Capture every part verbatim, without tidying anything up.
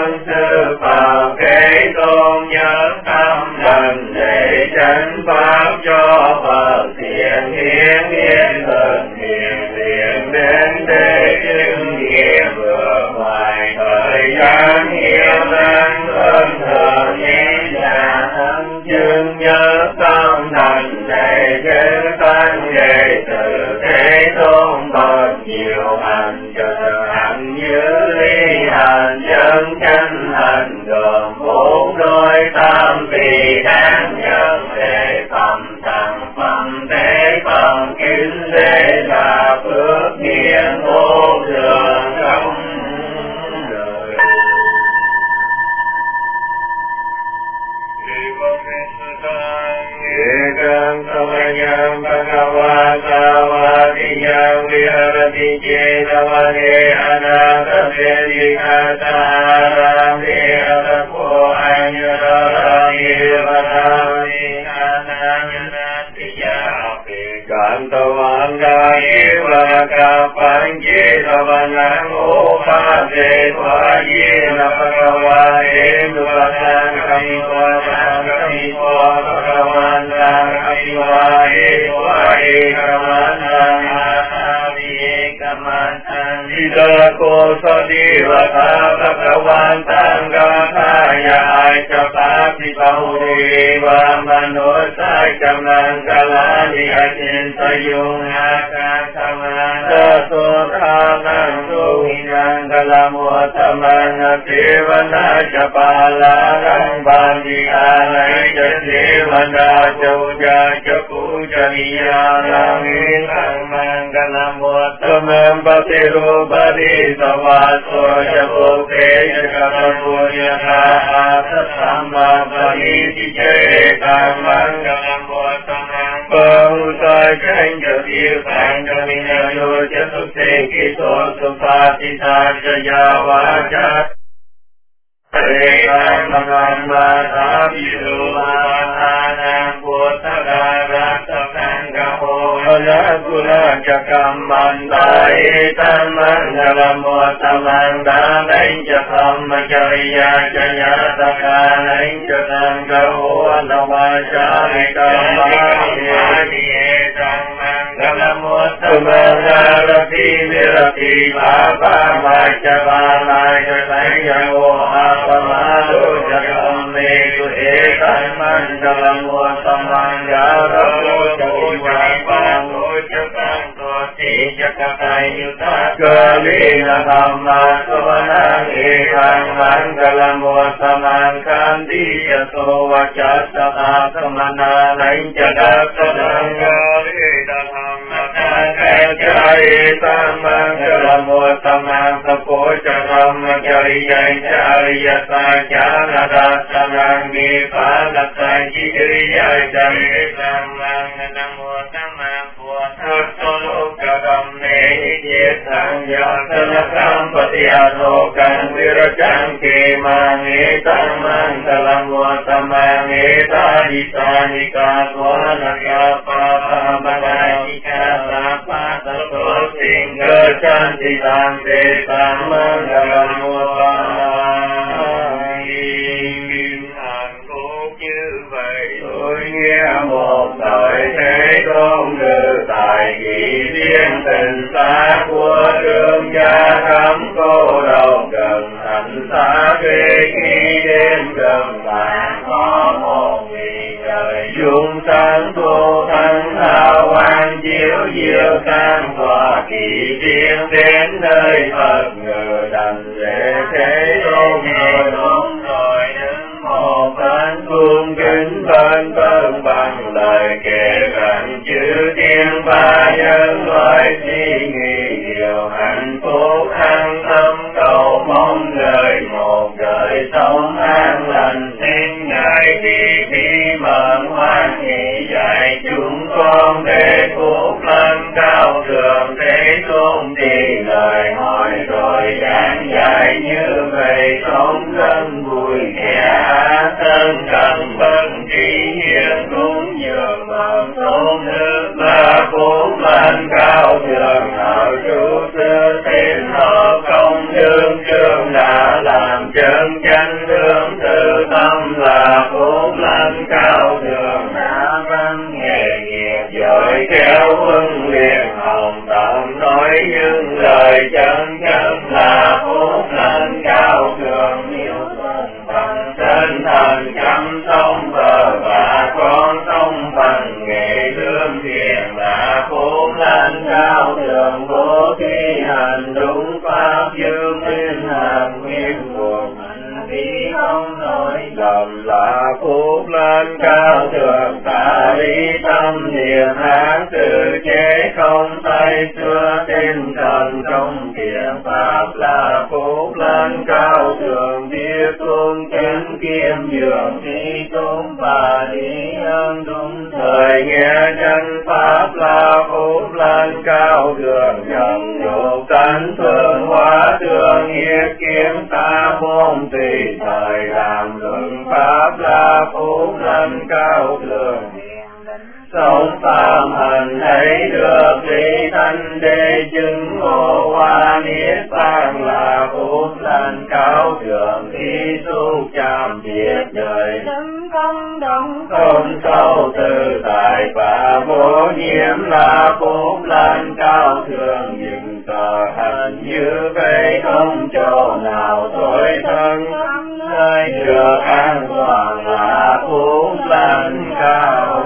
ơn sư Phật Thế Tôn nhớ tâm thành để chánh pháp cho Phật thiện hiến hiến thần hiền thiện đến để chứng nghiệp vừa ngoài thời gian hiếu năng ơn thờ nhé nhà thân chứng nhớ tâm thành để chánh tăng nghệ từ Thế Tôn Phật nhiều hành trợ hành như ly hành chân chánh hành gồm bốn đôi tam vị đáng nhân để phẩm tăng phẩm thế phẩm kính lễ là phước nghĩa vô thường trong đời. Ekam samanyam bhagavatāvādiyam viharati cetavane anātavedikātāram viharapo añarāyevadāmi anāyanatiyāpi kāntavāngāyeva kāpañcetavaṇaṁ upādetvājena bhagavāyenu vasaṅkamivāsaṅkamivā bhagavānaṁ avivaye vaye kamanaṁ āsaviye kamanaṁ vidako sadivata bhagavāntaṁ gāthāya aicapāpi bahureva manosācamaṁ kalani acintayung akāsamāṁ tasodhānaṁ suhinaṁ kalamotamaṁ devana capālānaṁ bandhikānaṁ devana cauja capujaniyaнаṁ itaṁ mangalamottamam patirubadi savaso japote jagatapunyata atasamma pariti cetaṁ mangalamottamam bahusai canja tirtaṁ caminayo jatute kito supatita jaya vaja Ekam Mangamatavidumanam Puttagaratakangamo Alagula Jakamanda Etam Mangalamottamanda Nainjakam Jaya Jaya Takanainjakam Gao Namajarikam Mahani Etam Mangalamottamanda Rati Virati Baba Majavana Jatayamo Pamalo Jagamme tu ekam mangalam vasamangaro jaivaipano jakanto te jakatayuta kalina dhamma savanang ekam mangalam vasamangkanti yato vacasata samananain jagatanangare dhamma kakajaitam mangalam vasamang sapocharam jayai Arya Sajana Dasanang Nipalatang Jiriya Jamitam Namo Tamam Puathartolokam Nehiyetam Yatanakam Patiadokam Virajam Kemangetam Mangalam Vatamam Etaditanika Swanakapa Pamanika Sapataposingha Chantitam Tetam Mangalam Vatamam một đời Thế Tôn ngự tại vị thiên tình xa của đương gia cấm cô đầu gần thành xa về khi đêm gần vàng có một vị trời dung sáng vô thân hào quang chiếu diệu sang tòa kỳ tiên đến nơi Phật ngự đảnh lễ Thế Tôn rồi đúng rồi đứng một bên cung kính bên bên bằng lời kể rằng chữ tiên ba nhân loại suy nghĩ nhiều hạnh phúc an tâm cầu mong đời một đời sống an lành xin ngài đi khi mừng hoan hỷ dạy chúng con để phúc lân cao thượng Thế Tôn thì lời hỏi rồi giảng dạy như vậy sống dân vui vẻ thân cần vân trí hiền cũng nhường bằng tôn nước ba phúc lân cao thượng hảo chủ sư tên họ công đương trường đã làm chân danh đương tự tâm là phúc lành cao thượng đã văn nghề nghiệp giỏi khéo huân luyện hồng tâm nói những lời chân chân là phúc lành cao thượng yêu thân bằng chân thần chăm sông bờ và con sông bằng nghề lương thiện là phúc lành cao thượng vô thi hành đúng pháp dương thiên hành nguyên cuộc hành vi không nói lầm là phúc lành cao thượng ta lý tâm niệm hán tự chế không tay xưa tinh thần trong thiện pháp là phúc lành cao thượng biết tôn chánh kiêm dường thi tôn và lý ơn đúng thời nghe chân pháp là phúc lành cao thượng nhầm nhục tánh phương hóa thương hiết kiếm ta môn tùy thời làm luận pháp là phúc lành cao thượng sống phạm hành thấy được lý thanh đế chứng ngộ hoa niết bàn là phúc lành cao thượng khi tu chạm diệt đời tấn công động không sâu tự tại và vô nhiễm là phúc lành cao thượng dừng tờ hành như vậy không chỗ nào tối thân nơi được an toàn là phúc lành cao.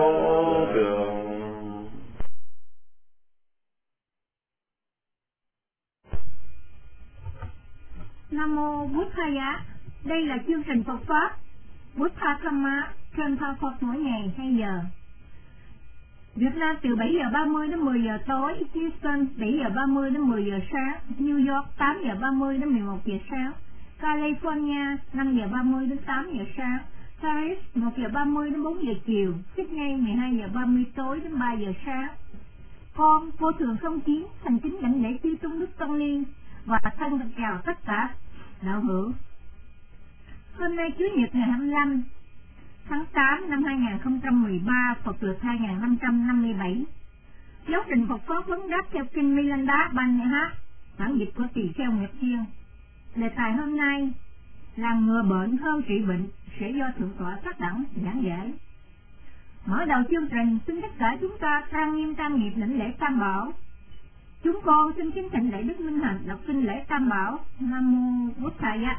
Nam mô Buddhaya. Đây là chương trình Phật pháp Buddha Dhamma trên Thao Phật mỗi ngày hai giờ. Việt Nam từ bảy giờ ba mươi đến mười giờ tối, Houston bảy giờ ba mươi đến mười giờ sáng, New York tám giờ ba mươi đến mười một giờ sáng, California năm giờ ba mươi đến tám giờ sáng, Paris một giờ ba mươi đến bốn giờ chiều, Sydney mười hai giờ ba mươi tối đến ba giờ sáng. Con vô thường không chiến thành kính lãnh lễ chư tôn đức tăng ni và thân thân chào tất cả đạo hữu. Hôm nay Chủ nhật ngày hai mươi lăm tháng tám năm hai nghìn không trăm mười ba, Phật lịch hai nghìn năm trăm năm mươi bảy. Giáo trình Phật pháp vấn đáp theo kinh Milanda Banya, bản dịch của Tỳ Kheo Nguyệt Thiên. Đề tài hôm nay là ngừa bệnh hơn trị bệnh, sẽ do thượng tọa Phát Đẳng giảng giải. Mở đầu chương trình, xin tất cả chúng ta trang nghiêm tam nghiệp lãnh lễ Tam Bảo. Chúng con xin kính thỉnh lễ Đức Minh Hạnh đọc kinh lễ Tam Bảo. Nam mô Buddhaya.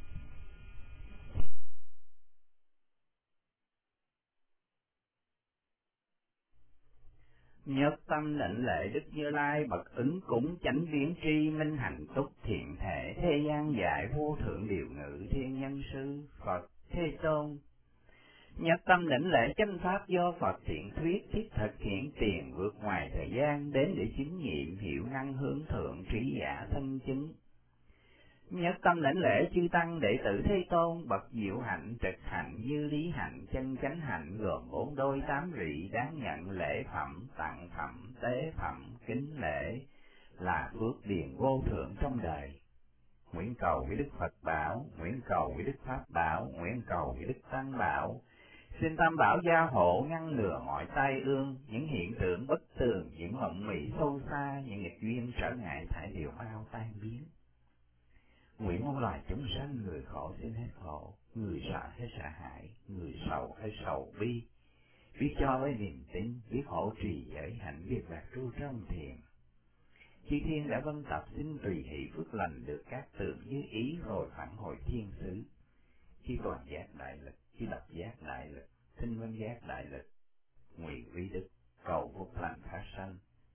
Nhất tâm lệnh lệ Đức Như Lai bậc ứng cúng chánh biến tri minh hạnh túc thiện thể thế gian dạy vô thượng điều ngự thiên nhân sư Phật Thế Tôn. Nhất tâm lĩnh lễ chánh pháp do Phật thiện thuyết thiết thực hiện tiền vượt ngoài thời gian đến để chứng nghiệm hiệu năng hướng thượng trí giả thân chứng. Nhất tâm lãnh lễ chư tăng đệ tử Thế Tôn bậc diệu hạnh trực hạnh như lý hạnh chân chánh hạnh gồm bốn đôi tám rị đáng nhận lễ phẩm tặng phẩm tế phẩm kính lễ là phước điền vô thượng trong đời. Nguyện cầu với Đức Phật bảo, nguyện cầu với Đức Pháp bảo, nguyện cầu với Đức Tăng bảo. Xin Tam Bảo gia hộ ngăn ngừa mọi tai ương, những hiện tượng bất tường, những mộng mị sâu xa, những nghịch duyên trở ngại thải đều mau tan biến. Nguyện muôn loài chúng sanh người khổ xin hết khổ, người sợ hết sợ hãi, người sầu hết sầu bi, biết cho với niềm tin, biết hộ trì giới hạnh, biết lạc tru trong thiền. Chư thiên đã vân tập xin tùy hỷ phước lành được các tượng như ý rồi phản hồi thiên xứ. Khi toàn giác đại lực, khi lập giác đại lực, thinh vân giác đại lực, nguyện vi đức, cầu phúc lành phát sanh.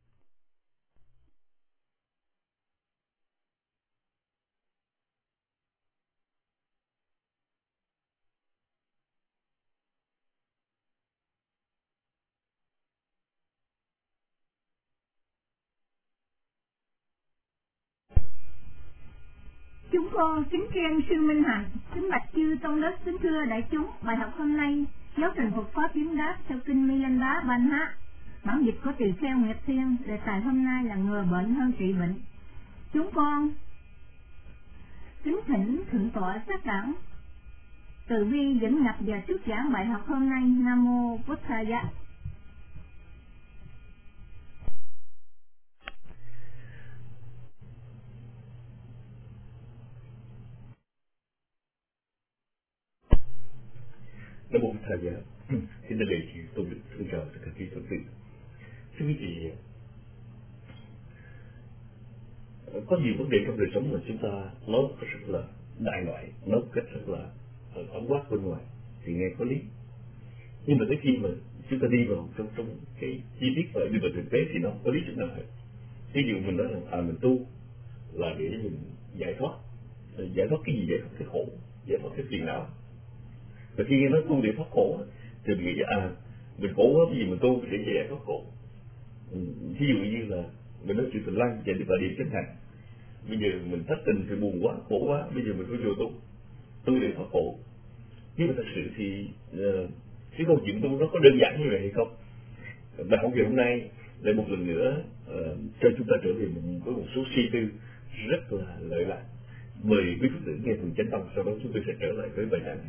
Chúng con kính khen sư Minh Hạnh, kính bạch chư tôn đức, kính thưa đại chúng. Bài học hôm nay giáo trình Phật pháp vấn đáp theo kinh Milanda Banya, bản dịch của Tỳ Kheo Nguyệt Thiên. Đề tài hôm nay là ngừa bệnh hơn trị bệnh. Chúng con kính thỉnh thượng tọa Phát Đẳng từ bi dẫn nhập và thuyết giảng bài học hôm nay. Nam mô Buddhaya. Nam mô Bổn Thầy Giá. Xin đại lễ chư tôn đức thương trợ tất cả quý Phật tử. Thưa quý vị, có nhiều vấn đề trong đời sống mà chúng ta nói một cách rất là đại loại, nói một cách rất là tổng quát bên ngoài thì nghe có lý, nhưng mà tới khi mà chúng ta đi vào trong trong cái chi tiết và đi vào thực tế thì nó không có lý chút nào hết. Ví dụ mình nói rằng à mình tu là để mình giải thoát, giải thoát cái gì? Giải thoát cái khổ, giải thoát cái phiền não. Và khi nghe nói tu để thoát khổ thì mình nghĩ à mình khổ quá, cái gì mình tu để giải thoát khổ. Ví dụ như là mình nói chuyện Tình Lăng chạy đi vào điện chẳng hạn, bây giờ mình thất tình thì buồn quá, khổ quá, bây giờ mình phải vô tu, tu để thoát khổ. Nhưng mà thật sự thì uh, cái câu chuyện tu nó có đơn giản như vậy hay không? Bài học ngày hôm nay lại một lần nữa uh, cho chúng ta trở về với một số suy tư rất là lợi lạc. Mời quý Phật tử nghe phần chánh tâm, sau đó chúng tôi sẽ trở lại với bài giảng này.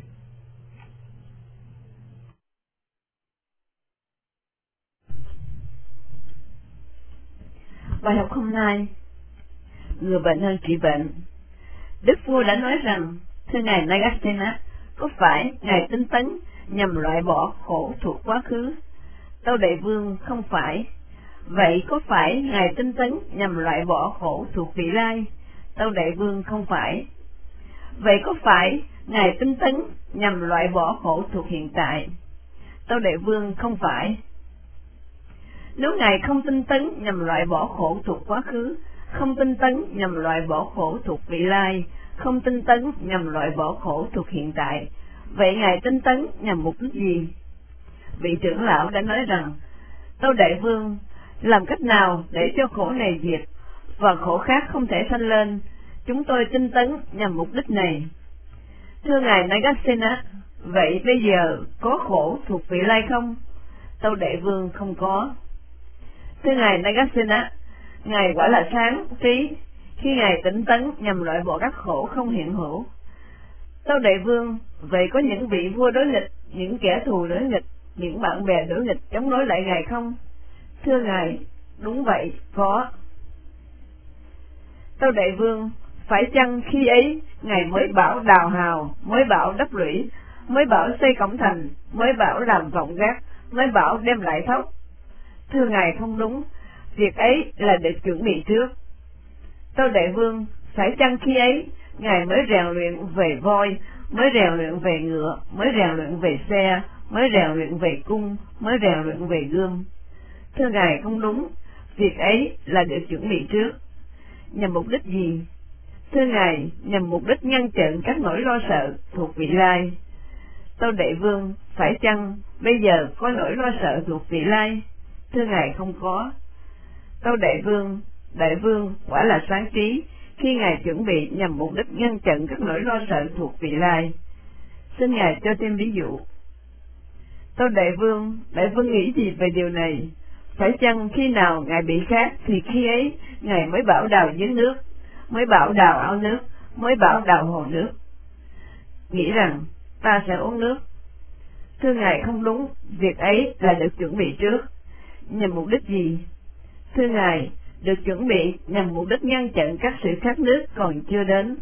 Bài học hôm nay, người bệnh hơn trị bệnh. Đức vua đã nói rằng, thưa ngài Nagasena, có phải ngài tinh tấn nhằm loại bỏ khổ thuộc quá khứ? Tâu Đại Vương, không phải. Vậy có phải ngài tinh tấn nhằm loại bỏ khổ thuộc vị lai? Tâu Đại Vương, không phải. Vậy có phải ngài tinh tấn nhằm loại bỏ khổ thuộc hiện tại? Tâu Đại Vương, không phải. Nếu ngài không tinh tấn nhằm loại bỏ khổ thuộc quá khứ, không tinh tấn nhằm loại bỏ khổ thuộc vị lai, không tinh tấn nhằm loại bỏ khổ thuộc hiện tại, vậy ngài tinh tấn nhằm mục đích gì? Vị trưởng lão đã nói rằng, Tâu Đại Vương, làm cách nào để cho khổ này diệt và khổ khác không thể sanh lên? Chúng tôi tinh tấn nhằm mục đích này. Thưa ngài Nagasena, vậy bây giờ có khổ thuộc vị lai không? Tâu Đại Vương, không có. Thưa ngài Nagasena, ngài quả là sáng trí khi ngài tinh tấn nhằm loại bỏ các khổ không hiện hữu. Tâu Đại Vương, vậy có những vị vua đối nghịch, những kẻ thù đối nghịch, những bạn bè đối nghịch chống đối lại ngài không? Thưa ngài, đúng vậy, có. Tâu Đại Vương, phải chăng khi ấy ngài mới bảo đào hào, mới bảo đắp lũy, mới bảo xây cổng thành, mới bảo làm vọng gác, mới bảo đem lại thóc? Thưa ngài, không đúng, việc ấy là được chuẩn bị trước. Tâu Đại Vương, phải chăng khi ấy ngài mới rèn luyện về voi, mới rèn luyện về ngựa, mới rèn luyện về xe, mới rèn luyện về cung, mới rèn luyện về gươm? Thưa ngài, không đúng, việc ấy là được chuẩn bị trước. Nhằm mục đích gì? Thưa ngài, nhằm mục đích ngăn chặn các nỗi lo sợ thuộc vị lai. Tâu Đại Vương, phải chăng bây giờ có nỗi lo sợ thuộc vị lai? Thưa ngài, không có. Tâu Đại Vương, Đại Vương quả là sáng trí khi ngài chuẩn bị nhằm mục đích ngăn chặn các nỗi lo sợ thuộc vị lai. Xin ngài cho thêm ví dụ. Tâu Đại Vương, Đại Vương nghĩ gì về điều này? Phải chăng khi nào ngài bị khát thì khi ấy ngài mới bảo đào giếng nước, mới bảo đào ao nước, mới bảo đào hồ nước, nghĩ rằng ta sẽ uống nước? Thưa ngài, không đúng, việc ấy là được chuẩn bị trước. Nhằm mục đích gì? Thưa ngài, được chuẩn bị nhằm mục đích ngăn chặn các sự khát nước còn chưa đến.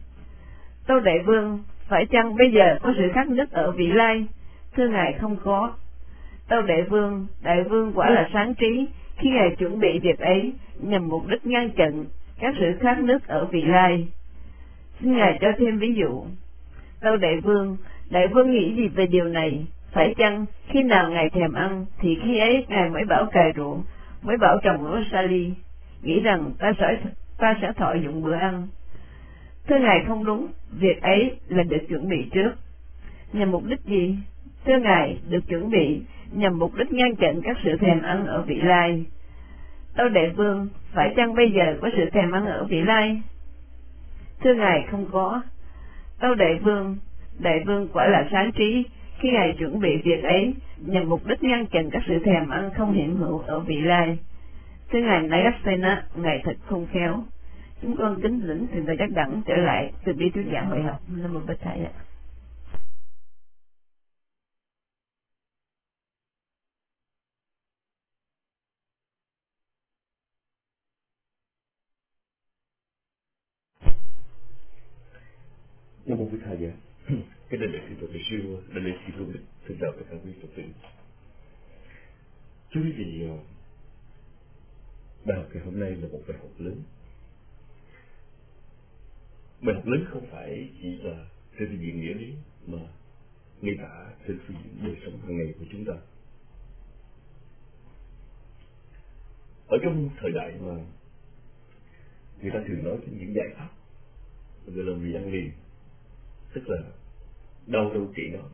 Tâu Đại Vương, phải chăng bây giờ có sự khát nước ở vị lai? Thưa ngài, không có. Tâu Đại Vương, Đại Vương quả là sáng trí khi ngài chuẩn bị việc ấy nhằm mục đích ngăn chặn các sự khát nước ở vị lai. Xin ngài cho thêm ví dụ. Tâu Đại Vương, Đại Vương nghĩ gì về điều này? Phải chăng khi nào ngài thèm ăn thì khi ấy ngài mới bảo cày ruộng, mới bảo trồng lúa sali, nghĩ rằng ta sẽ ta sẽ thọ dụng bữa ăn? Thưa ngài, không đúng, việc ấy là được chuẩn bị trước. Nhằm mục đích gì? Thưa ngài, được chuẩn bị nhằm mục đích ngăn chặn các sự thèm ăn ở vị lai. Tâu Đại Vương, phải chăng bây giờ có sự thèm ăn ở vị lai? Thưa ngài, không có. Tâu Đại Vương, Đại Vương quả là sáng trí khi ngài chuẩn bị việc ấy nhằm mục đích ngăn chặn các sự thèm ăn không hiện hữu ở vị lai. Thưa ngài Nagasena, ngài thật khôn khéo. Chúng con kính lĩnh thượng tọa Giác Đẳng trở lại từ bi thuyết giảng hội học. Nam mô Bổn Thầy ạ. Nam mô Bổn Thầy ạ. Cái đây là khi tôi phải siêu, đây là khi tôi xin chào tất cả quý Phật tử. Chú quý vị, bài học ngày hôm nay là một bài học lớn. Bài học lớn không phải chỉ là trên phương diện nghĩa lý, mà ngay cả trên phương diện đời sống hàng ngày của chúng ta. Ở trong thời đại mà người ta thường nói đến những giải pháp gọi là vì ăn liền, tức là đau đâu trị đó,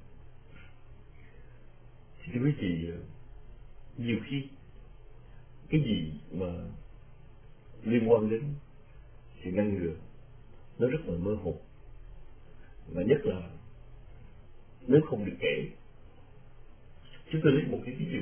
thì thưa quý vị, nhiều khi cái gì mà liên quan đến sự ngăn ngừa nó rất là mơ hồ, và nhất là nếu không được kể. Chúng tôi lấy một cái ví dụ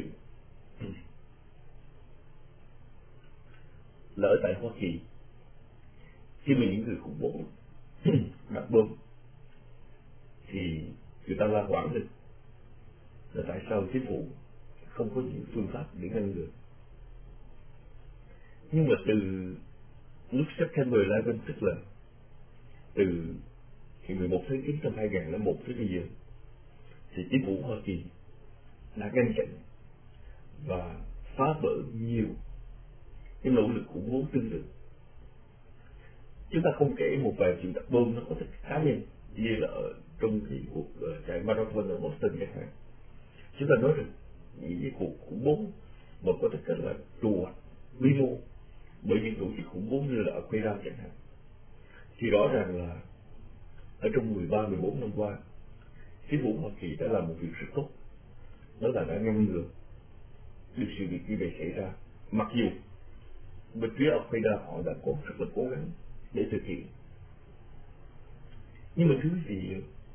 là ở tại Hoa Kỳ, khi mà những người khủng bố đặt bom thì người ta la hoảng lên là tại sao chính phủ không có những phương pháp để ngăn ngừa. Nhưng mà từ lúc September eleven, tức là từ ngày mười một tháng chín năm hai nghìn lẻ một tới bây giờ, thì chính phủ Hoa Kỳ đã ngăn chặn và phá vỡ nhiều cái nỗ lực khủng bố tương tự. Chúng ta không kể một vài chuyện đặt bom nó có thích cá nhân như là ở trong cái cuộc uh, chạy marathon ở Boston chẳng hạn. Chúng ta nói rằng những cái cuộc khủng bố mà có tất cả là trùa quy mô bởi những tổ chức khủng bố như là ở Al-Qaeda chẳng hạn, thì rõ ràng là ở trong mười ba mười bốn năm qua, chính phủ Hoa Kỳ đã làm một việc rất tốt, đó là đã ngăn ngừa được sự việc như vậy xảy ra, mặc dù bên phía Al-Qaeda họ đã có rất là cố gắng để thực hiện. Nhưng mà thứ gì,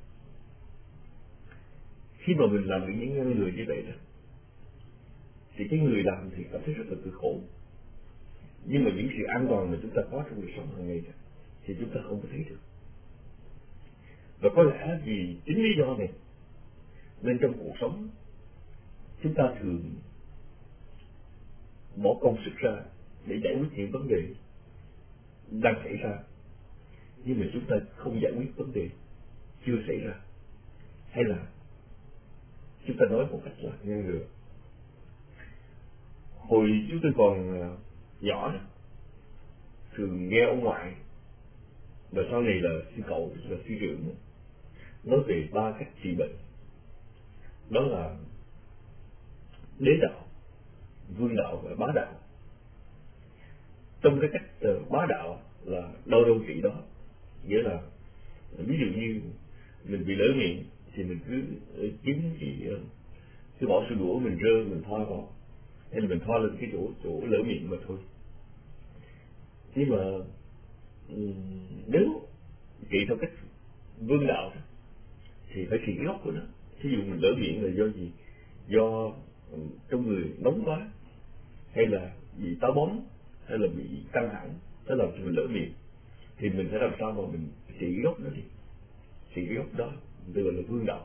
khi mà mình làm được những ngăn ngừa như vậy đó, thì cái người làm thì cảm thấy rất là cực khổ. Nhưng mà những sự an toàn mà chúng ta có trong đời sống hàng ngày đó, thì chúng ta không có thấy được. Và có lẽ vì chính lý do này nên trong cuộc sống chúng ta thường bỏ công sức ra để giải quyết những vấn đề đang xảy ra, nhưng mà chúng ta không giải quyết vấn đề chưa xảy ra, hay là chúng ta nói một cách là ngăn ngừa. Hồi chúng tôi còn nhỏ đó, thường nghe ông ngoại và sau này là sư cậu, là sư trưởng nói về ba cách trị bệnh, đó là đế đạo, vương đạo và bá đạo. Trong cái cách uh, bá đạo là đau đâu trị đó, nghĩa là ví dụ như mình bị lỡ miệng thì mình cứ uh, kiếm cái uh, cái bỏ sữa đũa mình rơ mình thoa vào, hay là mình thoa lên cái chỗ chỗ lỡ miệng mà thôi. Nhưng mà um, nếu trị theo cách vương đạo thì phải trị cái gốc của nó. Ví dụ mình lỡ miệng là do gì? Do um, trong người nóng quá, hay là bị táo bón, hay là bị căng thẳng, đó làm cho mình lỡ miệng, thì mình phải làm sao mà mình trị cái gốc đó đi. Trị cái gốc đó mình gọi là vương đạo.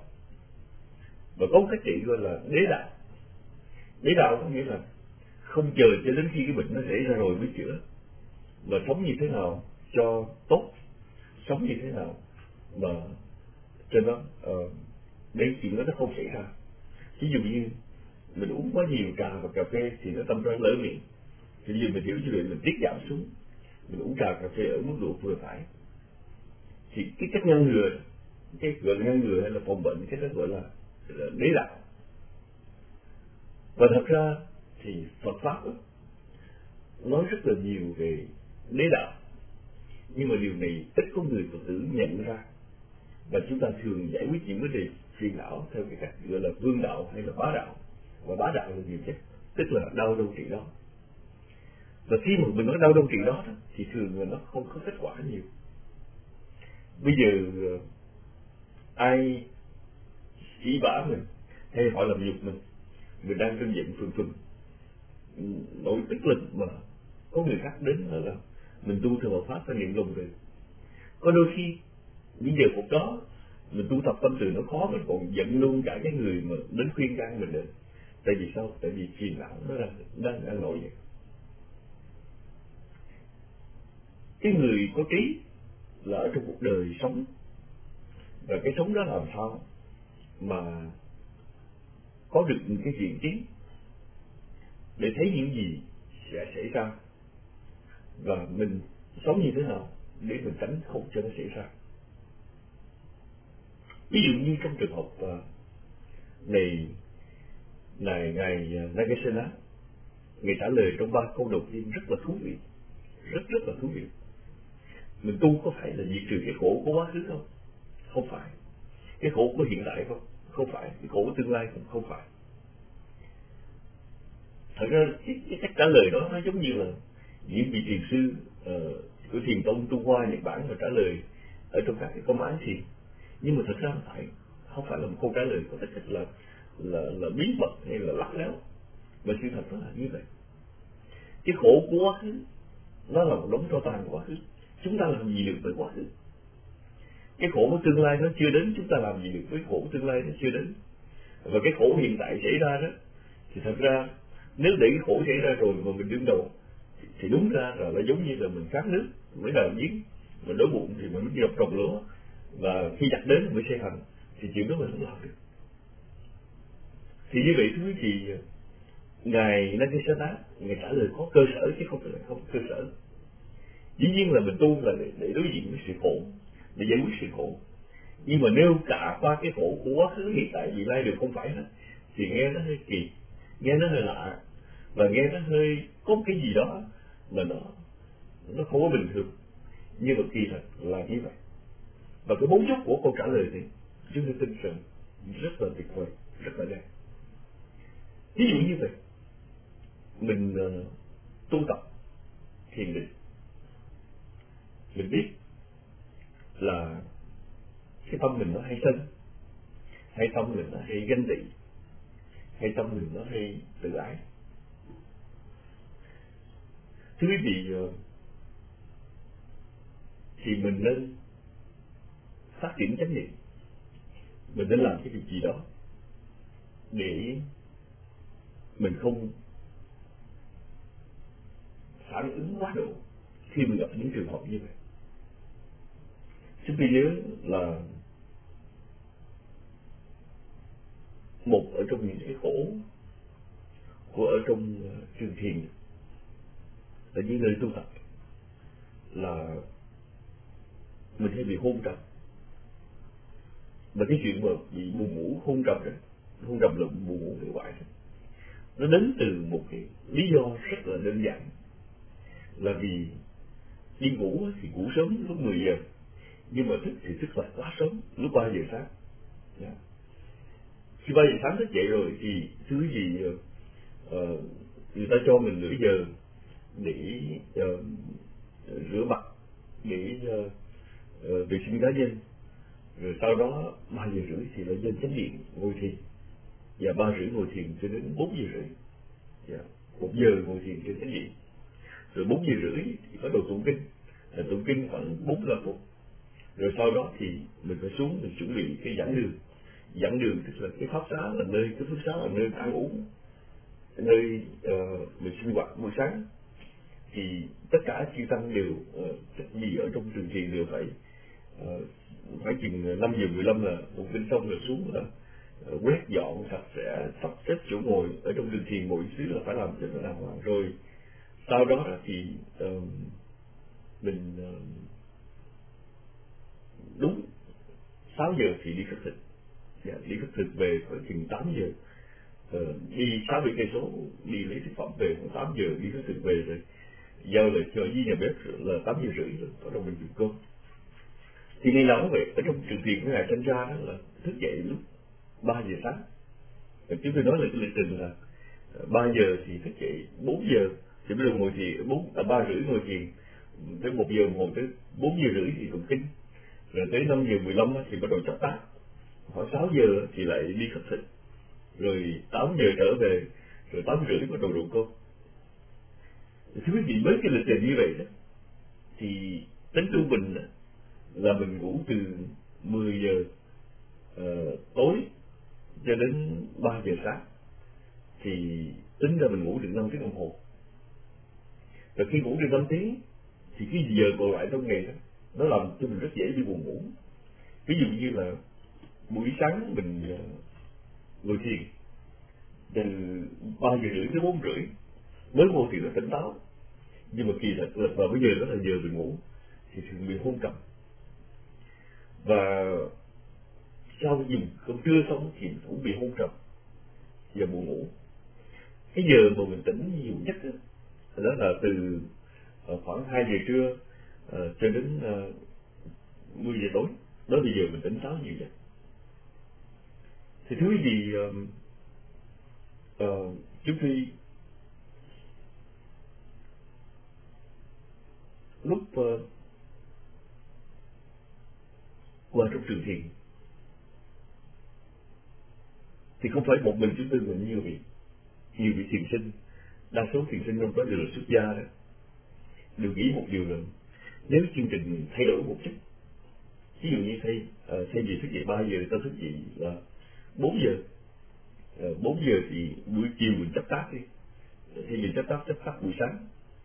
Và có một cách trị gọi là đế đạo. Đế đạo có nghĩa là không chờ cho đến khi cái bệnh nó xảy ra rồi mới chữa, mà sống như thế nào cho tốt, sống như thế nào mà cho nó uh, để chuyện đó nó không xảy ra. Ví dụ như mình uống quá nhiều trà và cà phê thì nó tâm ra lỡ miệng, thì bây giờ mình hiểu cho được mình tiết giảm xuống, mình uống trà cà phê ở mức độ vừa phải. Thì cái cách ngăn ngừa, cái gọi là ngăn ngừa hay là phòng bệnh, cái đó gọi là, là đế đạo. Và thật ra thì Phật pháp đó, nói rất là nhiều về đế đạo, nhưng mà điều này ít có người Phật tử nhận ra, và chúng ta thường giải quyết những vấn đề phiền não theo cái cách gọi là vương đạo hay là bá đạo. Và bá đạo là nhiều nhất, tức là đau đâu trị đó. Và khi mà mình nói đau đâu trị đó, đó thì thường là nó không có kết quả nhiều. Bây giờ ai chỉ bả mình hay họ làm nhục mình, mình đang cơn giận phừng phừng nổi tức lực mà có người khác đến là mình tu theo Phật pháp phải niệm lòng từ. Có đôi khi những giờ phút đó mình tu tập tâm từ nó khó, mình còn giận luôn cả cái người mà đến khuyên can mình nữa. Tại vì sao? Tại vì phiền não nó đang đang đang nổi vậy. Cái người có trí là ở trong cuộc đời sống Và cái sống đó làm sao mà có được những cái thiện trí để thấy những gì sẽ xảy ra, và mình sống như thế nào để mình tránh không cho nó xảy ra. Ví dụ như trong trường hợp uh, này này ngài Nagasena, ngài trả lời trong ba câu đầu tiên rất là thú vị, rất rất là thú vị. Mình tu có phải là diệt trừ cái khổ của quá khứ không? Không phải. Cái khổ của hiện tại không? Không phải. Cái khổ của tương lai không? Không phải. Thật ra cái, cái cách trả lời đó nó giống như là những vị thiền sư uh, của thiền tông Trung Hoa, Nhật Bản mà trả lời ở trong các cái công án thiền. Nhưng mà thật ra không phải, không phải là một câu trả lời có tất cách là là là bí mật hay là lắc léo, mà sự thật nó là như vậy. Cái khổ của quá khứ nó là một đống tro tàn của quá khứ, chúng ta làm gì được với quá khứ. Cái khổ của tương lai nó chưa đến, chúng ta làm gì được với khổ của tương lai nó chưa đến. Và cái khổ hiện tại xảy ra đó thì thật ra nếu để cái khổ xảy ra rồi mà mình đương đầu thì, thì đúng ra là nó giống như là mình khát nước mới đào giếng, mình đói bụng thì mình mới đi đập trồng lúa, và khi giặc đến mới xây thành, thì chuyện đó mình không làm được. Thì như vậy thưa quý vị, ngài Nagasena ngài trả lời có cơ sở chứ không phải là không cơ sở. Dĩ nhiên là mình tu là để, để đối diện với sự khổ, để giải quyết sự khổ. Nhưng mà nếu cả qua cái khổ của quá khứ, hiện tại, vị lai đều không phải hết, thì nghe nó hơi kỳ, nghe nó hơi lạ, và nghe nó hơi có cái gì đó mà nó nó không có bình thường. Nhưng mà kỳ thật là như vậy. Và cái mấu chốt của câu trả lời thì chúng tôi tin rằng rất là tuyệt vời, rất là đẹp. Ví dụ như vậy, mình uh, tu tập thiền định, mình biết là cái tâm mình nó hay sân, hay tâm mình nó hay ganh tị, hay tâm mình nó hay tự ái. Thưa quý vị, uh, thì mình nên phát triển chánh niệm, mình nên làm cái việc gì đó để mình không phản ứng quá độ khi mình gặp những trường hợp như vậy. Chúng tôi nhớ là một ở trong những cái khổ của ở trong trường thiền, ở những nơi tu tập, là mình hay bị hôn trầm. Và cái chuyện mà bị buồn ngủ hôn trầm đó, hôn trầm là buồn ngủ hiệu quả đó, nó đến từ một cái lý do rất là đơn giản, là vì đi ngủ thì ngủ sớm lúc mười giờ, nhưng mà thức thì thức lại quá sớm, lúc ba giờ sáng. Yeah. Khi ba giờ sáng thức dậy rồi thì thứ gì uh, người ta cho mình nửa giờ để uh, rửa mặt, để uh, uh, vệ sinh cá nhân, rồi sau đó ba giờ rưỡi thì lại lên chánh điện ngồi thiền, và ba rưỡi ngồi thiền cho đến bốn giờ rưỡi, yeah. một giờ ngồi thiền trên chánh điện, rồi bốn giờ rưỡi thì bắt đầu tụng kinh, là tụng kinh khoảng bốn mươi lăm phút, rồi sau đó thì mình phải xuống mình chuẩn bị cái giảng đường. Giảng đường tức là cái pháp xá, là nơi cái pháp xá là nơi ăn uống, nơi uh, mình sinh hoạt buổi sáng. Thì tất cả chư tăng đều uh, gì ở trong trường thiền đều phải uh, phải chừng năm giờ mười lăm là tụng kinh xong rồi xuống là uh, quét dọn sạch sẽ, sắp xếp chỗ ngồi ở trong trường thiền, mỗi xứ là phải làm cho nó đàng hoàng. Rồi sau đó thì uh, mình uh, đúng sáu giờ thì đi khất thực, yeah, đi khất thực về khoảng chừng tám giờ, uh, đi sáu bảy cây số đi lấy thực phẩm về, khoảng tám giờ đi khất thực về rồi giao lại cho với nhà bếp là tám giờ rưỡi rồi bắt đầu mình dùng cơm. Thì ngày nào cũng vậy, ở trong trường thiền của ngài Sanh ra đó là thức dậy lúc ba giờ sáng. Chúng tôi nói là cái lịch trình là ba giờ thì thức dậy, bốn giờ thì bắt đầu ngồi thiền, bốn à, ba rưỡi ngồi thiền, tới một giờ ngồi tới bốn giờ rưỡi thì tụng kinh, rồi tới năm giờ mười lăm thì bắt đầu chắp tác, khoảng sáu giờ thì lại đi khất thực, rồi tám giờ trở về, rồi tám rưỡi bắt đầu đụng cơm. Thưa quý vị, với cái lịch trình như vậy đó thì tính trung bình là mình ngủ từ mười giờ uh, tối cho đến ba giờ sáng, thì tính ra mình ngủ được năm tiếng đồng hồ. Và khi ngủ được năm tiếng thì cái giờ còn lại trong ngày đó nó làm cho mình rất dễ bị buồn ngủ. Ví dụ như là buổi sáng mình uh, ngồi thiền từ ba giờ rưỡi tới bốn rưỡi mới vô thì nó tỉnh táo, nhưng mà kỳ thật là vào bây giờ đó là giờ mình ngủ thì thường bị hôn trầm, và sau dùng cơm trưa xong thì cũng bị hôn trầm, giờ buồn ngủ. Cái giờ mà mình tỉnh nhiều nhất đó, đó là từ uh, khoảng hai giờ trưa uh, cho đến uh, mười giờ tối, đó là giờ mình tỉnh táo nhiều nhất. Thì thứ gì uh, uh, trước khi lúc uh, qua trong trường thiền thì không phải một mình chúng tôi, mình nhiều vị nhiều vị thiền sinh, đa số thiền sinh trong đó đều là xuất gia đó, đều nghĩ một điều là nếu chương trình thay đổi một chút, ví dụ như thay uh, thay vì thức dậy ba giờ, ta thức dậy là bốn giờ, uh, bốn giờ thì buổi chiều mình chắp tác đi, thay vì chắp tác chắp tác buổi sáng,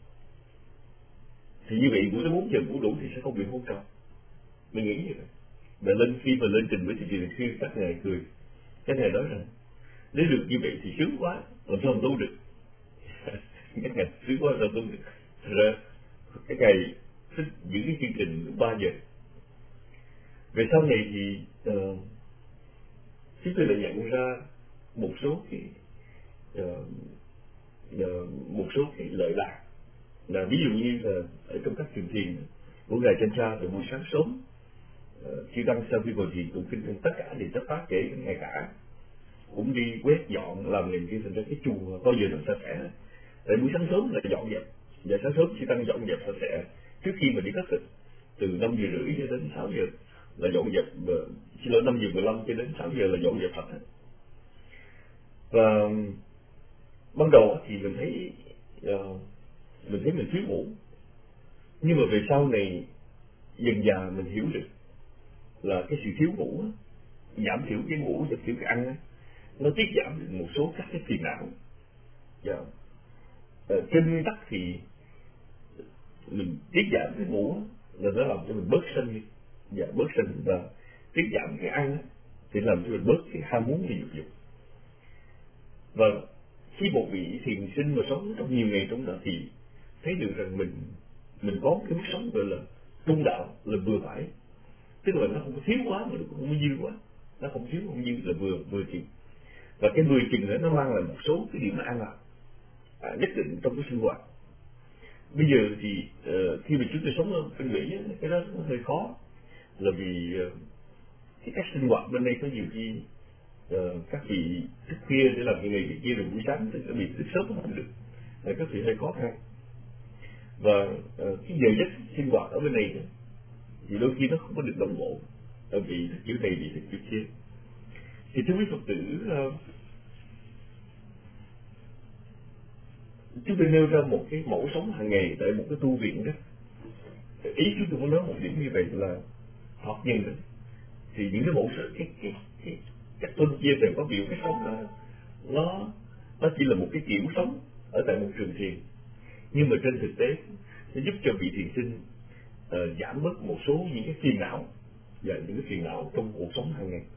thì như vậy buổi tới bốn giờ ngủ đủ thì sẽ không bị hôn trầm. Mình nghĩ như vậy. Và lên khi mà lên trình với thị trường, khi các ngài cười, các ngài nói rằng nếu được như vậy thì sướng quá, làm sao không tu được. Các ngài sướng quá sao tu được. Thật ra các ngài thích giữ cái chương trình ba giờ. Về sau này thì uh, chúng tôi lại nhận ra một số cái uh, uh, một số cái lợi lạc, là ví dụ như là ở trong các trường thiền của ngài Chân Cha từ buổi sáng sớm, chư tăng sau khi ngồi thiền tụng kinh tất cả đều chấp pháp, kể ngày cả cũng đi quét dọn làm liền kia, thành ra cái chùa bao giờ nó sạch sẽ. Tại buổi sáng sớm là dọn dẹp, và sáng sớm chư tăng dọn dẹp sạch sẽ trước khi mà đi khất thực, từ năm giờ rưỡi cho đến sáu giờ là dọn dẹp, xin lỗi năm giờ mười lăm cho đến sáu giờ là dọn dẹp sạch. Và ban đầu thì mình thấy uh, mình thấy mình thiếu ngủ, nhưng mà về sau này dần dà mình hiểu được là cái sự thiếu ngủ, giảm thiểu cái ngủ, giảm thiểu cái ăn, nó tiết giảm được một số các cái phiền não. Dạ. Ờ, trên nguyên tắc thì mình tiết giảm cái ngủ là nó làm cho mình bớt sân đi, dạ, bớt sân, và tiết giảm cái ăn thì làm cho mình bớt cái ham muốn về dục dục. Và khi một vị thiền sinh mà sống trong nhiều ngày trong đó thì thấy được rằng mình mình có cái mức sống gọi là trung đạo, là vừa phải, tức là nó không có thiếu quá mà nó cũng không có dư quá, nó không thiếu không dư, là vừa vừa chừng. Và cái vừa chừng đó nó mang lại một số cái điểm an lạc à, nhất định trong cái sinh hoạt. Bây giờ thì uh, khi mà chúng tôi sống ở bên Mỹ, cái đó nó hơi khó, là vì uh, cái cách sinh hoạt bên đây có nhiều khi uh, các vị thức khuya để làm cái này cái kia, rồi buổi sáng thì sẽ bị thức sớm không được, là các vị hơi khó khăn. Và uh, cái giờ giấc sinh hoạt ở bên này thì đôi khi nó không có được đồng bộ, tại vì kiểu này bị kiểu kia. Thì thưa quý Phật tử, uh, chúng tôi nêu ra một cái mẫu sống hàng ngày tại một cái tu viện đó. Ý chúng tôi muốn nói một điểm như vậy là học nhân đó, thì những cái mẫu sống, cái cái cái các tôn chia sẻ có biểu cái sống là nó nó chỉ là một cái kiểu sống ở tại một trường thiền, nhưng mà trên thực tế nó giúp cho vị thiền sinh uh, giảm bớt một số những cái phiền não và những cái phiền não trong cuộc sống hàng ngày.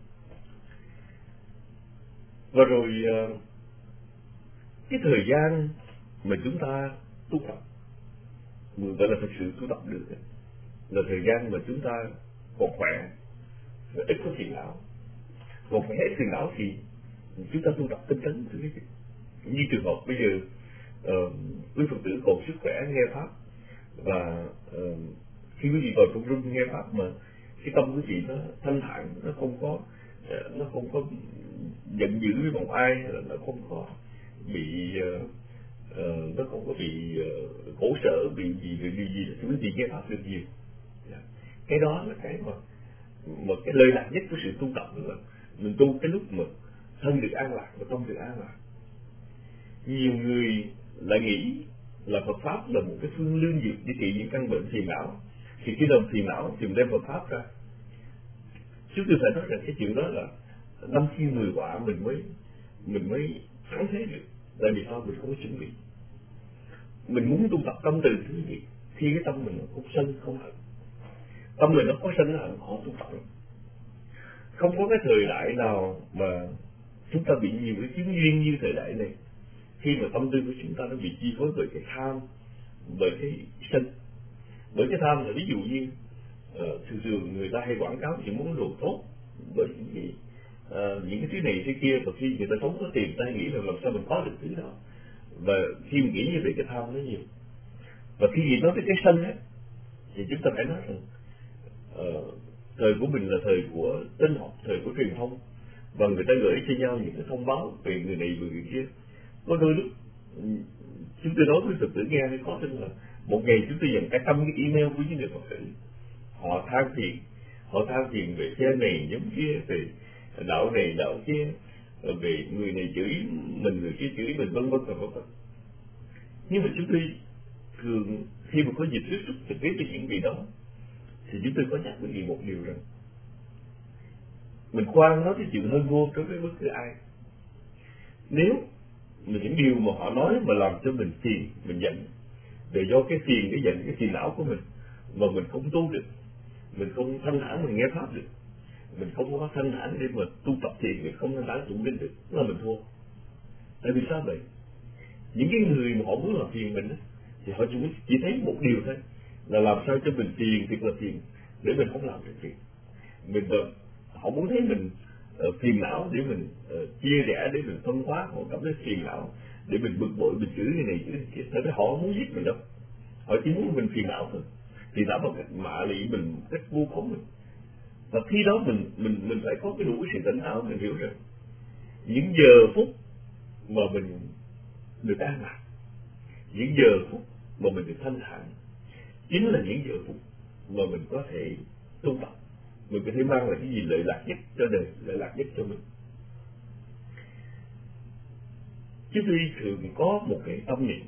Và rồi uh, cái thời gian mà chúng ta tu tập, người gọi là thực sự tu tập được, là thời gian mà chúng ta còn khỏe, ít có phiền não. Còn phải hết phiền não thì chúng ta tu tập tinh tấn. Như trường hợp bây giờ uh, quý Phật tử còn sức khỏe nghe pháp, và uh, khi quý vị vào trong rung nghe pháp mà cái tâm quý vị nó thanh thản, nó không có uh, nó không có giận dữ với một ai, nó không có bị uh, uh, nó không có bị uh, khổ sở, bị gì bị gì gì thì quý vị nghe pháp được nhiều. Yeah. Cái đó là cái mà mà cái lợi lạc nhất của sự tu tập, là mình tu cái lúc mà thân được an lạc và tâm được an lạc. Nhiều người lại nghĩ là Phật pháp là một cái phương lương dược để trị những căn bệnh phiền não, thì khi nào phiền não thì mình đem Phật pháp ra. Chúng tôi phải nói rằng cái chuyện đó là năm khi mười quả mình mới mình mới thắng thế được. Tại vì sao? Mình không có chuẩn bị. Mình muốn tu tập tâm từ thứ gì khi cái tâm mình không sân không hận, tâm mình nó có sân hận, họ tu tập lắm. Không có cái thời đại nào mà chúng ta bị nhiều cái chứng duyên như thời đại này, khi mà tâm tư của chúng ta nó bị chi phối bởi cái tham, bởi cái sân. Bởi cái tham là ví dụ như uh, thường thường người ta hay quảng cáo chỉ muốn đồ tốt, bởi những cái uh, những cái thứ này thứ kia, và khi người ta sống có tiền, ta nghĩ là làm sao mình có được thứ đó, và khi mình nghĩ như vậy cái tham nó nhiều. Và khi nghĩ nói tới cái sân á, thì chúng ta phải nói rằng uh, thời của mình là thời của tin học, thời của truyền thông, và người ta gửi cho nhau những cái thông báo về người này về người kia. Có đôi lúc chúng tôi nói với Phật tử nghe hay có tin là một ngày chúng tôi nhận cả trăm cái email của những người Phật tử, họ than phiền, họ than phiền về xe này nhóm kia, về đạo này đạo kia, về người này chửi mình, người kia chửi mình, vân vân và vân vân. Nhưng mà chúng tôi thường khi mà có dịp tiếp xúc trực tiếp với những vị đó, thì chúng tôi có nhắc với một điều rằng mình khoan nói cái chuyện hơn vô đối với bất cứ ai. Nếu mà những điều mà họ nói mà làm cho mình phiền, mình giận, để do cái phiền, cái giận, cái phiền não của mình mà mình không tu được, mình không thanh thản mình nghe pháp được, mình không có thanh thản để mà tu tập thiền, mình không thanh thản tụng kinh được, là mình thua. Tại vì sao vậy? Những cái người mà họ muốn làm phiền mình thì họ chỉ, chỉ thấy một điều thôi, là làm sao cho mình phiền thiệt là phiền để mình không làm được việc. Mình họ muốn thấy mình uh, phiền não để mình uh, chia rẽ, để mình phân hóa, họ cảm thấy phiền não để mình bực bội, mình chửi người này chửi người kia. Thật ra họ không muốn giết mình đâu, họ chỉ muốn mình phiền não thôi, phiền não bằng cách mạ lị mình, cách vu khống mình. Và khi đó mình mình mình phải có cái đủ cái sự tỉnh táo, mình hiểu rằng những giờ phút mà mình được an lạc, những giờ phút mà mình được thanh thản, chính là những giờ phút mà mình có thể tu tập, mình có thể mang lại cái gì lợi lạc nhất cho đời, lợi lạc nhất cho mình. Chứ tôi thường có một cái tâm niệm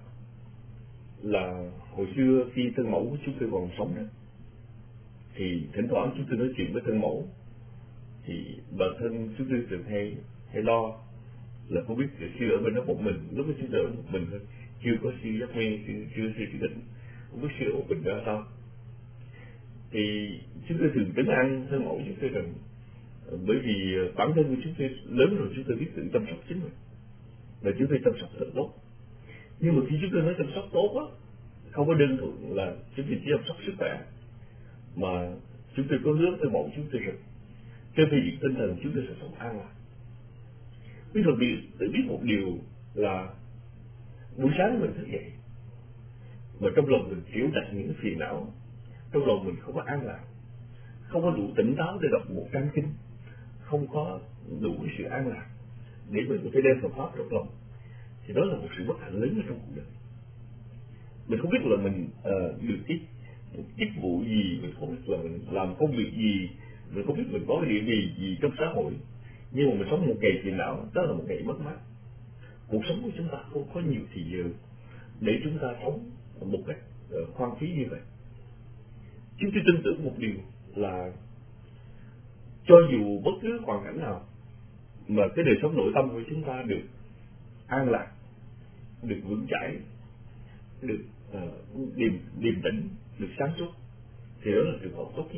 là hồi xưa khi thân mẫu của chúng tôi còn sống đó, thì thỉnh thoảng chúng tôi nói chuyện với thân mẫu, thì bản thân chúng tôi thường hay hay lo là không biết sư ở bên đó một mình, lúc đó chúng tôi ở một mình thôi, chưa có sư giác mê, chưa chưa sư chỉ định, không biết sư ở mình ra sao. Thì chúng tôi thường trấn an thân mẫu chúng tôi rằng bởi vì bản thân của chúng tôi lớn rồi, chúng tôi biết tự chăm sóc chính mình, và chúng tôi chăm sóc thật tốt. Nhưng mà khi chúng tôi nói chăm sóc tốt á, không có đơn thuần là chúng tôi chỉ chăm sóc sức khỏe, mà chúng tôi có hướng tới mẫu chúng tôi rằng trên phương diện tinh thần chúng tôi sẽ sống an lạc. Bây giờ bị tự biết một điều là buổi sáng mình thức dậy mà trong lòng mình chịu đặt những phiền não, trong lòng mình không có an lạc, không có đủ tỉnh táo để đọc một trang kinh, không có đủ sự an lạc để mình có thể đem Phật pháp trong lòng, thì đó là một sự bất hạnh lớn ở trong cuộc đời. Mình không biết là mình uh, được cái một chức vụ gì, mình không biết là mình làm công việc gì, mình không biết mình có cái địa vị gì trong xã hội, nhưng mà mình sống một ngày phiền não, đó là một ngày mất mát. Cuộc sống của chúng ta không có nhiều thì giờ để chúng ta sống một cách uh, hoang phí như vậy. Chúng tôi tin tưởng một điều là cho dù bất cứ hoàn cảnh nào mà cái đời sống nội tâm của chúng ta được an lạc, được vững chãi, được uh, điềm, điềm tĩnh, được sáng suốt, thì đó là trường hợp tốt nhất.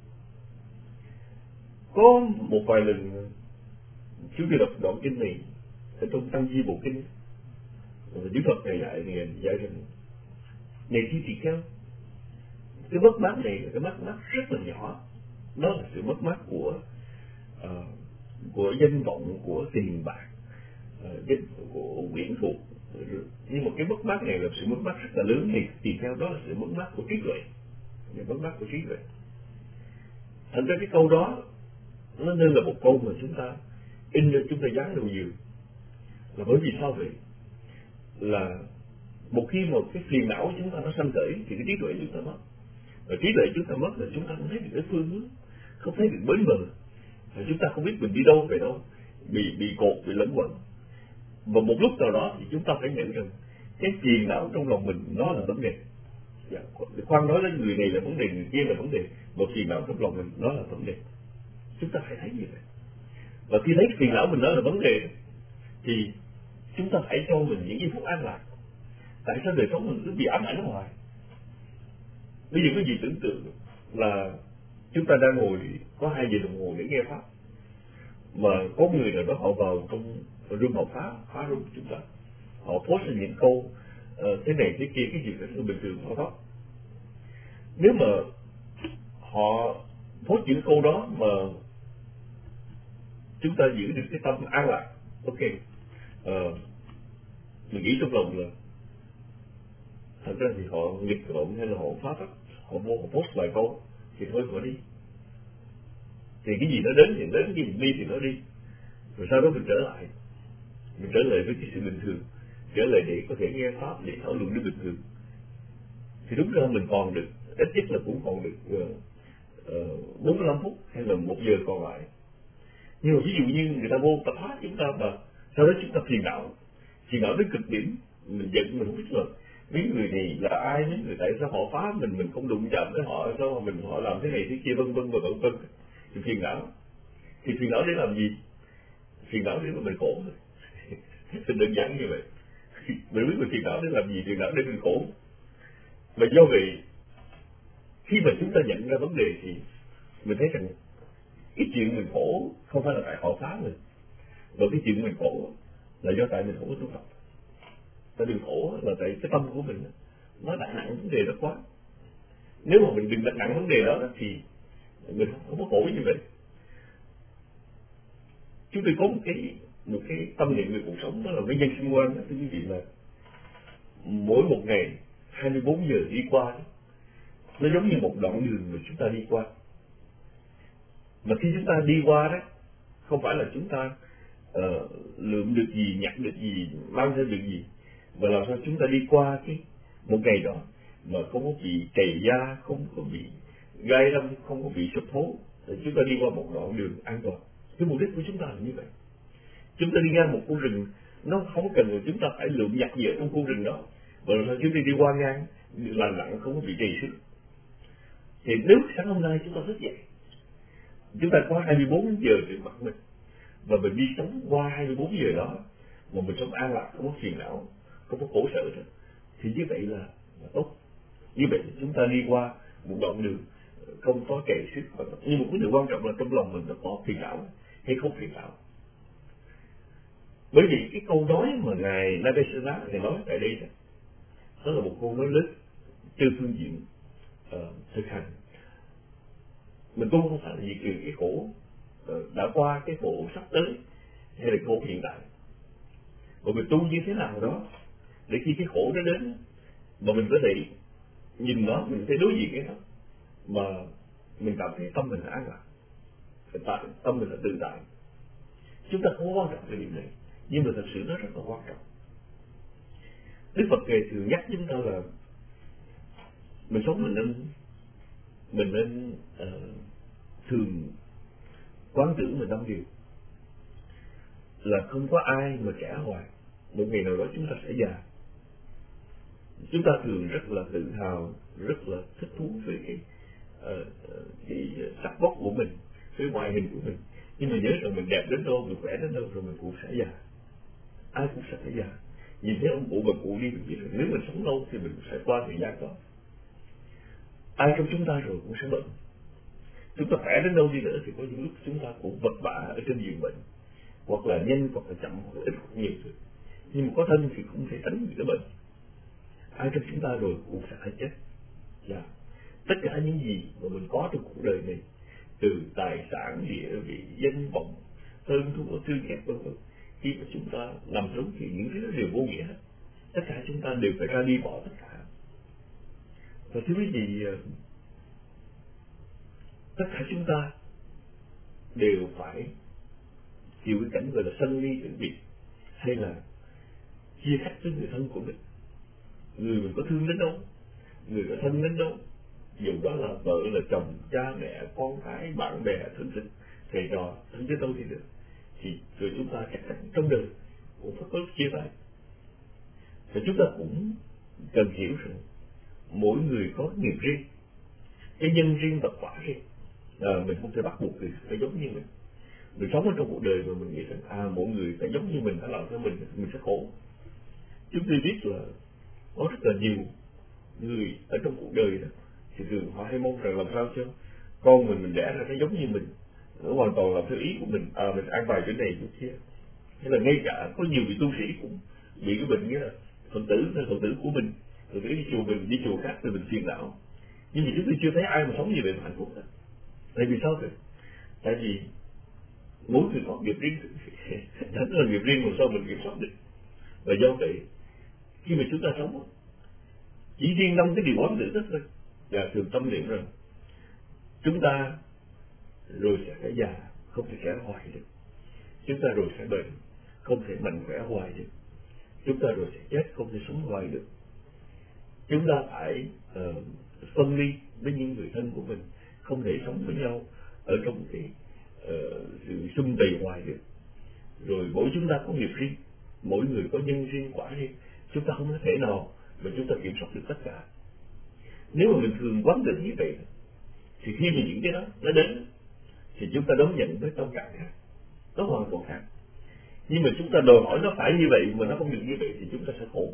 Có một vài lần chúng tôi đọc đoạn kinh này ở trong Tăng Di Bộ Kinh, Đức Phật này dạy này dạy rằng này khi tỳ kheo, cái mất mát này là cái mất mát rất là nhỏ, đó là sự mất mát của uh, của danh vọng, của tiền bạc, uh, của quyến thuộc. Nhưng mà cái mất mát này là sự mất mát rất là lớn, thì tùy theo đó là sự mất mát của trí tuệ, mất mát của trí tuệ. Thành ra cái câu đó nó nên là một câu mà chúng ta in cho chúng ta dán đầu giường, là bởi vì sao vậy? Là một khi một cái phiền não chúng ta nó sanh khởi thì cái trí tuệ chúng ta mất, và trí tuệ chúng ta mất là chúng ta không thấy được cái phương hướng, không thấy được bến bờ, và chúng ta không biết mình đi đâu về đâu, bị bị cột, bị lẫn quẩn. Và một lúc nào đó thì chúng ta phải nhận rằng cái phiền não trong lòng mình nó là vấn đề. Dạ, khoan nói đến người này là vấn đề, người kia là vấn đề, và phiền não trong lòng mình nó là vấn đề. Chúng ta phải thấy như vậy. Và khi thấy phiền não mình nó là vấn đề thì chúng ta phải cho mình những giây phút an lạc. Tại sao đời sống mình cứ bị ám ảnh hoài? Bây giờ có gì tưởng tượng là chúng ta đang ngồi có hai giờ đồng hồ để nghe pháp, mà có người nào đó họ vào trong room họ phá phá room chúng ta, họ post ra những câu uh, thế này thế kia, cái gì đó bình thường họ đó. Nếu mà họ post những câu đó mà chúng ta giữ được cái tâm an lạc, ok, uh, mình nghĩ trong lòng là thật ra thì họ nghịch trộm hay là họ phá pháp, họ vô họ post vài câu thì thôi họ đi, thì cái gì nó đến thì đến, cái gì đi thì nó đi, rồi sau đó mình trở lại, mình trở lại với cái sự bình thường, trở lại để có thể nghe pháp, để thảo luận nó bình thường, thì đúng ra mình còn được ít nhất là cũng còn được uh, bốn mươi lăm phút hay là một giờ còn lại. Nhưng mà ví dụ như người ta vô tập pháp chúng ta mà sau đó chúng ta phiền não, phiền não đến cực điểm, mình giận, mình không biết là mấy người này là ai, mấy người tại sao họ phá mình, mình không đụng chạm tới họ, sao mà mình họ làm thế này thế kia vân vân và vân vân, thì phiền não. Thì phiền não để làm gì? Phiền não để mà mình khổ thôi. Đơn giản như vậy. Mình biết mình phiền não để làm gì? Phiền não để mình khổ. Và do vậy khi mà chúng ta nhận ra vấn đề thì mình thấy rằng cái chuyện mình khổ không phải là tại họ phá mình, mà cái chuyện mình khổ là do tại mình không có tu tập. Tại mình khổ là tại cái tâm của mình nó đặt nặng vấn đề đó quá. Nếu mà mình đừng đặt nặng vấn đề đó thì mình không có khổ như vậy. Chúng tôi có một cái một cái tâm niệm về cuộc sống, đó là cái nhân sinh quan đó, thưa quý vị, là mỗi một ngày hai mươi bốn giờ đi qua nó giống như một đoạn đường mà chúng ta đi qua. Mà khi chúng ta đi qua đó không phải là chúng ta uh, lượm được gì, nhặt được gì, mang theo được gì, mà làm sao chúng ta đi qua cái một ngày đó mà không có bị trầy da, không có bị gai râm, không có bị sụp hố, thì chúng ta đi qua một đoạn đường an toàn. Cái mục đích của chúng ta là như vậy. Chúng ta đi ngang một khu rừng, nó không cần là chúng ta phải lượm nhặt gì ở trong khu rừng đó, mà làm sao chúng ta đi qua ngang là lặng, không có bị trầy xước. Thì nếu sáng hôm nay chúng ta thức dậy, chúng ta có hai mươi bốn giờ trước mặt mình, và mình đi sống qua hai mươi bốn giờ đó mà mình sống an lạc, không có phiền não, không có khổ sở nữa, thì như vậy là, là tốt. Như vậy chúng ta đi qua một đoạn đường không có trầy xước. Nhưng một cái điều quan trọng là trong lòng mình nó có phiền não hay không phiền não. Bởi vì cái câu nói mà ngài Nagasena thì nói tại đây đó, đó là một câu nói lớn trên phương diện uh, thực hành. Mình tu không phải là gì trừ cái khổ uh, đã qua, cái khổ sắp tới, hay là khổ hiện tại. Mà mình tu như thế nào đó để khi cái khổ nó đến mà mình có thể nhìn nó, mình có thể đối diện với nó, mà mình cảm thấy tâm mình là an lạc, tại tâm mình là tự tại. Chúng ta không quan trọng về điểm này, nhưng mà thật sự nó rất là quan trọng. Đức Phật Ngài thường nhắc chúng ta là mình sống mình nên mình nên uh, thường quán tưởng mình năm điều, là không có ai mà trẻ hoài, một ngày nào đó chúng ta sẽ già. Chúng ta thường rất là tự hào, rất là thích thú với cái, uh, cái sắc vóc của mình, với ngoại hình của mình, nhưng mà nhớ rằng mình đẹp đến đâu, mình khỏe đến đâu rồi mình cũng sẽ già. Ai cũng sẽ phải già. Nhìn thấy ông cụ bà cụ đi, mình biết rằng nếu mình sống lâu thì mình cũng sẽ qua thời gian đó. Ai trong chúng ta rồi cũng sẽ bệnh. Chúng ta khỏe đến đâu đi nữa thì có những lúc chúng ta cũng vật vã ở trên giường bệnh, hoặc là nhanh, hoặc là chậm, hoặc là ít, hoặc nhiều thôi. Nhưng mà có thân thì không thể tránh được cái bệnh. Ai trong chúng ta rồi cũng sẽ phải chết. Dạ. Tất cả những gì mà mình có trong cuộc đời này, từ tài sản, địa vị, danh vọng, hơn thua, thương ghét, vân vân, khi mà chúng ta nằm sống thì những thứ đó đều vô nghĩa hết. Tất cả chúng ta đều phải ra đi bỏ tất cả. Và thưa quý vị, tất cả chúng ta đều phải chịu cái cảnh gọi là sanh ly tử biệt, hay là chia cách với người thân của mình. Người mình có thương đến đâu, người có thân đến đâu, dù đó là vợ, là chồng, cha mẹ, con cái, bạn bè, thân thích, thầy trò, thân đến đâu thì được, thì rồi chúng ta chắc chắn trong đời cũng phải có lúc chia tay. Và chúng ta cũng cần hiểu rằng mỗi người có nghiệp riêng, cái nhân riêng và quả riêng. À, mình không thể bắt buộc người phải giống như mình. Mình sống ở trong cuộc đời mà mình nghĩ rằng à mỗi người phải giống như mình, phải làm theo mình, mình sẽ khổ. Chúng tôi biết là có rất là nhiều người ở trong cuộc đời đó thì thường họ hay mong rằng làm sao cho con mình mình đẻ ra nó giống như mình, nó hoàn toàn làm theo ý của mình, à mình an bài chỗ này chỗ kia. Thế là ngay cả có nhiều vị tu sĩ cũng bị cái bệnh nghĩa là phật tử là phật tử của mình, phật tử đi chùa mình đi chùa khác thì mình phiền não. Nhưng mà chúng tôi chưa thấy ai mà sống như vậy mà hạnh phúc đó. Tại vì sao vậy? Tại vì mỗi người có nghiệp riêng, đó là nghiệp riêng mà sao mình kiểm soát được. Và do vậy khi mà chúng ta sống chỉ riêng năm cái điều ấn tượng thôi, và thường tâm niệm rằng chúng ta rồi sẽ phải già, không thể trẻ hoài được. Chúng ta rồi sẽ bệnh, không thể mạnh khỏe hoài được. Chúng ta rồi sẽ chết, không thể sống hoài được. Chúng ta phải uh, phân ly với những người thân của mình, không thể sống với nhau ở trong cái uh, sự xung tì hoài được. Rồi mỗi chúng ta có nghiệp riêng, mỗi người có nhân riêng, quả riêng. Chúng ta không có thể nào mà chúng ta kiểm soát được tất cả. Nếu mà mình thường quán tưởng như vậy thì khi mà những cái đó nó đến thì chúng ta đón nhận với tâm trạng khác, nó hoàn toàn khác. Nhưng mà chúng ta đòi hỏi nó phải như vậy mà nó không được như vậy thì chúng ta sẽ khổ.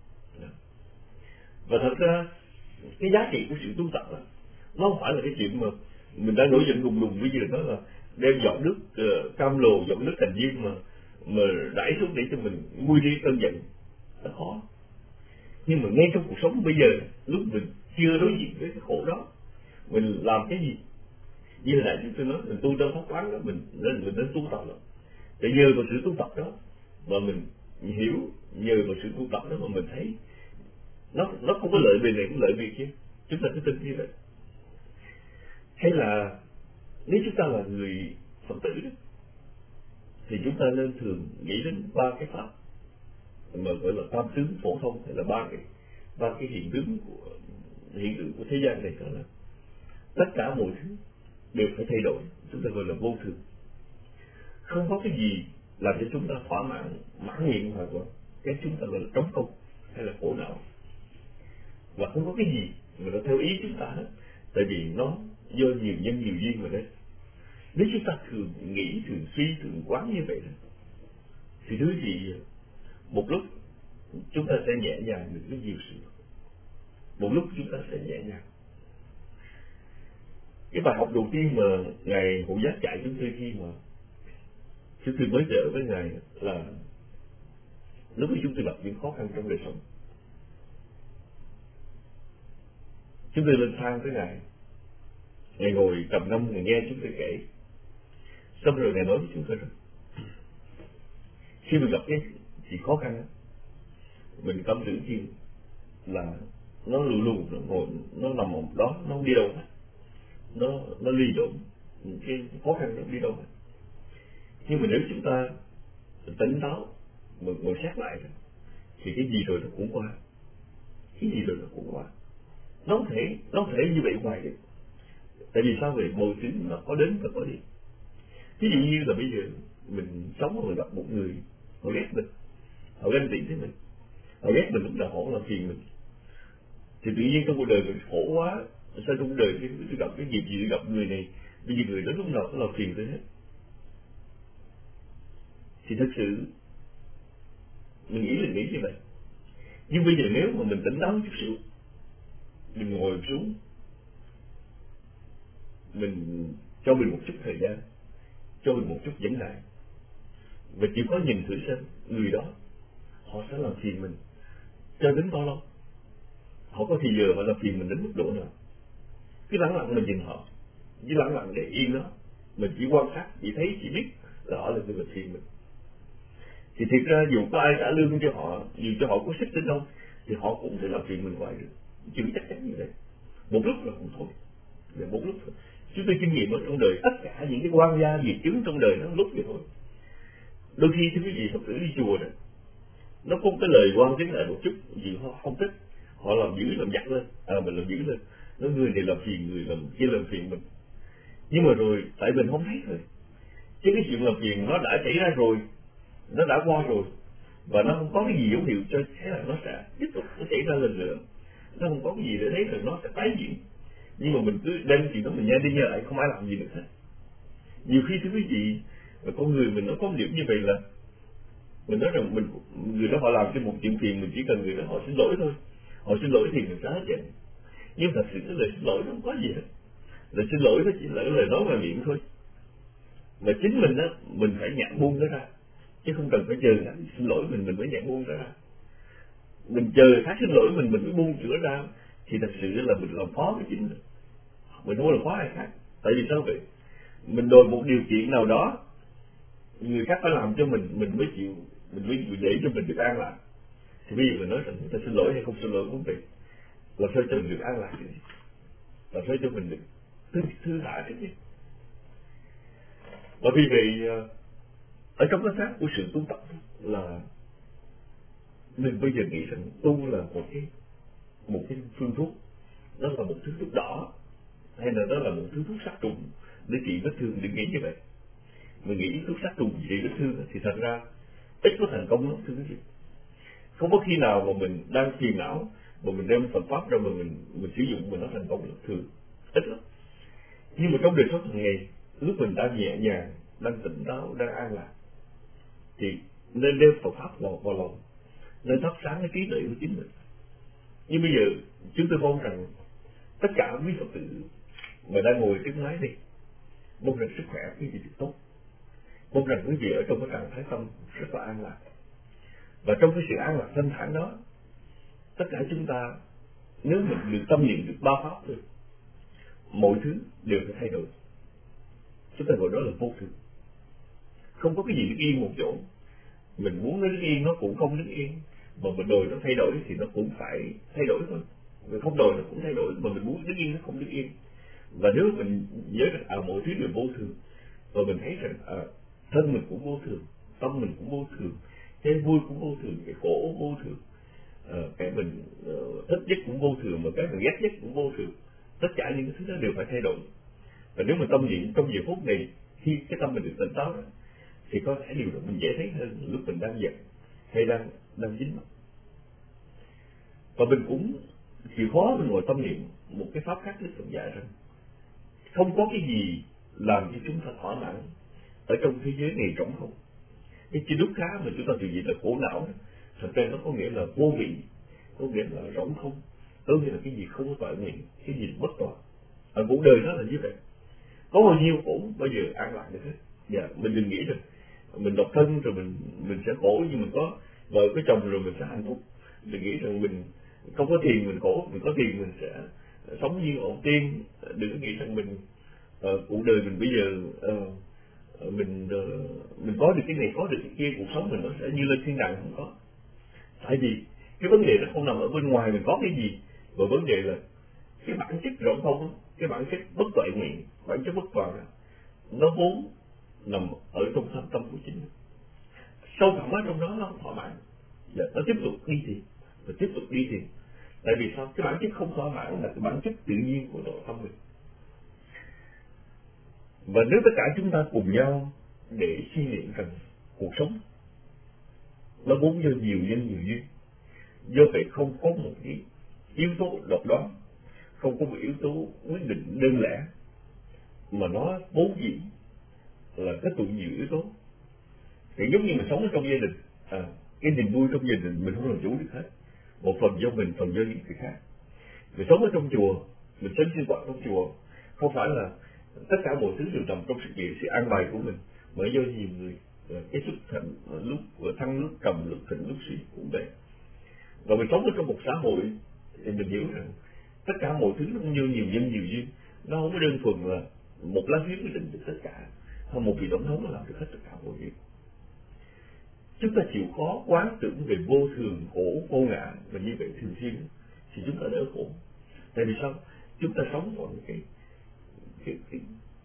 Và thật ra cái giá trị của sự tu tập đó, nó không phải là cái chuyện mà mình đã nổi giận đùng đùng bây giờ đó là đem giọt nước uh, cam lồ, giọt nước thành viên mà mà rải xuống để cho mình nguôi đi cơn giận, nó khó. Nhưng mà ngay trong cuộc sống bây giờ, lúc mình chưa đối diện với cái khổ đó, mình làm cái gì? Như là chúng tôi nói, mình tu trong pháp quán đó, mình nên mình nên tu tập đó. Để nhờ vào sự tu tập đó mà mình hiểu, nhờ vào sự tu tập đó mà mình thấy nó nó không có lợi về này cũng lợi về kia. Chúng ta cứ tin như vậy. Hay là nếu chúng ta là người Phật tử đó, thì chúng ta nên thường nghĩ đến ba cái pháp mà gọi là tam tướng phổ thông, hay là ba cái ba cái hiện tướng của hiện tượng của thế gian này, đó là tất cả mọi thứ đều phải thay đổi, chúng ta gọi là vô thường. Không có cái gì làm cho chúng ta thỏa mãn mãn nguyện hoặc là cái chúng ta gọi là trống không hay là khổ não. Và không có cái gì mà nó theo ý chúng ta hết, tại vì nó do nhiều nhân nhiều duyên mà đấy. Nếu chúng ta thường nghĩ, thường suy, thường quán như vậy đó, thì thứ gì một lúc chúng ta sẽ nhẹ nhàng được rất nhiều sự, một lúc chúng ta sẽ nhẹ nhàng. Cái bài học đầu tiên mà Ngài Hộ Giác dạy chúng tôi khi mà chúng tôi mới trở với Ngài là lúc mà chúng tôi gặp những khó khăn trong đời sống, chúng tôi lên thang với Ngài. Ngài ngồi trầm ngâm, Ngài nghe chúng tôi kể, xong rồi Ngài nói với chúng tôi rằng khi mình gặp cái gì khó khăn đó, mình tâm tưởng chi là nó lù lù, nó ngồi, nó nằm ở đó, nó không đi đâu hết, nó nó ly đổn, những cái khó khăn nó không đi đâu hết. Nhưng mà nếu chúng ta tỉnh táo mà ngồi xét lại thì cái gì rồi nó cũng qua, cái gì rồi nó cũng qua. Nó không thể nó không thể như vậy hoài được. Tại vì sao vậy? Mọi thứ nó có đến và có đi. Ví dụ như là bây giờ mình sống mà mình gặp một người họ ghét mình, họ ganh tị với mình, họ ghét mình lúc nào họ làm phiền mình, thì tự nhiên trong cuộc đời mình khổ quá. Sao trong cuộc đời tôi gặp cái nghiệp gì, tôi gặp người này, bây giờ người đó lúc nào cũng làm phiền tôi hết. Thì thật sự mình nghĩ là nghĩ như vậy. Nhưng bây giờ nếu mà mình tỉnh táo chút xíu, mình ngồi xuống, mình cho mình một chút thời gian, cho mình một chút nhẫn nại, và chỉ có nhìn thử xem người đó họ sẽ làm phiền mình cho đến bao lâu, họ có thì giờ mà làm phiền mình đến mức độ nào. Cứ lặng lặng mình nhìn họ, chỉ lặng lặng để yên đó, mình chỉ quan sát, chỉ thấy, chỉ biết là họ là người làm phiền mình. Thì thiệt ra dù có ai trả lương cho họ, dù cho họ có sức đến đâu, thì họ cũng thể làm phiền mình hoài được, chứ chắc chắn như vậy. Một lúc là cũng thôi, để một lúc thôi. Chúng tôi kinh nghiệm ở trong đời, tất cả những cái quan gia nghiệp chướng trong đời nó lúc vậy thôi. Đôi khi thưa quý vị, Phật tử đi chùa đó, nó có cái lời quan tiếng lại một chút gì họ không thích, họ làm dữ làm giặt lên, à mình làm dữ lên, nó người này làm phiền, người làm kia làm phiền mình. Nhưng mà rồi tại mình không thấy thôi, chứ cái chuyện làm phiền nó đã xảy ra rồi, nó đã qua rồi, và nó không có cái gì dấu hiệu cho thấy là nó sẽ tiếp tục nó xảy ra lần nữa, nó không có cái gì để thấy là nó sẽ tái diễn. Nhưng mà mình cứ đem chuyện đó mình nghe đi nghe lại, không ai làm gì được hết. Nhiều khi thưa quý vị, con người mình nó có một điểm như vậy là mình nói rằng mình người đó họ làm cho một chuyện phiền, mình chỉ cần người đó họ xin lỗi thôi, họ xin lỗi thì mình sẽ hết giận. Nhưng thật sự cái lời xin lỗi nó không có gì hết. Lời xin lỗi nó chỉ là lời nói ngoài miệng thôi. Mà chính mình á, mình phải nhặt buông nó ra, chứ không cần phải chờ anh xin lỗi mình mình mới nhặt buông nó ra. Mình chờ khác xin lỗi mình mình mới buông chữa ra thì thật sự là mình làm khó với chính mình. Mình không có làm khó ai khác. Tại vì sao vậy? Mình đòi một điều kiện nào đó người khác phải làm cho mình, mình mới chịu, mình mới chịu để cho mình được an lạc. Thì bây giờ mình nói rằng chúng ta xin lỗi hay không xin lỗi cũng vậy. Làm sao cho mình được an lạc chứ? Làm sao cho mình được thư, thư thả chứ? Và vì vậy ở trong cái pháp của sự tu tập là mình bây giờ nghĩ rằng tu là một cái một cái phương thuốc, đó là một thứ thuốc đỏ hay là đó là một thứ thuốc sát trùng để trị vết thương. Đừng nghĩ như vậy. Mình nghĩ thuốc sát trùng trị vết thương thì thật ra ít có thành công lắm, thưa quý vị. Không có khi nào mà mình đang phiền não mà mình đem Phật pháp ra mà mình mình sử dụng mình nó thành công lắm, thường ít lắm. Nhưng mà trong đời sống hàng ngày, lúc mình đang nhẹ nhàng, đang tỉnh táo, đang an lạc, thì nên đem Phật pháp vào vào lòng, nên thắp sáng cái trí tuệ của chính mình. Nhưng bây giờ chúng tôi mong rằng tất cả quý Phật tử mà đang ngồi trước máy đi, mong rằng sức khỏe quý vị được tốt, mong rằng quý vị ở trong cái trạng thái tâm rất là an lạc. Và trong cái sự an lạc thanh thản đó, tất cả chúng ta nếu mình được tâm niệm được ba pháp thôi, mọi thứ đều phải thay đổi. Chúng ta gọi đó là vô thường. Không có cái gì đứng yên một chỗ. Mình muốn nó đứng yên nó cũng không đứng yên, mà mình đòi nó thay đổi thì nó cũng phải thay đổi thôi. Mình không đòi nó cũng thay đổi, mà mình muốn đứng yên nó không đứng yên. Và nếu mình nhớ rằng à, mọi thứ đều vô thường, và mình thấy rằng à, thân mình cũng vô thường, tâm mình cũng vô thường, cái vui cũng vô thường, cái khổ vô thường, à, cái mình uh, thích nhất cũng vô thường, mà cái mình ghét nhất cũng vô thường. Tất cả những cái thứ đó đều phải thay đổi. Và nếu mà tâm niệm trong giờ phút này, khi cái tâm mình được tỉnh táo đó, thì có thể điều đó mình dễ thấy hơn lúc mình đang giận hay đang đang dính mắc. Và mình cũng chịu khó mình ngồi tâm niệm một cái pháp khác Đức Phật dạy rằng không có cái gì làm cho chúng ta thỏa mãn ở trong thế giới này trống không. Cái chữ đúc khá mà chúng ta tự dịch là khổ não, thật ra nó có nghĩa là vô vị, có nghĩa là rỗng không, có nghĩa là cái gì không có toại nguyện, cái gì bất toàn. Ở cuộc đời nó là như vậy. Có bao nhiêu khổ bao giờ an lạc được hết. Dạ, mình đừng nghĩ rằng mình độc thân rồi mình mình sẽ khổ, nhưng mình có vợ có chồng rồi mình sẽ hạnh phúc. Đừng nghĩ rằng mình không có tiền mình khổ, mình có tiền mình sẽ sống như ổn tiên. Đừng có nghĩ rằng mình uh, cuộc đời mình bây giờ uh, mình uh, mình có được cái này, có được cái kia, cuộc sống mình nó sẽ như lên thiên đàng. Không có. Tại vì cái vấn đề nó không nằm ở bên ngoài mình có cái gì, mà vấn đề là cái bản chất rộng không, cái bản chất bất toại nguyện, bản chất bất toàn, nó vốn nằm ở trong thâm tâm của chính mình. Sâu thẳm ở trong đó nó không thỏa mãn, nó tiếp tục đi tìm, và tiếp tục đi tìm. Tại vì sao? Cái bản chất không thỏa mãn là cái bản chất tự nhiên của nội tâm mình. Và nếu tất cả chúng ta cùng nhau để suy niệm rằng cuộc sống nó vốn do nhiều nhân nhiều duyên, do vậy không có một cái yếu tố độc đoán, không có một yếu tố quyết định đơn lẻ, mà nó vốn dĩ là kết tụ nhiều yếu tố. Thì giống như mình sống ở trong gia đình, à, cái niềm vui trong gia đình mình không làm chủ được hết, một phần do mình, phần do những người khác. Mình sống ở trong chùa, mình sống sinh hoạt trong chùa, không phải là tất cả mọi thứ đều nằm trong sự kiện sự an bài của mình, mà do nhiều người cái xuất thành lúc thăng lúc trầm, lúc thịnh lúc suy cũng vậy. Và mình sống ở trong một xã hội thì mình hiểu rằng tất cả mọi thứ nó cũng như nhiều nhân nhiều duyên, nó không có đơn thuần là một lá phiếu quyết định được tất cả, hay một vị tổng thống nó làm được hết tất cả mọi việc. Chúng ta chịu khó quán tưởng về vô thường, khổ, vô ngã, và như vậy thường xuyên thì chúng ta đỡ khổ. Tại vì sao? Chúng ta sống vào cái cái, cái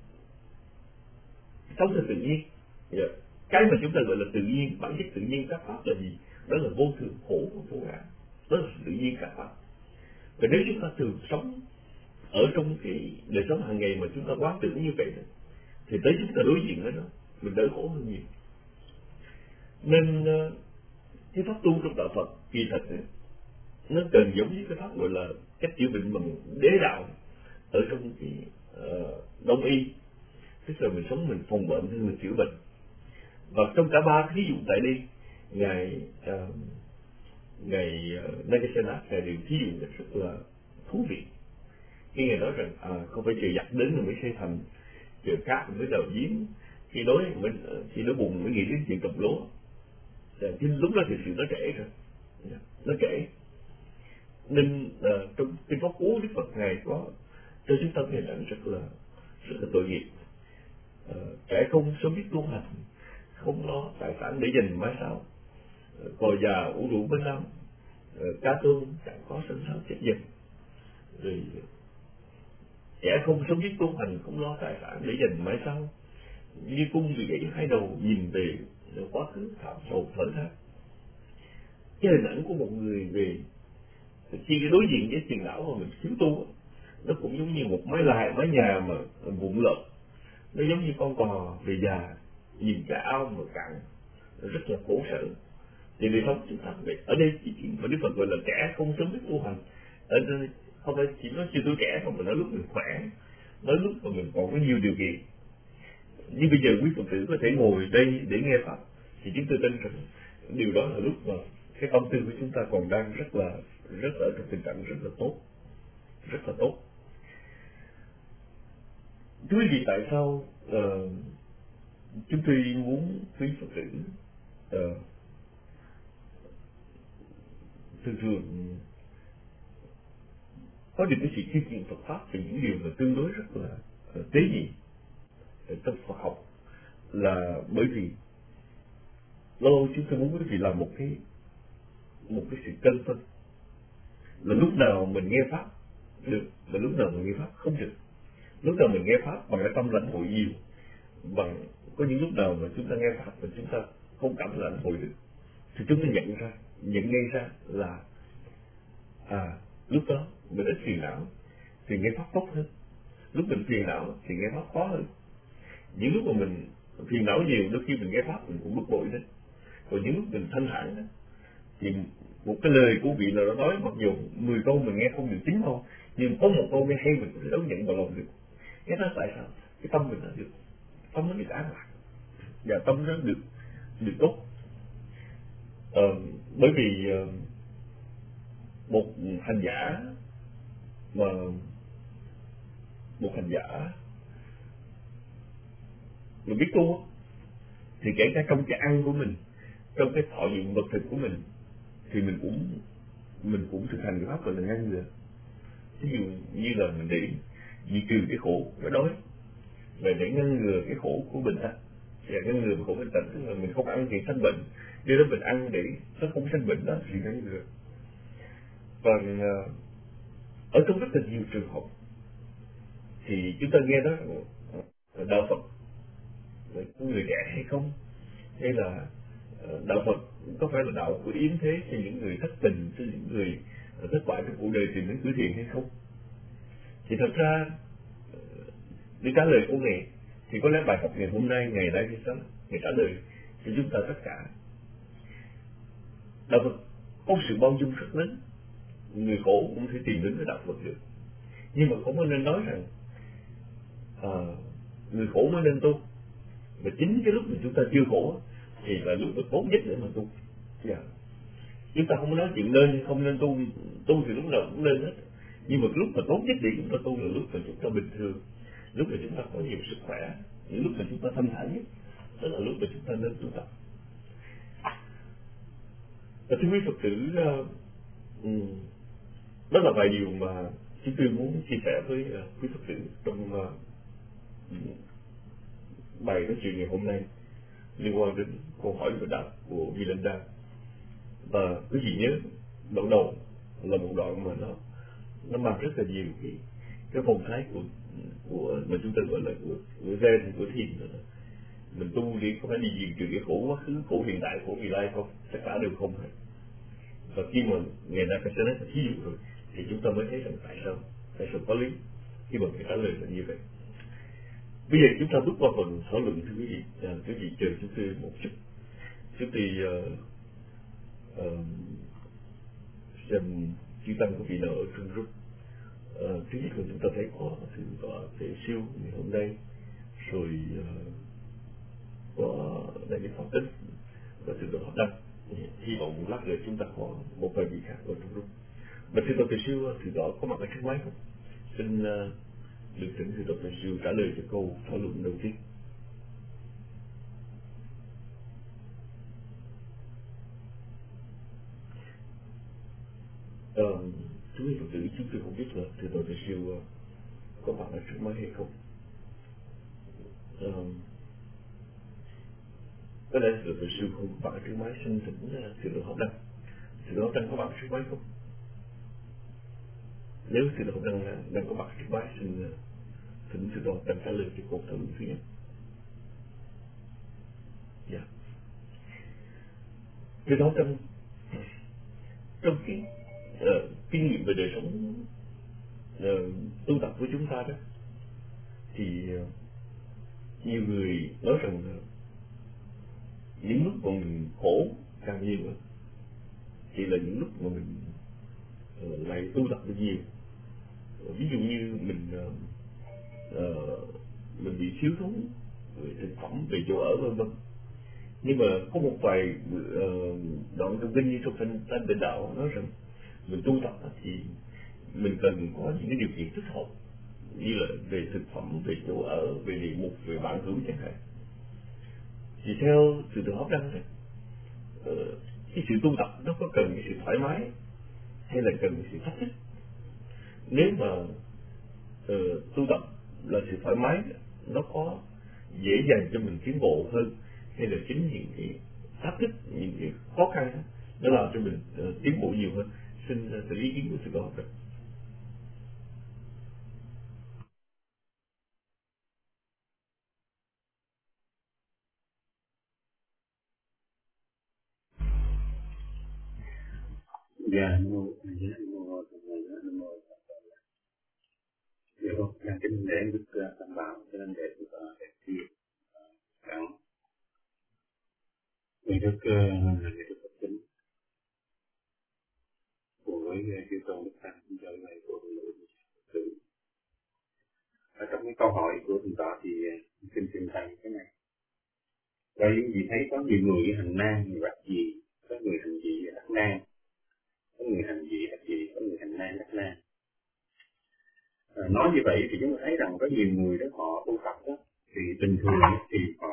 sống theo tự nhiên. Yeah. Cái mà chúng ta gọi là tự nhiên, bản chất tự nhiên các pháp là gì? Đó là vô thường, khổ và vô ngã. Đó là tự nhiên các pháp. Và nếu chúng ta thường sống ở trong cái đời sống hàng ngày mà chúng ta quán tưởng như vậy, thì tới chúng ta đối diện với nó, mình đỡ khổ hơn nhiều. Nên cái pháp tu trong đạo Phật kỳ thật nó cần giống như cái pháp gọi là cách chữa bệnh bằng đế đạo ở trong cái uh, đông y, tức là mình sống mình phòng bệnh hay mình chữa bệnh. Và trong cả ba thí dụ tại đây, ngài uh, ngài uh, Nagasena ngài đều thí dụ rất là thú vị. Khi Ngài nói rằng à, không phải chờ giặc đến rồi mới xây thành, chờ cát rồi mới đào giếng, khi đói mới khi đói bụng mới nghĩ đến chuyện trồng lúa. Thì lúc đó thì sự nó trễ rồi, nó trễ. Nên uh, trong kinh pháp cú Đức Phật Ngài có cho chúng ta hình ảnh rất là rất là tội nghiệp. Uh, trẻ không sớm biết tu hành, không lo tài sản để dành mai sau, uh, cò già ủ rũ bên năm, uh, cá tôm chẳng có sẵn sàng chết dần. Rồi trẻ không sớm biết tu hành, không lo tài sản để dành mai sau, như cung bị gãy hai đầu nhìn về quá khứ thảm sầu thở thác. Cái hình ảnh của một người về khi đối diện với phiền não mà mình thiếu tu, nó cũng giống như một mái lại mái nhà mà vụn lợn, nó giống như con cò về già nhìn cái ao mà cạn, rất là khổ sở. Thì vì không chúng ta vậy ở đây chỉ mà Đức Phật gọi là trẻ không sớm biết tu hành, ở đây không phải chỉ nói chưa tuổi trẻ không, mà nói lúc mình khỏe, nói lúc mà mình còn có nhiều điều kiện. Như bây giờ quý Phật tử có thể ngồi đây để nghe pháp, thì chúng tôi tin rằng điều đó là lúc mà cái tâm tư của chúng ta còn đang rất là rất ở trong tình trạng rất là tốt, rất là tốt. Quý vị, tại sao uh, chúng tôi muốn quý Phật tử uh, thường thường có được cái sự kinh nghiệm Phật pháp về những điều mà tương đối rất là uh, tế nhị trong Phật học, là bởi vì lâu chúng tôi muốn quý vị làm một cái một cái sự cân phân, là lúc nào mình nghe pháp được và lúc nào mình nghe pháp không được. Lúc nào mình nghe pháp bằng cái tâm lãnh hội nhiều, bằng có những lúc nào mà chúng ta nghe pháp mà chúng ta không cảm lãnh hội được, thì chúng ta nhận ra nhận ngay ra là à lúc đó mình ít phiền não thì nghe pháp tốt hơn, lúc mình phiền não thì nghe pháp khó hơn. Những lúc mà mình phiền não nhiều, đôi khi mình nghe pháp mình cũng bực bội đấy. Còn những lúc mình thanh thản đó, thì một cái lời của vị nào đó nói, mặc dù mười câu mình nghe không được chín câu, nhưng có một câu nghe hay mình có thể đón nhận vào lòng được. Cái đó tại sao? Cái tâm mình nó được, tâm nó được an lạc, và tâm nó được được tốt. Ờ, bởi vì uh, một hành giả mà một hành giả mình biết tu thì kể cả trong cái ăn của mình, trong cái thọ dụng vật thực của mình, thì mình cũng mình cũng thực hành cái pháp gọi là ngăn ngừa. Ví dụ như là mình để diệt trừ cái khổ, cái đói, và để ngăn ngừa cái khổ của bệnh tật, và ngăn ngừa cái khổ bệnh tật tức là mình không ăn thì sanh bệnh, đưa đến mình ăn để nó không sanh bệnh, đó thì ngăn ngừa. Còn ở trong rất là nhiều trường hợp thì chúng ta nghe đó đạo Phật có người trẻ hay không, hay là đạo Phật có phải là đạo của yếm thế cho những người thất tình, cho những người thất bại trong cuộc đời tìm đến cửa thiện hay không. Thì thật ra để trả lời câu này thì có lẽ bài học ngày hôm nay, ngày nay hay sao ngày trả lời cho chúng ta tất cả. Đạo Phật có sự bao dung rất lớn, người khổ cũng thể tìm đến với đạo Phật được, nhưng mà không có nên nói rằng à, người khổ mới nên tu, và chính cái lúc mà chúng ta chưa khổ thì là lúc mà tốt nhất để mà tu. Yeah. Chúng ta không nói chuyện nên không nên tu, tu thì lúc nào cũng nên hết, nhưng mà lúc mà tốt nhất để chúng ta tu là lúc mà chúng ta bình thường, lúc mà chúng ta có nhiều sức khỏe, những lúc mà chúng ta thanh thản nhất, đó là lúc mà chúng ta nên tu tập. Và thưa quý Phật tử, uh, đó là vài điều mà chúng tôi muốn chia sẻ với uh, quý Phật tử trong uh, bài nói chuyện ngày hôm nay liên quan đến câu hỏi và đáp của Milanda. Và quý vị nhớ, đoạn đầu là một đoạn mà nó nó mang rất là nhiều cái cái phong thái của của mà chúng ta gọi là của của Zen, của thiền. Mình tu đi không phải đi diệt trừ cái khổ quá khứ, khổ hiện tại, khổ vị lai không, tất cả đều không hết. Và khi mà ngày nay phải nói thí dụ rồi thì chúng ta mới thấy rằng tại sao tại sao có lý khi mà phải trả lời là như vậy. Bây giờ chúng ta bước vào phần thảo luận, thưa quý vị. À, quý vị chờ chúng tôi một chút, chúng tôi uh, uh, xem chư tăng của vị nào ở trong group. Uh, thứ nhất là chúng ta thấy có thượng tọa Thể Siêu ngày hôm nay, rồi uh, có đại đức Pháp Tích và thượng tọa Pháp Đăng. Hy vọng lát nữa chúng ta có một vài vị khác ở trong group. Và thượng tọa Thể Siêu, thượng tọa có mặt ở trên máy không? Xin uh, được thỉnh sư Độc Đại Siêu trả lời cho câu thảo luận đầu tiên. Uh, Thưa quý Phật tử, chúng tôi không biết là sư Độc Đại Siêu uh, có bạn ở trước máy hay không. Uh, có lẽ sư Độc Đại Siêu không có bạn ở trước máy, xin thỉnh uh, sư Độc Học Đăng. Sư Độc Học Đăng có bạn ở trước máy không? Nếu sư Độc Học Đăng uh, đang có bạn ở trước máy, xin uh, thỉnh sư Độc Học Đăng trả lời cho câu thảo luận thứ nhất. Dạ. Sư Độc Học Đăng, trong cái uh, kinh nghiệm về đời sống uh, tu tập của chúng ta đó, thì uh, nhiều người nói rằng uh, những lúc mà mình khổ càng nhiều uh, thì là những lúc mà mình uh, lại tu tập được nhiều. Uh, ví dụ như mình uh, uh, mình bị thiếu thốn về thực phẩm, về chỗ ở vân vân. Nhưng mà có một vài uh, đoạn trong kinh như trong thanh thanh tịnh đạo nói rằng mình tu tập thì mình cần có những cái điều kiện thích hợp, như là về thực phẩm, về chỗ ở, về địa mục, về bạn hữu chẳng hạn. Thì theo sự tự học đăng, uh, cái sự tu tập nó có cần cái sự thoải mái hay là cần sự thách thức? Nếu mà uh, tu tập là sự thoải mái, nó có dễ dàng cho mình tiến bộ hơn, hay là chính những cái thách thức, những cái khó khăn đó, nó làm cho mình uh, tiến bộ nhiều hơn? Xin uh, tự ý kiến của sự tự học đăng. Dạ, nam mô A Di Đà, nam mô Phật, nam mô Phật. Dạ vâng, là kính để đức Tam Bảo cho nên để được để chia sẵn. Người đức là người đức Phật tính cùng với chư tôn đức tăng trở về của thượng nữ Phật tử. Ở trong cái câu hỏi của thượng tọa thì xin trình bày cái này. Và những gì thấy có nhiều người hành nan, người bạch gì, có người hành gì đắc nan, có người hành gì đắc gì, có người hành nan đắc nan. À, nói như vậy thì chúng ta thấy rằng có nhiều người đó họ tu tập đó, thì bình thường thì họ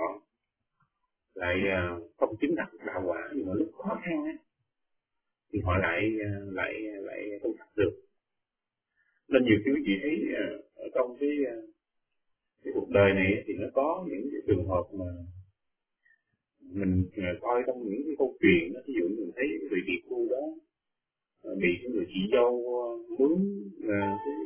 lại uh, không chứng đắc đạo quả, nhưng mà lúc khó khăn á thì họ lại uh, lại lại tu tập được. Nên nhiều quý vị thấy uh, ở trong cái, uh, cái cuộc đời này thì nó có những cái trường hợp mà mình uh, coi trong những cái câu chuyện đó, ví dụ mình thấy cái vị địa khu đó uh, bị cái người chị dâu uh, mướn uh, cái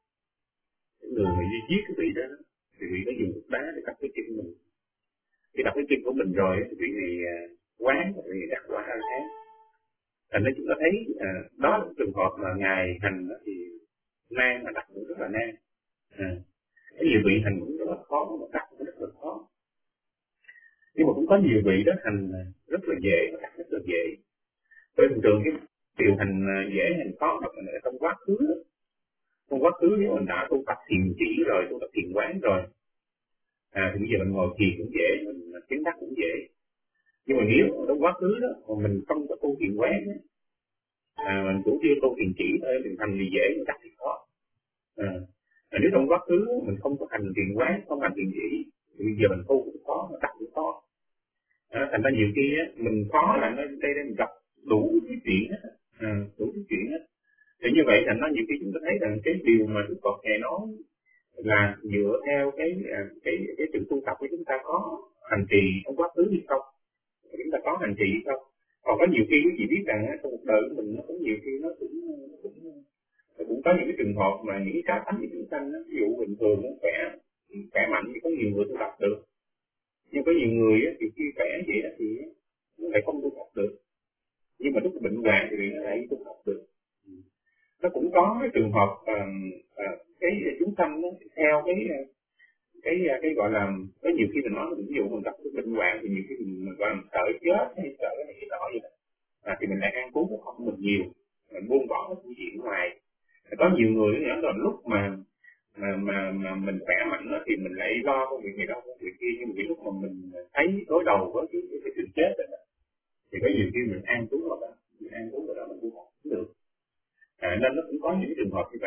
người mà đi giết cái vị đó, thì vị đó dùng cục đá để đập cái chân mình. Khi đập cái chân của mình rồi thì vị này quán, vị này đắc quả ra thế. Thành ra chúng ta thấy à, đó là trường hợp mà ngài hành đó thì nan mà đắc cũng rất là nan. À, có nhiều vị hành cũng rất là khó, mà đắc cũng rất là khó. Nhưng mà cũng có nhiều vị đó hành rất là dễ, mà đắc rất là dễ. Bởi thường thường cái điều hành dễ hành khó hoặc là trong quá khứ đó. Trong quá khứ nếu mình đã tu tập thiền chỉ rồi, tu tập thiền quán rồi, à, thì bây giờ mình ngồi thiền cũng dễ, mình chứng đắc cũng dễ. Nhưng mà nếu trong quá khứ đó mà mình không có tu thiền quán đó, à, mình cũng chưa tu thiền chỉ thôi, mình hành thì dễ, mình đắc thì khó. À, à, nếu trong quá khứ mình không có hành thiền quán, không hành thiền chỉ, thì bây giờ mình tu cũng khó, mà đắc cũng khó. À, thành ra nhiều khi á, mình khó là nó đây đây mình gặp đủ cái chuyện á, à, đủ cái chuyện á. Thì như vậy thành ra nhiều khi chúng ta thấy rằng cái điều mà Đức Phật Ngài nói là dựa theo cái cái cái, cái sự tu tập của chúng ta có hành trì trong quá khứ hay không, chúng ta có hành trì hay không. Còn có nhiều khi quý vị biết rằng trong cuộc đời của mình nó cũng nhiều khi nó cũng cũng cũng có những cái trường hợp mà những cái cá tánh như chúng sanh, ví dụ bình thường nó khỏe khỏe mạnh thì có nhiều người tu tập được, nhưng có nhiều người thì khi khỏe vậy thì nó lại không tu tập được, nhưng mà lúc bệnh hoạn thì nó lại tu tập được. Nó cũng có cái trường hợp uh, uh, cái chúng sanh đó, theo cái cái cái gọi là có nhiều khi mình nói ví dụ mình gặp cái bệnh hoạn thì nhiều khi mình, mình gọi là sợ chết hay sợ cái này cái nọ vậy đó, à, thì mình lại ăn uống không mình nhiều, mình buông bỏ cái chuyện ngoài. Có nhiều người nó là lúc mà mà mà mà mình khỏe mạnh đó, thì mình lại lo công việc này đó công việc kia, nhưng mà lúc mà mình thấy đối đầu với cái cái, cái sự chết đó, thì có nhiều khi mình ăn uống vào đó, mình ăn uống vào đó mình cũng không được. À, nên nó cũng có những trường hợp như vậy.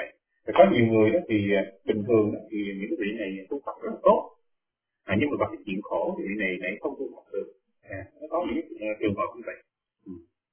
Thì có nhiều người đó thì bình thường đó, thì những cái vị này tu tập rất là tốt, à, nhưng mà gặp cái chuyện khổ thì vị này lại không tu tập được, à, nó có những uh, trường hợp như vậy. Ừ.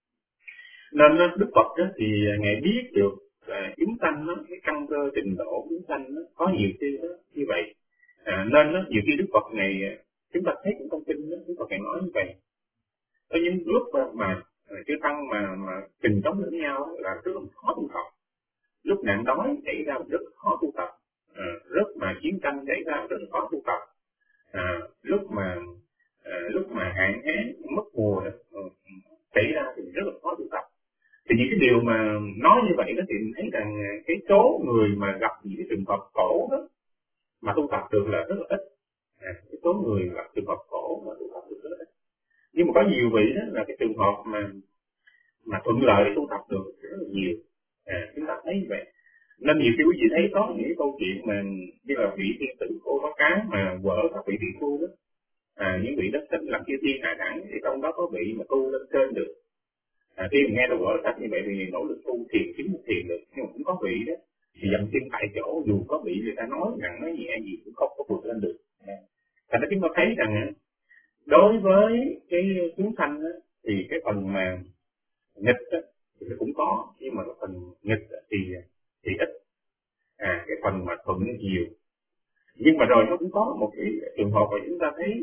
Nên uh, Đức Phật đó thì ngài biết được uh, chúng sanh đó, cái căn cơ trình độ chúng sanh đó, có nhiều khi đó, như vậy, à, nên đó, nhiều khi Đức Phật này chúng ta thấy cũng trong kinh đó, Đức Phật ngài nói như vậy. Có những lúc mà chư tăng mà mà trình chống lẫn nhau là rất là khó tu tập, lúc nạn đói xảy ra rất khó tu tập, à, lúc mà chiến tranh xảy ra rất khó tu tập, à, lúc mà à, lúc mà hạn hán mất mùa uh, xảy ra thì rất là khó tu tập. Thì những cái điều mà nói như vậy đó thì mình thấy rằng cái số người mà gặp những cái trường hợp khổ đó mà tu tập được là rất là ít, à, cái số người gặp trường hợp khổ mà tu tập được rất là ít. Nhưng mà có nhiều vị đó là cái trường hợp mà mà thuận lợi để tu tập được rất là nhiều, à, chúng ta thấy như vậy. Nên nhiều khi quý vị thấy có những cái câu chuyện mà như là vị thiên tử cô có cái mà vỡ các vị địa phu đó, à, những vị đất tỉnh làm chư thiên hạ đẳng thì trong đó có vị mà tu lên trên được, à, khi mình nghe được vỡ sách như vậy thì nỗ lực tu thiền chứng thiền được, nhưng mà cũng có vị đó thì dậm chân tại chỗ, dù có vị người ta nói nặng nói nhẹ gì cũng không có vượt lên được. À, thành ra chúng ta thấy rằng đối với cái chúng sanh đó, thì cái phần mà nghịch đó, thì nó cũng có, nhưng mà cái phần nghịch thì thì ít, à, cái phần mà thuận nó nhiều. Nhưng mà rồi nó cũng có một cái trường hợp mà chúng ta thấy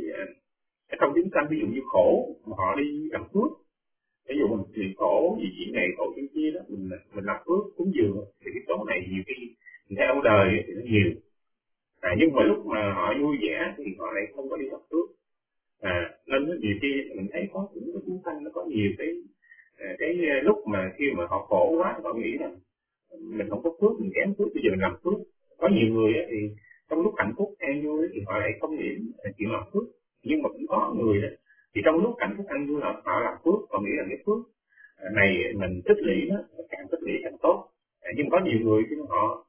ở trong chúng sanh, ví dụ như khổ mà họ đi làm phước, ví dụ mình bị khổ vì chuyện này khổ chuyện kia đó, mình mình làm phước cúng dường thì cái số này nhiều khi theo đời thì nó nhiều, à, nhưng mà lúc mà họ vui vẻ thì họ lại không có đi làm phước, à, nên nhiều khi mình thấy có những cái chúng sanh nó có nhiều cái cái lúc mà khi mà họ khổ quá họ nghĩ rằng mình không có phước, mình kém phước, bây giờ mình làm phước. Có nhiều người thì trong lúc hạnh phúc an vui thì họ lại không nghĩ chuyện làm phước, nhưng mà cũng có người đó thì trong lúc hạnh phúc an vui họ, họ làm phước, họ nghĩ là cái phước này mình tích lũy nó càng tích lũy càng tốt, à, nhưng có nhiều người khi mà họ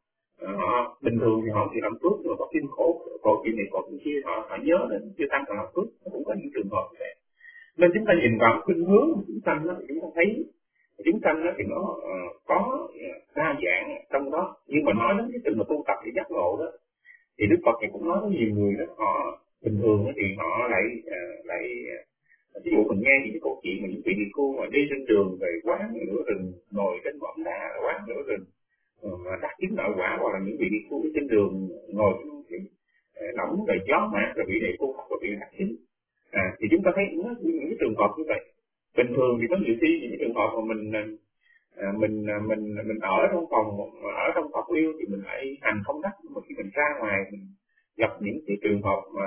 họ bình thường thì họ chỉ làm phước, nhưng mà có phim khổ khổ chuyện này khổ chuyện kia họ họ nhớ đến chưa tăng họ làm phước, nó cũng có những trường hợp như vậy. Nên chúng ta nhìn vào khuynh hướng của chúng sanh đó, chúng ta thấy chúng sanh đó thì nó uh, có đa dạng trong đó, nhưng mà nói đến cái sự mà tu tập để giác ngộ đó thì Đức Phật thì cũng nói với nhiều người đó, họ bình thường đó thì họ lại uh, lại uh, ví dụ mình nghe những cái câu chuyện mà những vị địa cô mà đi trên đường về quán lửa rừng, ngồi trên võng đá quán lửa rừng mà uh, đắc chứng nội quả, hoặc là những vị địa cô đi trên đường ngồi trên cái uh, nóng đầy gió mát rồi vị địa cô hoặc là vị đắc chứng, à, thì chúng ta thấy nó những cái trường hợp như vậy. Bình thường thì có nhiều khi những cái trường hợp mà mình à, mình à, mình mình ở trong phòng ở trong pháp yêu thì mình lại hành không đắc, mà khi mình ra ngoài mình gặp những cái trường hợp mà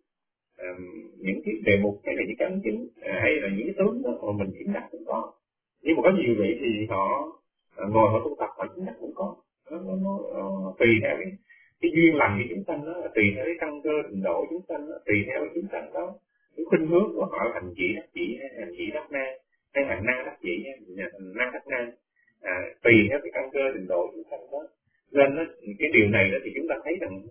à, những cái đề mục hay là những cái ấn chứng à, hay là những cái tướng đó mà mình chứng đắc cũng có. Nhưng mà có nhiều vị thì họ à, ngồi họ tu tập họ chứng đắc cũng có, nó, nó, nó uh, tùy theo cái, cái duyên lành của chúng sanh đó, tùy theo cái căn cơ trình độ chúng sanh đó, tùy theo cái chúng sanh đó, cái khuynh hướng của họ hành vị đắc vị hay hành vị đắc na hay hành na đắc vị hay hành na đắc na, à, tùy theo cái căn cơ trình độ chúng sanh đó. Nên đó, cái điều này thì chúng ta thấy rằng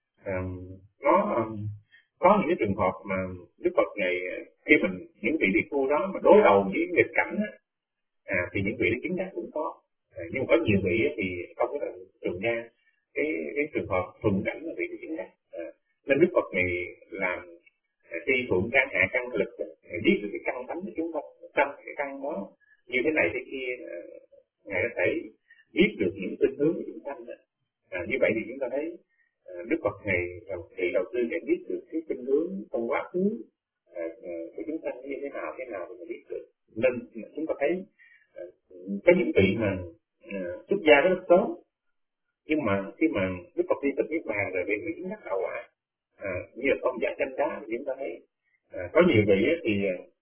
um, nó um, có những cái trường hợp mà Đức Phật này khi mình những vị địa phu đó mà đối đầu với nghịch cảnh á, à, thì những vị chứng đắc cũng có, à, nhưng mà có nhiều vị thì không có trường ra cái cái trường hợp thuận cảnh là vị chứng đắc, à, nên Đức Phật này làm khi thuận căn hạ căn lực biết được cái căn tánh của chúng ta, tâm cái căn đó như thế này thế kia, ngài có thể biết được những tình hướng của chúng sanh, à, như vậy thì chúng ta thấy à, Đức Phật này thì đầu tư để biết được cái tình hướng trong quá khứ à, của chúng sanh như thế nào thế nào thì biết được. Nên chúng ta thấy à, có những vị mà à, xuất gia rất sớm, nhưng mà khi mà Đức Phật đi tịch niết bàn rồi bị bị chứng đắc đạo quả, à, như là ông giả tranh đá thì chúng ta thấy à, có nhiều vị thì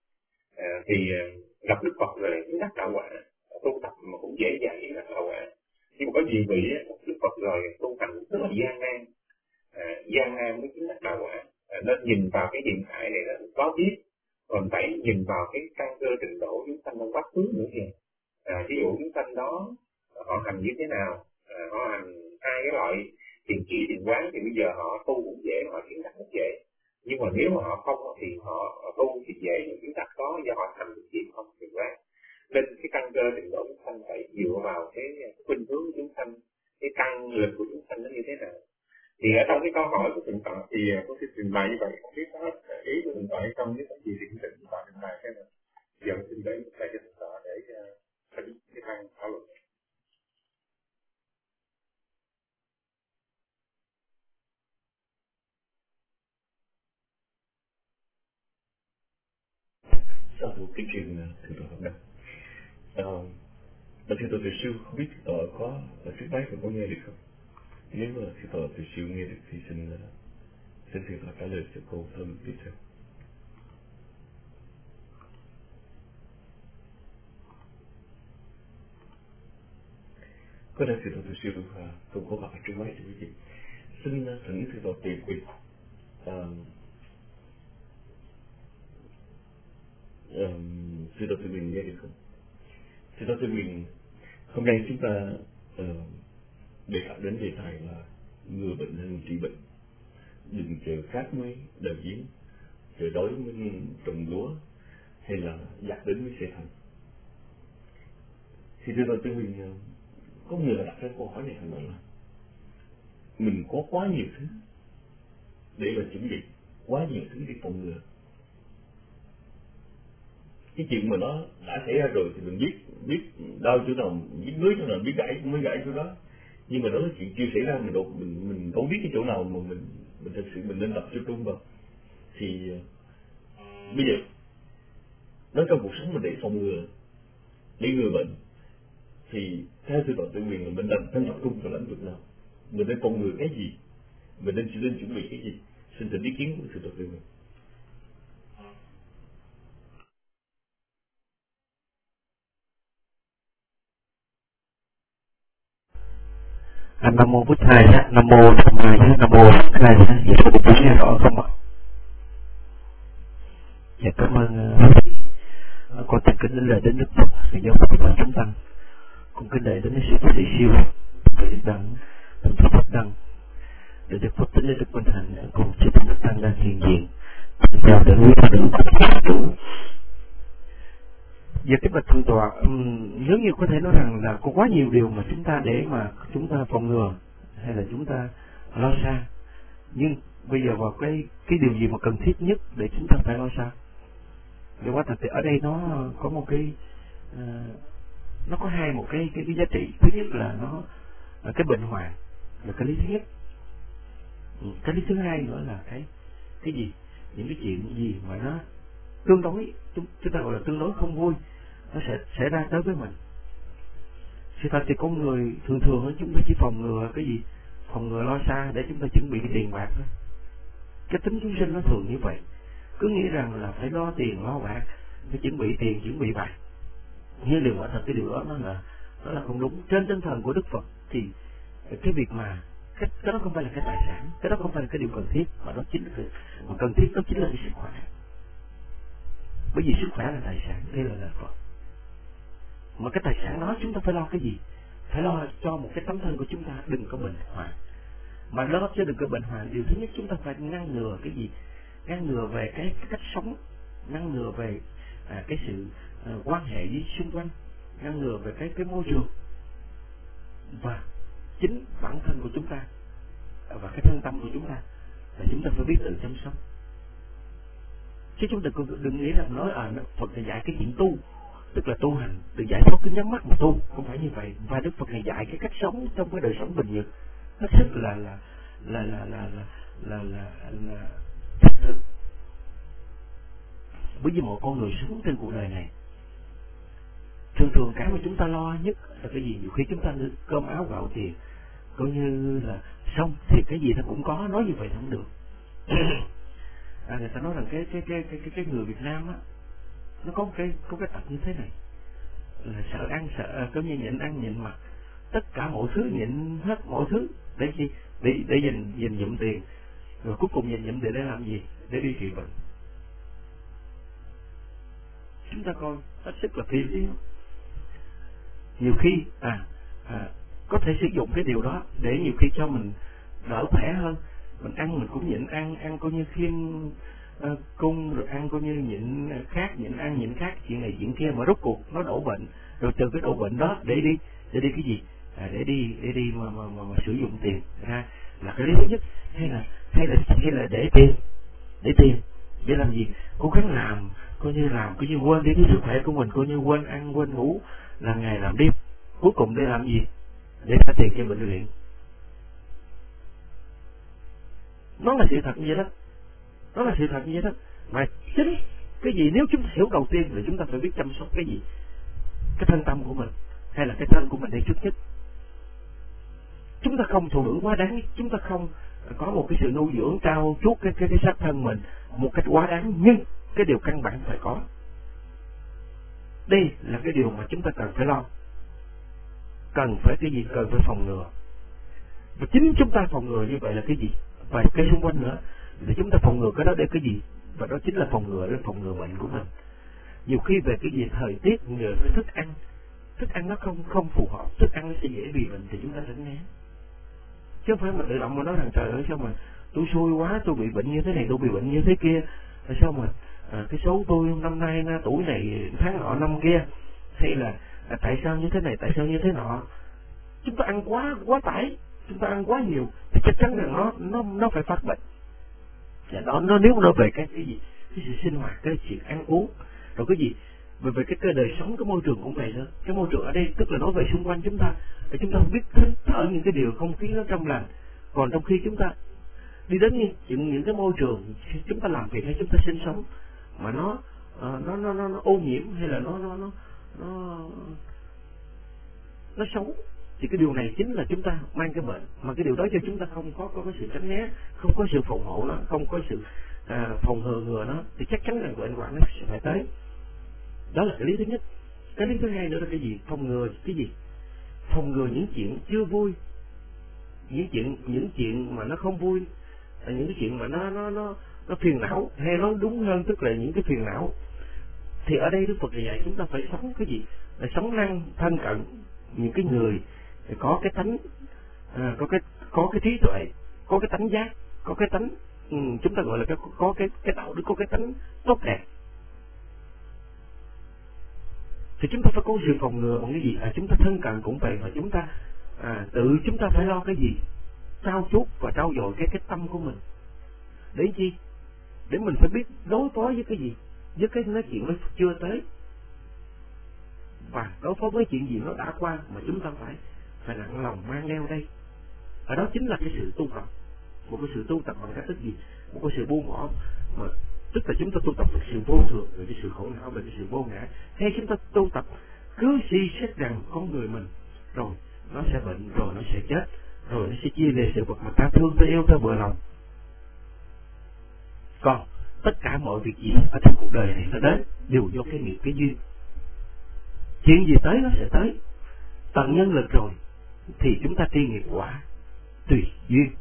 à, thì gặp Đức Phật rồi chứng đắc đạo quả, tu tập mà cũng dễ dàng chứng đắc đạo quả. Nhưng mà có nhiều vị gặp Đức Phật rồi tu hành rất là gian nan, à, gian nan mới chứng đắc đạo quả, à, nên nhìn vào cái hiện tại này là có biết, còn phải nhìn vào cái căn cơ trình độ chúng sanh trong quá khứ nữa kìa, à, ví dụ chúng sanh đó họ hành như thế nào, à, họ hành hai cái loại thiền chỉ thiền quán thì bây giờ họ tu cũng dễ, họ chứng đắc cũng dễ. Nhưng mà nếu mà họ không thì họ, họ tu thì dễ, nhưng chứng đắc khó do họ hành thiền không thiền quán. Nên cái căn cơ trình độ chúng sanh phải dựa vào cái khuynh hướng của chúng sanh cái tăng lực của chúng sanh nó như thế nào. Thì ở trong cái câu hỏi của thượng tọa thì có thể trình bày như vậy, không biết có ý của thượng tọa hay không, nếu có gì thì cũng thượng tọa trình bày cái này. Giờ xin đến một tay cho thượng tọa để thỉnh cái thang thảo luận. Sau đó kính truyền thượng tọa Pháp Đăng. Bản thân tôi từ siêu không biết thượng tọa có ở trước máy và có nghe được không? Nếu mà thượng tọa từ siêu nghe được thì xin xin thượng tọa trả lời cho câu thơ tiếp theo. Có đang thượng tọa từ siêu không có mặt ở trước máy thì quý vị xin thỉnh thượng tọa tiền quyền thượng tọa từ quyền nghe được không? Thượng tọa từ quyền hôm nay chúng ta uh, đề cập đến đề tài là ngừa bệnh hơn trị bệnh. Đừng chờ khát mới đào giếng, chờ đói mới trồng lúa, hay là giặc đến mới xây thành. Thì thưa tôi mình có người là đặt ra câu hỏi này, họ nói là mình có quá nhiều thứ để mà chuẩn bị, quá nhiều thứ để phòng ngừa. Cái chuyện mà nó đã xảy ra rồi thì mình biết biết đau chỗ nào, biết ngứa chỗ nào, biết gãy mới gãy chỗ đó. Nhưng mà đó là chuyện chưa xảy ra, mình đâu mình mình không biết cái chỗ nào mà mình mình thật sự mình nên tập trung vào. Thì uh, bây giờ nói trong cuộc sống mình để phòng ngừa, để ngừa bệnh, thì theo sư tọa tự quyền là mình nên nên tập trung vào lĩnh vực nào, mình nên phòng ngừa cái gì, mình nên nên chuẩn bị cái gì. Xin thỉnh ý kiến của sư tọa tự quyền. À, Nam mô Bụt Thầy nhé, Nam mô Tham Mai nhé, Nam mô Bụt Thầy nhé, vậy tôi cũng nghe rõ không ạ? Dạ cảm ơn uh, con thành kính lời đến Đức Phật, thì giáo Phật và chúng tăng, con kính lời đến sự Phật thị siêu, Phật đẳng, Phật Phật đẳng, để Đức Phật tính đến Đức Quan Thành, cùng chư Đức Tăng đang hiện diện, chào đến quý Phật tử chủ. Về cái bậc thượng tọa, um, nếu như có thể nói rằng là có quá nhiều điều mà chúng ta để mà chúng ta phòng ngừa hay là chúng ta lo xa, nhưng bây giờ vào cái cái điều gì mà cần thiết nhất để chúng ta phải lo xa? Để quá thật thì ở đây nó có một cái uh, nó có hai một cái cái cái giá trị. Thứ nhất là nó là cái bệnh hoạn, là cái lý thứ nhất. Cái lý thứ hai nữa là cái cái gì, những cái chuyện gì mà nó tương đối, chúng, chúng ta gọi là tương đối không vui, nó sẽ xảy ra tới với mình. Sự thật thì con người thường thường chúng ta chỉ phòng ngừa cái gì, phòng ngừa lo xa để chúng ta chuẩn bị cái tiền bạc thôi. Cái tính chúng sinh nó thường như vậy, cứ nghĩ rằng là phải lo tiền lo bạc, phải chuẩn bị tiền chuẩn bị bạc. Nhưng điều quả thật cái điều đó nó là nó là không đúng. Trên tinh thần của Đức Phật thì cái việc mà cái, cái đó không phải là cái tài sản, cái đó không phải là cái điều cần thiết, mà đó chính là cái, mà cần thiết đó chính là cái sức khỏe. Bởi vì sức khỏe là tài sản, đây là lời Phật. Mà cái tài sản đó chúng ta phải lo cái gì? Phải lo cho một cái tấm thân của chúng ta đừng có bệnh hoạn. Mà lo cho đừng có bệnh hoạn, điều thứ nhất chúng ta phải ngăn ngừa cái gì? Ngăn ngừa về cái, cái cách sống, ngăn ngừa về à, cái sự à, quan hệ với xung quanh, ngăn ngừa về cái cái môi trường, và chính bản thân của chúng ta và cái thân tâm của chúng ta là chúng ta phải biết tự chăm sóc. Chứ chúng ta đừng nghĩ rằng nói à Phật này dạy cái chuyện tu, tức là tu hành, tự giải thoát cứ nhắm mắt mà tu, không phải như vậy. Và Đức Phật này dạy cái cách sống trong cái đời sống bình nhật hết sức là là là là là là là là, là thích thực. Bởi vì một con người sống trên cuộc đời này, thường thường cái mà chúng ta lo nhất là cái gì? Nhiều khi chúng ta cơm áo gạo tiền coi như là xong thì cái gì nó cũng có, nói như vậy không được. À, người ta nói rằng cái cái cái cái cái, cái người Việt Nam á, nó có một cái có cái tật như thế này, là sợ ăn sợ có như nhịn ăn nhịn mặc, tất cả mọi thứ nhịn hết mọi thứ để chi? Để để dành dành dụm tiền, rồi cuối cùng dành dụm tiền để làm gì? Để đi trị bệnh. Chúng ta coi hết sức là phi lý. Nhiều khi à, à có thể sử dụng cái điều đó để nhiều khi cho mình đỡ khỏe hơn. Mình ăn mình cũng nhịn ăn, ăn coi như khiêm uh, cung, rồi ăn coi như nhịn khác, nhịn ăn nhịn khác, chuyện này chuyện kia, mà rốt cuộc nó đổ bệnh, rồi từ cái đổ bệnh đó để đi để đi cái gì? à, để đi để đi mà, mà, mà, mà sử dụng tiền ha, là cái lý thứ nhất. Hay là hay là hay là để tiền để tiền để làm gì? Cố gắng làm, coi như làm coi như quên đi cái sức khỏe của mình, coi như quên ăn quên ngủ, làm ngày làm đêm, cuối cùng để làm gì? Để trả tiền cho bệnh viện. Nó là sự thật như vậy đó, nó là sự thật như vậy đó. Mà chính cái gì nếu chúng ta hiểu đầu tiên là chúng ta phải biết chăm sóc cái gì, cái thân tâm của mình hay là cái thân của mình đây trước nhất. Chúng ta không thụ hưởng quá đáng, chúng ta không có một cái sự nuôi dưỡng trao chuốt cái cái cái xác thân mình một cách quá đáng, nhưng cái điều căn bản phải có. Đây là cái điều mà chúng ta cần phải lo, cần phải cái gì? Cần phải phòng ngừa. Và chính chúng ta phòng ngừa như vậy là cái gì? Và cái xung quanh nữa để chúng ta phòng ngừa cái đó để cái gì? Và đó chính là phòng ngừa, để phòng ngừa bệnh của mình. Nhiều khi về cái gì thời tiết, về cái thức ăn, thức ăn nó không không phù hợp, thức ăn nó sẽ dễ bị bệnh thì chúng ta tránh né. Chứ không phải mà tự động mà nói rằng trời ơi sao mà tôi xui quá, tôi bị bệnh như thế này, tôi bị bệnh như thế kia, sao mà à, cái số tôi năm nay tuổi này tháng nọ năm kia, hay là à, tại sao như thế này, tại sao như thế nọ. Chúng ta ăn quá quá tải, chúng ta ăn quá nhiều thì chắc chắn rằng nó nó nó phải phát bệnh. Và đó nó nếu nó về cái cái gì, cái sự sinh hoạt, cái chuyện ăn uống, rồi cái gì về về cái cái đời sống, cái môi trường cũng vậy nữa. Cái môi trường ở đây tức là nói về xung quanh chúng ta, để chúng ta biết thở những cái điều không khí nó trong lành. Còn trong khi chúng ta đi đến những những, những cái môi trường chúng ta làm việc hay chúng ta sinh sống mà nó uh, nó, nó nó nó ô nhiễm hay là nó nó nó nó nó xấu, thì cái điều này chính là chúng ta mang cái bệnh. Mà cái điều đó cho chúng ta không có có cái sự tránh né, không có sự phòng hộ nó, không có sự à, phòng ngừa ngừa nó, thì chắc chắn rằng bệnh hoạn nó sẽ phải tới. Đó là cái lý thứ nhất. Cái lý thứ hai nữa là cái gì? Phòng ngừa cái gì? Phòng ngừa những chuyện chưa vui, những chuyện những chuyện mà nó không vui, những cái chuyện mà nó nó nó nó phiền não, hay nói đúng hơn tức là những cái phiền não. Thì ở đây Đức Phật dạy chúng ta phải sống cái gì? Là sống năng thân cận những cái người có cái tánh à, có cái có cái trí tuệ, có cái tánh giác, có cái tánh ừ, chúng ta gọi là cái, có cái cái đạo đức, có cái tánh tốt đẹp. Thì chúng ta phải có sự phòng ngừa bằng cái gì? À, chúng ta thân cận cũng vậy, và chúng ta à, tự chúng ta phải lo cái gì? Trau chuốt và trau dồi cái cái tâm của mình. Để chi? Để mình phải biết đối phó với cái gì? Với cái nói chuyện nó chưa tới, và đối phó với chuyện gì nó đã qua mà chúng ta phải phải nặng lòng mang đeo đây. Ở đó chính là cái sự tu tập, một cái sự tu tập bằng cách tức gì? Một cái sự buông bỏ, mà tức là chúng ta tu tập về sự vô thường, về cái sự khổ não, về cái sự vô ngã. Hay chúng ta tu tập cứ suy xét rằng con người mình rồi nó sẽ bệnh, rồi nó sẽ chết, rồi nó sẽ chia lìa sự vật mà ta thương, ta yêu, ta vừa lòng. Còn tất cả mọi việc gì ở trong cuộc đời này nó đến đều do cái nghiệp, cái duyên. Chuyện gì tới nó sẽ tới. Tận nhân lực rồi thì chúng ta tri nghiệp quả, tùy duyên.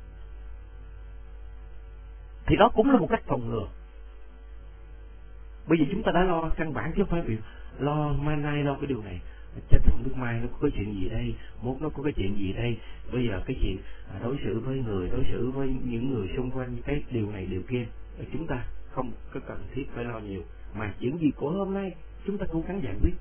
Thì đó cũng là một cách phòng ngừa. Bây giờ chúng ta đã lo căn bản chứ không phải việc lo mai nay lo cái điều này, chết không biết mai nó có cái chuyện gì đây, mốt nó có cái chuyện gì đây. Bây giờ cái chuyện đối xử với người, đối xử với những người xung quanh, cái điều này điều kia, chúng ta không có cần thiết phải lo nhiều. Mà chuyện gì của hôm nay chúng ta cố gắng giải quyết.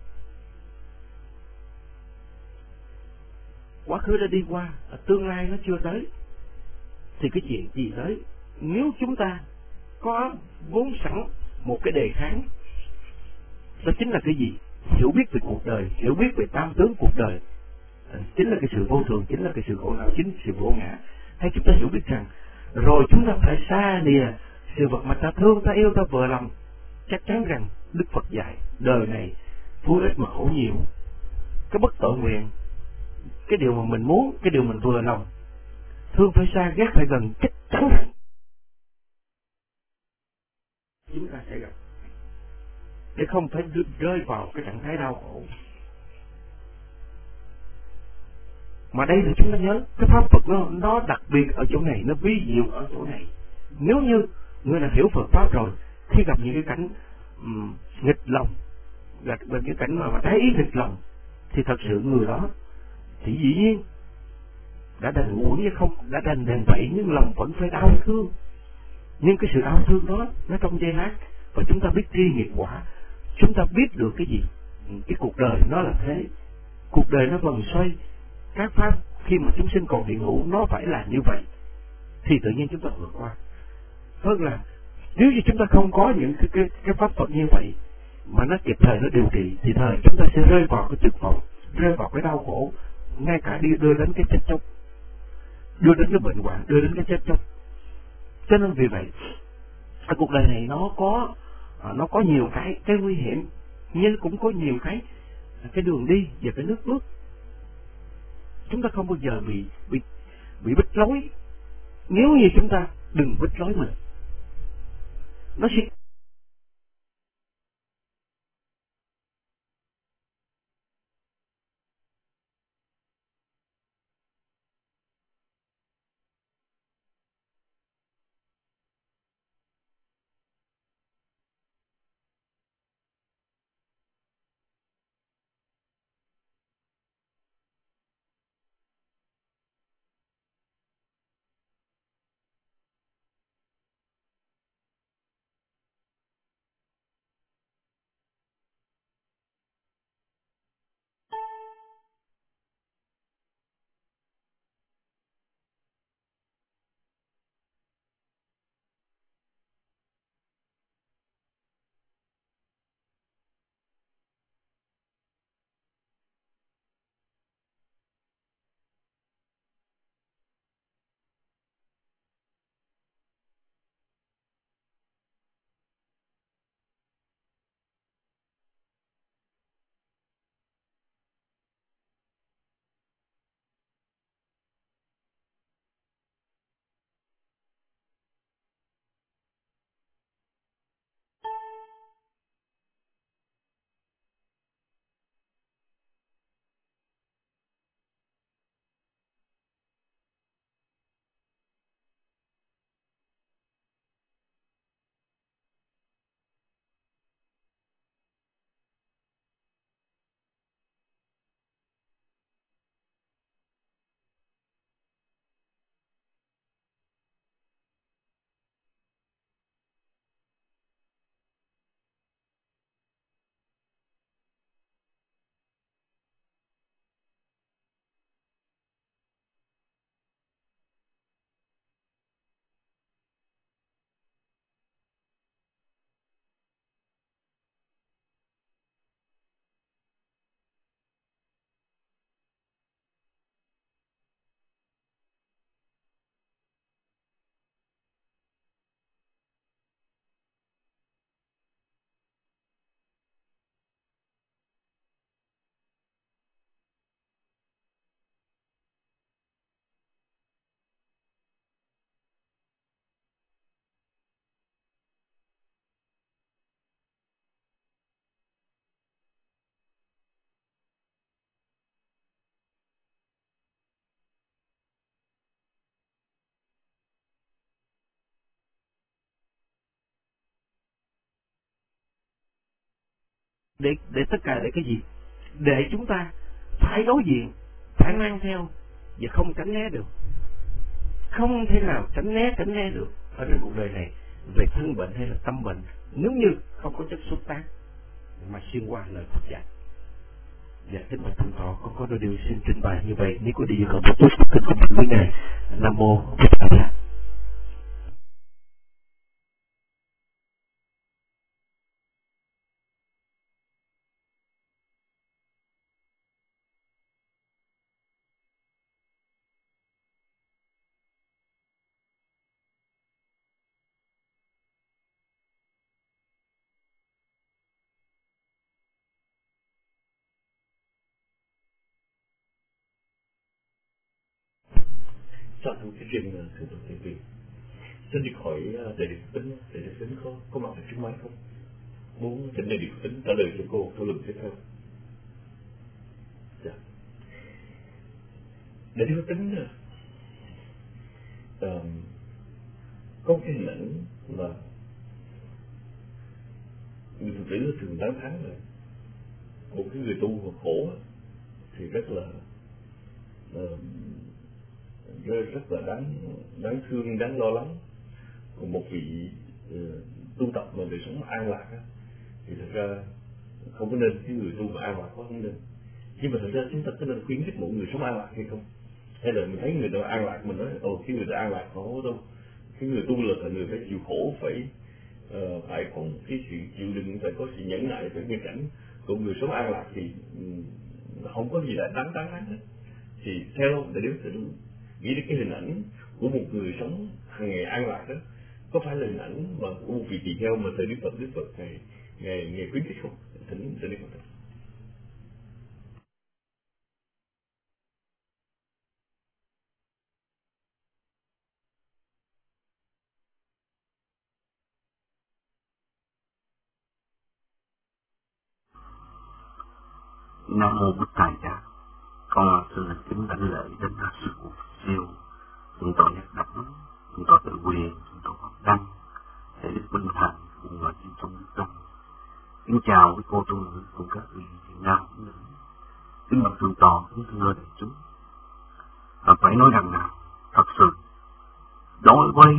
Quá khứ đã đi qua, tương lai nó chưa tới, thì cái chuyện gì tới, nếu chúng ta có vốn sẵn một cái đề kháng, đó chính là cái gì? Hiểu biết về cuộc đời, hiểu biết về tam tướng cuộc đời, chính là cái sự vô thường, chính là cái sự khổ não, chính là sự vô ngã. Hay chúng ta hiểu biết rằng rồi chúng ta phải xa lìa sự vật mà ta thương, ta yêu, ta vừa lòng. Chắc chắn rằng Đức Phật dạy đời này vui ít mà khổ nhiều. Cái bất tội nguyện, cái điều mà mình muốn, cái điều mình vừa lòng, thương phải xa, ghét phải gần, chắc chắn rằng chúng ta sẽ gặp, để không phải rơi vào cái trạng thái đau khổ. Mà đây là chúng ta nhớ, cái pháp Phật nó, nó đặc biệt ở chỗ này, nó vi diệu ở chỗ này. Nếu như người nào hiểu Phật pháp rồi, khi gặp những cái cảnh um, nghịch lòng, gặp những cái cảnh mà, mà trái ý nghịch lòng, thì thật sự người đó thì dĩ nhiên đã đành ngủ hay không, đã đành đền vậy, nhưng lòng vẫn phải đau thương. Nhưng cái sự đau thương đó nó trong giây lát, và chúng ta biết tri nghiệp quả, chúng ta biết được cái gì? Cái cuộc đời nó là thế, cuộc đời nó vần xoay, các pháp khi mà chúng sinh còn hiện hữu nó phải là như vậy thì tự nhiên chúng ta vượt qua. Hơn là nếu như chúng ta không có những cái cái, cái pháp thuật như vậy mà nó kịp thời nó điều trị thì thời chúng ta sẽ rơi vào cái tuyệt vọng, rơi vào cái đau khổ, ngay cả đi đưa đến cái chết chóc, đưa đến cái bệnh hoạn, đưa đến cái chết chóc. Cho nên vì vậy ở cuộc đời này nó có nó có nhiều cái cái nguy hiểm, nhưng cũng có nhiều cái cái đường đi và cái nước bước. Chúng ta không bao giờ bị bị bị bích lối nếu như chúng ta đừng bích lối mình. Nó sẽ để để tất cả để cái gì? Để chúng ta phải đối diện, phải mang theo và không tránh né được. Không thể nào tránh né tránh né được ở trên cuộc đời này về thân bệnh hay là tâm bệnh nếu như không có chất xúc tác mà xuyên qua lời Phật dạy. Dạ kính bạch thượng tọa, con có đôi điều xin trình bày như vậy. Nếu có điều gì còn một chút kính không với ngài. Nam mô Bổn Sư. Sao thưa cái riêng thưa thưa thưa thưa xin được hỏi đại đức Tính, đại đức Tính có có mặt ở trước máy không? Muốn thỉnh đại đức Tính trả lời cho cô câu lần tiếp theo. Dạ. Đại đức Tính uh, có cái hình ảnh mà người thực tử thường đáng thán là một cái người tu mà khổ thì rất là uh, rất là đáng đáng thương, đáng lo lắng. Còn một vị uh, tu tập mà đời sống an lạc á, thì thật ra không có nên, cái người tu mà an lạc quá không nên. Nhưng mà thực ra chúng ta có nên khuyến khích mọi người sống an lạc hay không? Hay là mình thấy người ta an lạc mình nói ồ cái người ta an lạc họ không có đâu, cái người tu là phải người phải chịu khổ, phải uh, phải có cái sự chịu đựng, phải có sự nhẫn nại, phải nghịch cảnh. Còn người sống an lạc thì um, không có gì là đáng đáng đáng hết. Thì theo để nếu tự nghĩ đến cái hình ảnh của một người sống hàng ngày an lạc đó, có phải là hình ảnh mà của một vị tỳ kheo mà thời Đức Phật Đức Phật ngày ngày ngày khuyến khích không? Thỉnh thỉnh Đức Phật. Nam mô Bụt Thầy Giá. Con xin là kính đảnh lễ đến sư phụ siêu, chúng tôi nhắc đảnh, chúng tôi tự quyền, chúng tôi học đăng để được minh thành cùng là chư tôn đức tăng. Kính chào với cô tu nữ cùng các vị Việt Nam, kính bạch thượng tọa, kính thưa đại chúng. Và phải nói rằng là thật sự đối với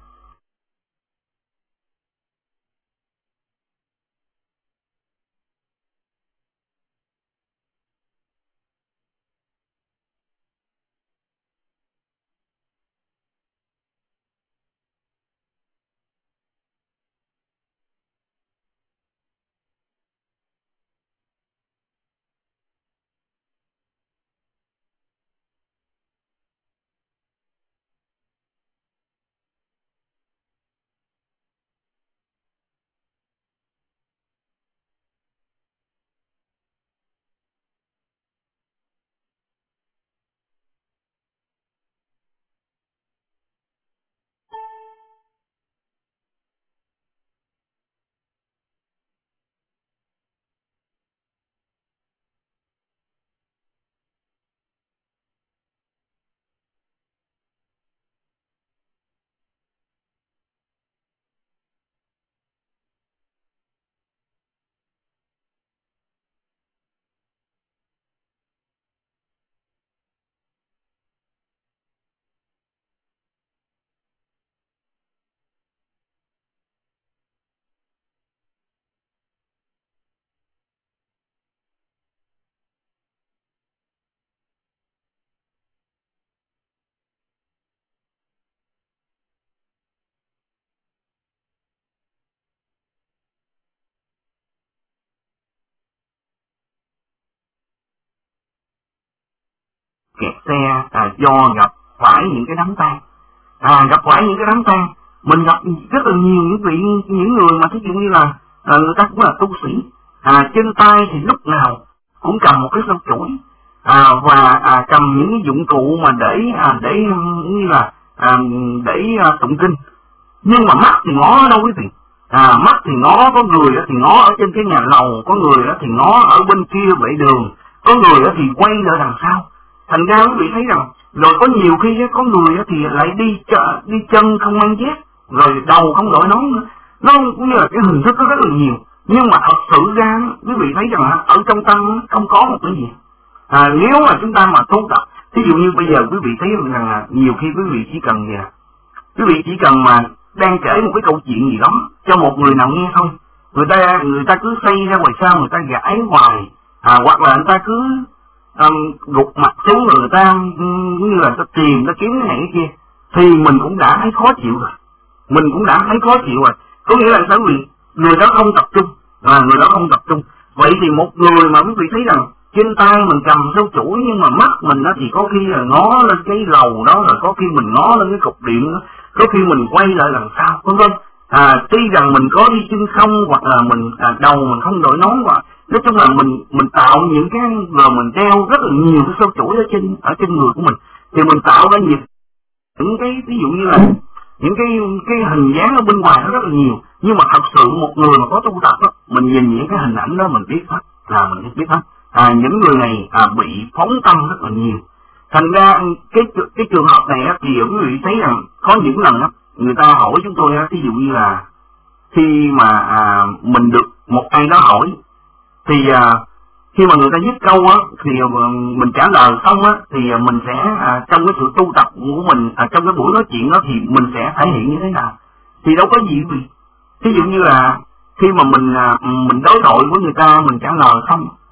kẹt xe à, do gặp phải những cái đám tang, à, gặp phải những cái đám tang, mình gặp rất là nhiều những vị những người mà thí dụ như là à, người ta cũng là tu sĩ, à, trên tay thì lúc nào cũng cầm một cái sâu chuỗi, à, và à, cầm những cái dụng cụ mà để à, để như là à, để à, tụng kinh, nhưng mà mắt thì ngó ở đâu quý vị? À, mắt thì ngó, có người thì ngó ở trên cái nhà lầu, có người thì ngó ở bên kia vệ đường, có người thì quay lại đằng sau. Thành ra quý vị thấy rằng rồi có nhiều khi có người thì lại đi chợ, đi chân không mang dép, rồi đầu không đội nón nữa. Nó cũng như là cái hình thức nó rất là nhiều. Nhưng mà thật sự ra quý vị thấy rằng ở trong tâm không có một cái gì. À, nếu mà chúng ta mà tu tập, ví dụ như bây giờ quý vị thấy rằng nhiều khi quý vị chỉ cần gì, quý vị chỉ cần mà đang kể một cái câu chuyện gì đó cho một người nào nghe thôi, người ta người ta cứ xây ra ngoài sau, người ta gãi hoài, à, hoặc là người ta cứ um, gục mặt xuống, người ta um, như là ta tìm, ta kiếm cái này cái kia, thì mình cũng đã thấy khó chịu rồi, mình cũng đã thấy khó chịu rồi. Có nghĩa là sao quý vị? Người đó không tập trung, à, người đó không tập trung. Vậy thì một người mà quý vị thấy rằng trên tay mình cầm sâu chuỗi, nhưng mà mắt mình đó thì có khi là ngó lên cái lầu đó, rồi có khi mình ngó lên cái cục điện đó, có khi mình quay lại đằng sau, vân vân. À, tuy rằng mình có đi chân không, hoặc là mình à, đầu mình không đội nón, và nói chung là mình mình tạo những cái mà mình đeo rất là nhiều cái sâu chuỗi ở trên ở trên người của mình, thì mình tạo ra nhiều những cái ví dụ như là những cái cái hình dáng ở bên ngoài nó rất là nhiều. Nhưng mà thật sự một người mà có tu tập đó, mình nhìn những cái hình ảnh đó mình biết hết, là mình biết hết. À, những người này à, bị phóng tâm rất là nhiều. Thành ra cái cái trường hợp này á, thì quý vị thấy rằng có những lần á, người ta hỏi chúng tôi á, ví dụ như là khi mà à, mình được một ai đó hỏi, thì à, khi mà người ta viết câu á, thì mình trả lời xong á, thì mình sẽ à, trong cái sự tu tập của mình, à, trong cái buổi nói chuyện đó, thì mình sẽ thể hiện như thế nào? Thì đâu có gì quý vị. Ví dụ như là khi mà mình à, mình đối thoại với người ta, mình trả lời xong,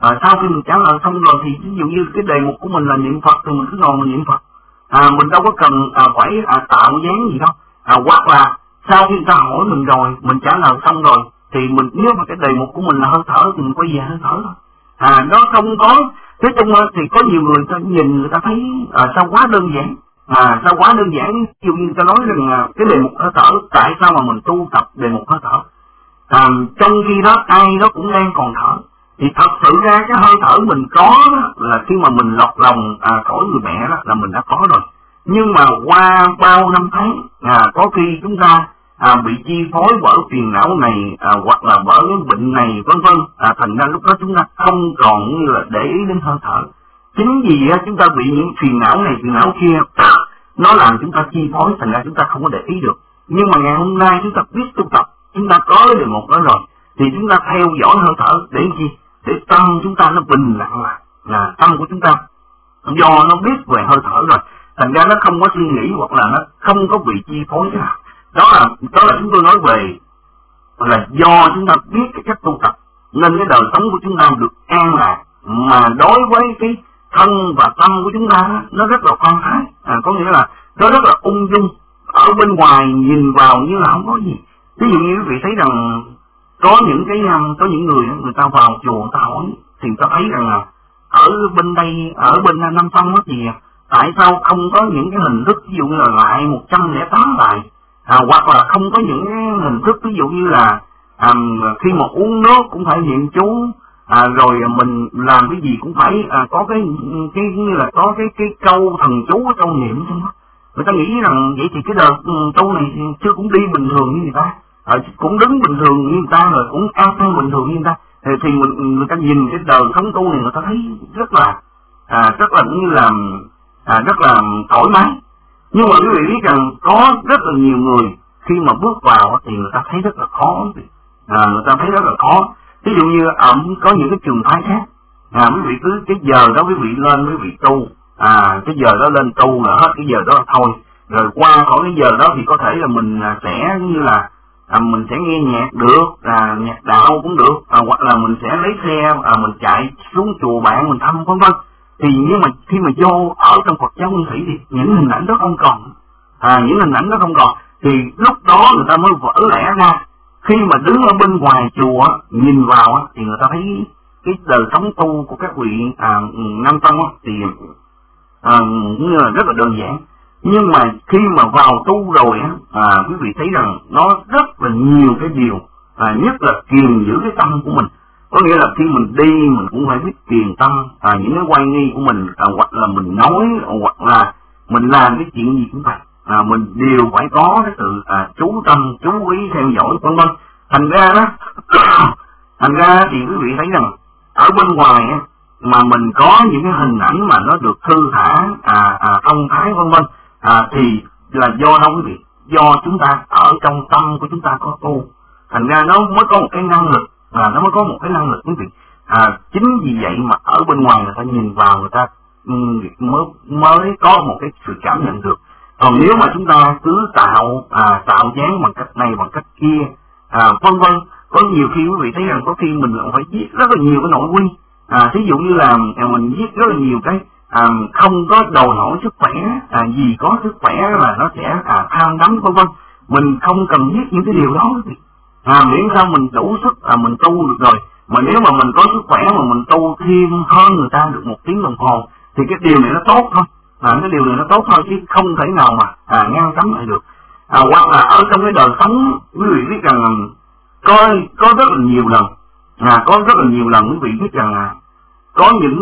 À, sau khi mình trả lời xong rồi thì ví dụ như cái đề mục của mình là niệm Phật thì mình cứ ngồi mình niệm Phật. À, mình đâu có cần à, phải à, tạo dáng gì đâu. À, hoặc là sau khi người ta hỏi mình rồi, mình trả lời xong rồi thì mình, nếu mà cái đề mục của mình là hơi thở thì mình quay về hơi thở thôi. À, nó không có, nói chung thì có nhiều người ta nhìn người ta thấy à, sao quá đơn giản. À, sao quá đơn giản, ví dụ như người ta nói rằng à, cái đề mục hơi thở, tại sao mà mình tu tập đề mục hơi thở. À, trong khi đó ai đó cũng đang còn thở. Thì thật sự ra cái hơi thở mình có là khi mà mình lọt lòng à, khỏi người mẹ đó là mình đã có rồi. Nhưng mà qua bao năm tháng, à, có khi chúng ta à, bị chi phối bởi phiền não này à, hoặc là bởi cái bệnh này vân vân, à, thành ra lúc đó chúng ta không còn như là để ý đến hơi thở. Chính vì á, chúng ta bị những phiền não này phiền não kia, nó làm chúng ta chi phối, thành ra chúng ta không có để ý được. Nhưng mà ngày hôm nay chúng ta biết tu tập, chúng ta có cái đề mục đó rồi, thì chúng ta theo dõi hơi thở để chi? Để tâm chúng ta nó bình lặng lại, là tâm của chúng ta do nó biết về hơi thở rồi, thành ra nó không có suy nghĩ hoặc là nó không có bị chi phối thế nào. Đó là đó là chúng tôi nói về là do chúng ta biết cái cách tu tập nên cái đời sống của chúng ta được an lạc, mà đối với cái thân và tâm của chúng ta nó rất là khoan thái, à, có nghĩa là nó rất là ung dung. Ở bên ngoài nhìn vào như là không có gì. Ví dụ như quý vị thấy rằng có những cái có những người người ta vào chùa người ta hỏi thì người ta thấy rằng là ở bên đây, ở bên Nam Tông đó thì tại sao không có những cái hình thức ví dụ như là lại một trăm lẻ tám bài, à, hoặc là không có những cái hình thức ví dụ như là à, khi mà uống nước cũng phải niệm chú, à, rồi mình làm cái gì cũng phải à, có cái cái như là có cái cái câu thần chú ở trong niệm trong đó. Người ta nghĩ rằng vậy thì cái đợt tu này chưa cũng đi bình thường như người ta, à, cũng đứng bình thường như người ta, rồi cũng ăn ăn bình thường như người ta, thì, thì mình, người ta nhìn cái đời sống tu này người ta thấy rất là à, rất là như là à, rất là thoải mái. Nhưng mà quý vị biết rằng có rất là nhiều người khi mà bước vào thì người ta thấy rất là khó, à, người ta thấy rất là khó. Ví dụ như ở có những cái trường phái khác, à, quý vị cứ cái giờ đó quý vị lên quý vị tu, à, cái giờ đó lên tu là hết cái giờ đó là thôi, rồi qua khỏi cái giờ đó thì có thể là mình sẽ như là à, mình sẽ nghe nhạc được, à, nhạc đạo cũng được, à, hoặc là mình sẽ lấy xe à, mình chạy xuống chùa bạn mình thăm vân vân. Thì nhưng mà khi mà vô ở trong Phật giáo Nguyên Thủy thì những hình ảnh đó không còn, à, những hình ảnh đó không còn, thì lúc đó người ta mới vỡ lẽ ra. Khi mà đứng ở bên ngoài chùa nhìn vào thì người ta thấy cái đời sống tu của các vị à, Nam Tông thì à, cũng là rất là đơn giản. Nhưng mà khi mà vào tu rồi à, quý vị thấy rằng nó rất là nhiều cái điều, à, nhất là kiềm giữ cái tâm của mình. Có nghĩa là khi mình đi mình cũng phải biết kiềm tâm, à, những cái quay nghi của mình, à, hoặc là mình nói hoặc là mình làm cái chuyện gì cũng vậy, à, mình đều phải có cái sự à, chú tâm, chú ý theo dõi vân vân. Thành ra đó, thành ra thì quý vị thấy rằng ở bên ngoài mà mình có những cái hình ảnh mà nó được thư thả, à, à, thông thái vân vân, à, thì là do đâu quý vị? Do chúng ta ở trong tâm của chúng ta có tu, thành ra nó mới có một cái năng lực, à, nó mới có một cái năng lực quý vị. À, chính vì vậy mà ở bên ngoài người ta nhìn vào người ta mới mới có một cái sự cảm nhận được. Còn nếu mà chúng ta cứ tạo à, tạo dáng bằng cách này bằng cách kia, à, vân vân, có nhiều khi quý vị thấy rằng có khi mình phải viết rất là nhiều cái nội quy, à, ví dụ như là à, mình viết rất là nhiều cái à, không có đòi hỏi sức khỏe, à, gì có sức khỏe là nó sẽ à, tham đắm vân vân. Mình không cần viết những cái điều đó, à, miễn sao mình đủ sức à, mình tu được rồi. Mà nếu mà mình có sức khỏe mà mình tu thêm hơn người ta được một tiếng đồng hồ thì cái điều này nó tốt thôi, à, cái điều này nó tốt thôi chứ không thể nào mà à, ngăn cấm lại được. À, hoặc là ở trong cái đời sống quý vị biết rằng có có rất là nhiều lần, à, có rất là nhiều lần quý vị biết rằng à, có những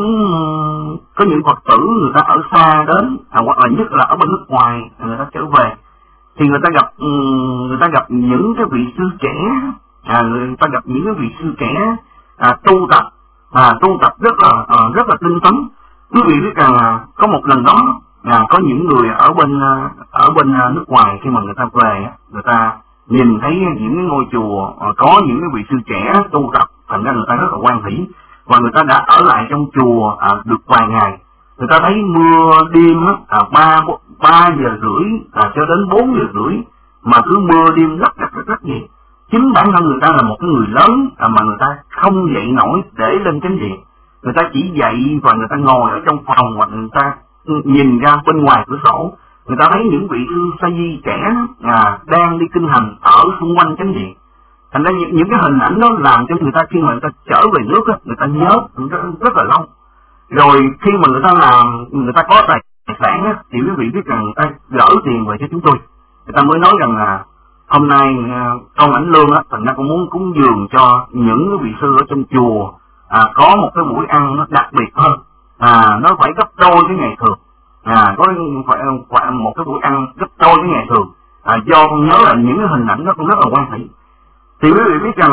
có những Phật tử người ta ở xa đến, à, hoặc là nhất là ở bên nước ngoài người ta trở về thì người ta gặp người ta gặp những cái vị sư trẻ, à, người ta gặp những cái vị sư trẻ à, tu tập, à, tu tập rất là à, rất là tinh tấn. Quý vị biết rằng à, có một lần đó à, có những người ở bên ở bên nước ngoài khi mà người ta về, người ta nhìn thấy những cái ngôi chùa à, có những cái vị sư trẻ tu tập, thành ra người ta rất là hoan hỷ và người ta đã ở lại trong chùa à, được vài ngày. Người ta thấy mưa đêm à, ba ba giờ rưỡi à, cho đến bốn giờ rưỡi mà cứ mưa đêm rất rất rất rất nhiều. Chính bản thân người ta là một cái người lớn à, mà người ta không dậy nổi để lên chánh điện, người ta chỉ dậy và người ta ngồi ở trong phòng, hoặc người ta nhìn ra bên ngoài cửa sổ, người ta thấy những vị sư sa di trẻ à, đang đi kinh hành ở xung quanh chánh điện. Thành ra những, những cái hình ảnh đó làm cho người ta khi mà người ta trở về nước đó, người ta nhớ rất, rất là lâu. Rồi khi mà người ta làm, người ta có tài sản á, thì quý vị biết rằng người ta gửi tiền về cho chúng tôi. Người ta mới nói rằng là hôm nay con ảnh lương á, thành ra con muốn cúng dường cho những vị sư ở trong chùa à, có một cái buổi ăn nó đặc biệt hơn, à, nó phải gấp đôi cái ngày thường, à, có phải, phải một cái buổi ăn gấp đôi cái ngày thường, à, do con nhớ là những cái hình ảnh đó cũng rất là quan trọng. Thì quý vị biết rằng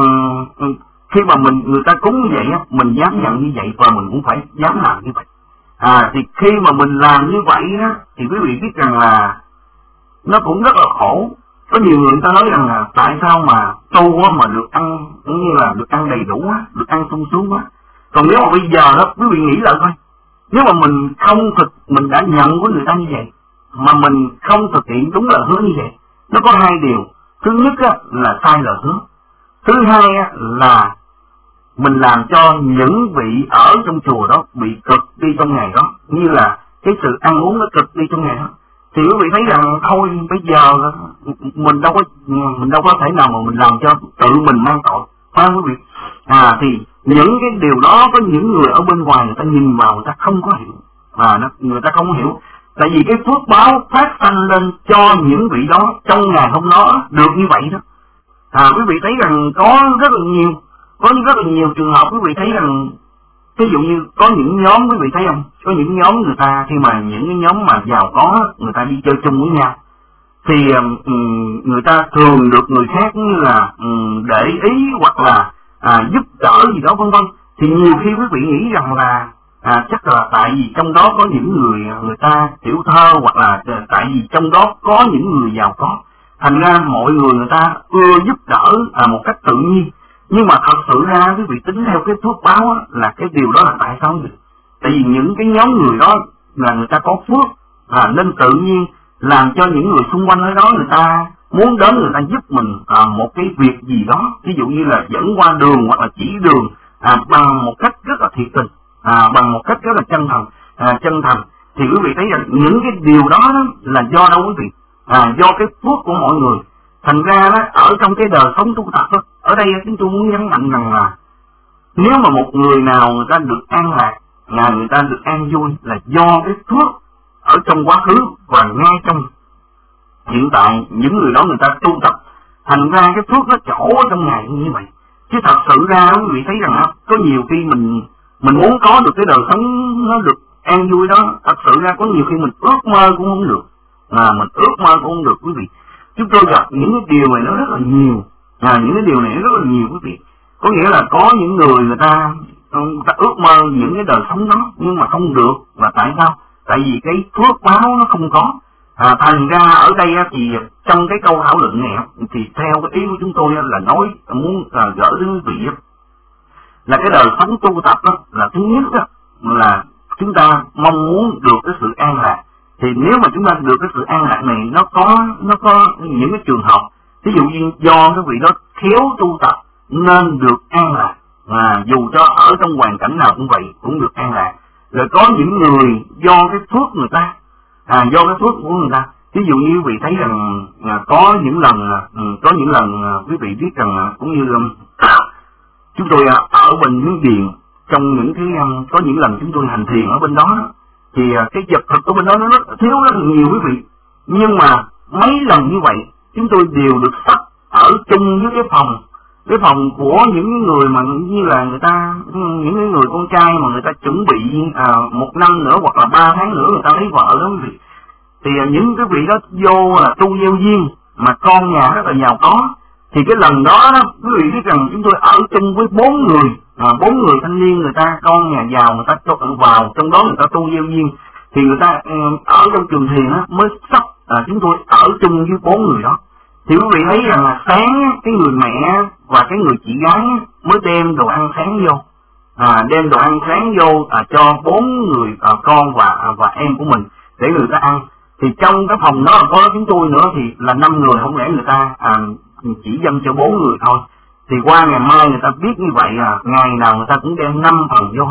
khi mà mình người ta cúng như vậy á, mình dám nhận như vậy và mình cũng phải dám làm như vậy. À, thì khi mà mình làm như vậy á, thì quý vị biết rằng là nó cũng rất là khổ. Có nhiều người, người ta nói rằng là tại sao mà tu á mà được ăn cũng như là được ăn đầy đủ á, được ăn sung sướng quá. Còn nếu mà bây giờ đó quý vị nghĩ lại coi, nếu mà mình không thực mình đã nhận của người ta như vậy mà mình không thực hiện đúng lời hứa như vậy, nó có hai điều. Thứ nhất á, là sai lời hứa. Thứ hai á, là mình làm cho những vị ở trong chùa đó bị cực đi trong ngày đó, như là cái sự ăn uống nó cực đi trong ngày đó. Thì quý vị thấy rằng thôi bây giờ mình đâu có mình đâu có thể nào mà mình làm cho tự mình mang tội, phải không quý vị? À thì những cái điều đó có những người ở bên ngoài người ta nhìn vào người ta không có hiểu, à người ta không hiểu. Tại vì cái phước báo phát sanh lên cho những vị đó trong ngày hôm đó được như vậy đó. À quý vị thấy rằng có rất là nhiều, có rất là nhiều trường hợp quý vị thấy rằng, ví dụ như có những nhóm quý vị thấy không, có những nhóm người ta khi mà những cái nhóm mà giàu có người ta đi chơi chung với nhau thì um, người ta thường được người khác như là um, để ý hoặc là à, giúp đỡ gì đó vân vân. Thì nhiều khi quý vị nghĩ rằng là à, chắc là tại vì trong đó có những người người ta tiểu thơ, hoặc là tại vì trong đó có những người giàu có, thành ra mọi người người ta ưa giúp đỡ à, một cách tự nhiên. Nhưng mà thật sự ra quý vị tính theo cái phước báo á, là cái điều đó là tại sao vậy? Tại vì những cái nhóm người đó là người ta có phước, à, nên tự nhiên làm cho những người xung quanh ở đó người ta muốn đến người ta giúp mình à, một cái việc gì đó, ví dụ như là dẫn qua đường hoặc là chỉ đường à, bằng một cách rất là thiệt tình, à, bằng một cách rất là chân thành, à, chân thành. Thì quý vị thấy rằng những cái điều đó, đó là do đâu quý vị? À, do cái phước của mọi người. Thành ra đó, ở trong cái đời sống tu tập đó, ở đây chúng tôi muốn nhấn mạnh rằng là nếu mà một người nào người ta được an lạc, là người ta được an vui là do cái phước ở trong quá khứ và ngay trong hiện tại những người đó người ta tu tập, thành ra cái phước nó trổ ở trong ngày như vậy. Chứ thật sự ra quý vị thấy rằng có nhiều khi mình mình muốn có được cái đời sống nó được an vui đó, thật sự ra có nhiều khi mình ước mơ cũng không được, mà mình ước mơ cũng không được quý vị. Chúng tôi gặp những cái điều này nó rất là nhiều, à, những cái điều này rất là nhiều quý vị. Có nghĩa là có những người người ta, người ta ước mơ những cái đời sống đó nhưng mà không được, là tại sao? Tại vì cái phước báo nó không có. À, thành ra ở đây thì trong cái câu thảo luận này thì theo cái ý của chúng tôi là nói muốn à, gửi đến quý vị là cái đời sống tu tập đó, là thứ nhất đó, là chúng ta mong muốn được cái sự an lạc. Thì nếu mà chúng ta được cái sự an lạc này, nó có nó có những cái trường hợp, ví dụ như do cái vị đó khéo tu tập nên được an lạc, à, dù cho ở trong hoàn cảnh nào cũng vậy, cũng được an lạc. Rồi có những người do cái phước người ta, à, do cái phước của người ta, ví dụ như quý vị thấy rằng à, có những lần à, có những lần à, quý vị biết rằng à, cũng như à, chúng tôi à, ở bên Miến Điện, trong những cái à, có những lần chúng tôi hành thiền ở bên đó, thì à, cái vật thực ở bên đó nó rất, thiếu rất là nhiều quý vị. Nhưng mà mấy lần như vậy chúng tôi đều được sắp ở chung với cái phòng cái phòng của những người mà như là người ta, những người con trai mà người ta chuẩn bị à, một năm nữa hoặc là ba tháng nữa người ta lấy vợ đó quý vị. Thì à, những cái vị đó vô là tu gieo duyên mà con nhà rất là giàu có. Thì cái lần đó đó quý vị biết rằng chúng tôi ở chung với bốn người, à, bốn người thanh niên người ta con nhà giàu, người ta cho vào trong đó người ta tu gieo duyên. Thì người ta uh, ở trong trường thiền á mới sắp à, chúng tôi ở chung với bốn người đó. Thì quý vị thấy rằng là sáng cái người mẹ và cái người chị gái mới đem đồ ăn sáng vô, à, đem đồ ăn sáng vô à, cho bốn người à, con và và em của mình để người ta ăn. Thì trong cái phòng đó có chúng tôi nữa thì là năm người, không lẽ người ta à, chỉ dâng cho bốn người thôi. Thì qua ngày mai người ta biết như vậy là ngày nào người ta cũng đem năm phần vô.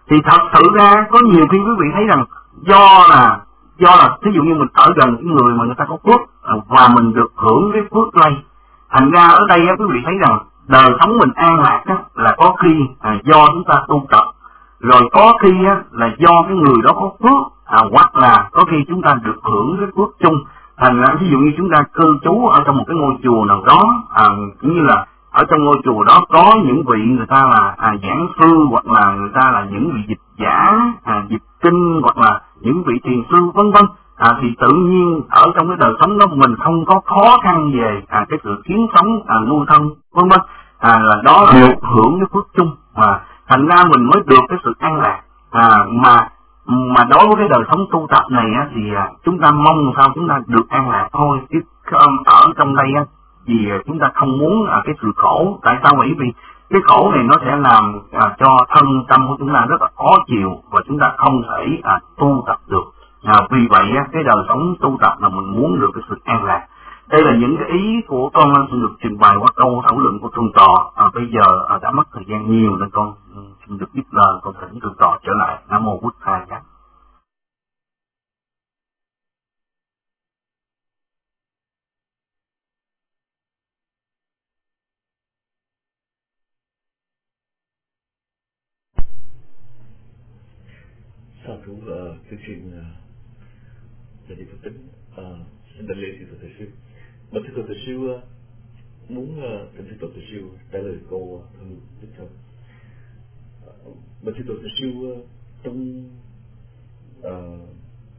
Thì thật sự ra có nhiều khi quý vị thấy rằng do là do là ví dụ như mình ở gần cái người mà người ta có phước và mình được hưởng cái phước lây, thành ra ở đây quý vị thấy rằng đời sống mình an lạc á, là có khi à, do chúng ta tu tập, rồi có khi á, là do cái người đó có phước, à, hoặc là có khi chúng ta được hưởng cái phước chung. Thành ra ví dụ như chúng ta cư trú ở trong một cái ngôi chùa nào đó, à, cũng như là ở trong ngôi chùa đó có những vị người ta là à, giảng sư, hoặc là người ta là những vị dịch giả, à, dịch kinh, hoặc là những vị thiền sư vân vân. À, thì tự nhiên ở trong cái đời sống đó mình không có khó khăn về à, cái sự kiếm sống, à, nuôi thân vân vân, à, là đó là được hưởng cái phước chung, mà thành ra mình mới được cái sự an lạc. À, mà mà đối với cái đời sống tu tập này á, thì à, chúng ta mong sao chúng ta được an lạc thôi, chứ ở trong đây á, vì chúng ta không muốn à, cái sự khổ. Tại sao vậy? Vì cái khổ này nó sẽ làm à, cho thân tâm của chúng ta rất là khó chịu và chúng ta không thể à, tu tập được. À, vì vậy á, cái đời sống tu tập là mình muốn được cái sự an lạc. Đây là những cái ý của con xin được trình bày qua câu thảo luận của thượng tọa. À, bây giờ à, đã mất thời gian nhiều nên con xin được tiếp lời, con thỉnh thượng tọa trở lại. Nam mô Bụt Thầy. Sa thú uh, chương trình uh, là đi Phật tính uh, xin đảnh lễ thượng tọa Thầy Sư. Mà thượng tọa Thầy Sư uh, muốn uh, thỉnh thượng tọa Thầy Sư trả lời câu thơ tiếp theo. Uh, mà thượng tọa Thầy Sư uh, trong uh,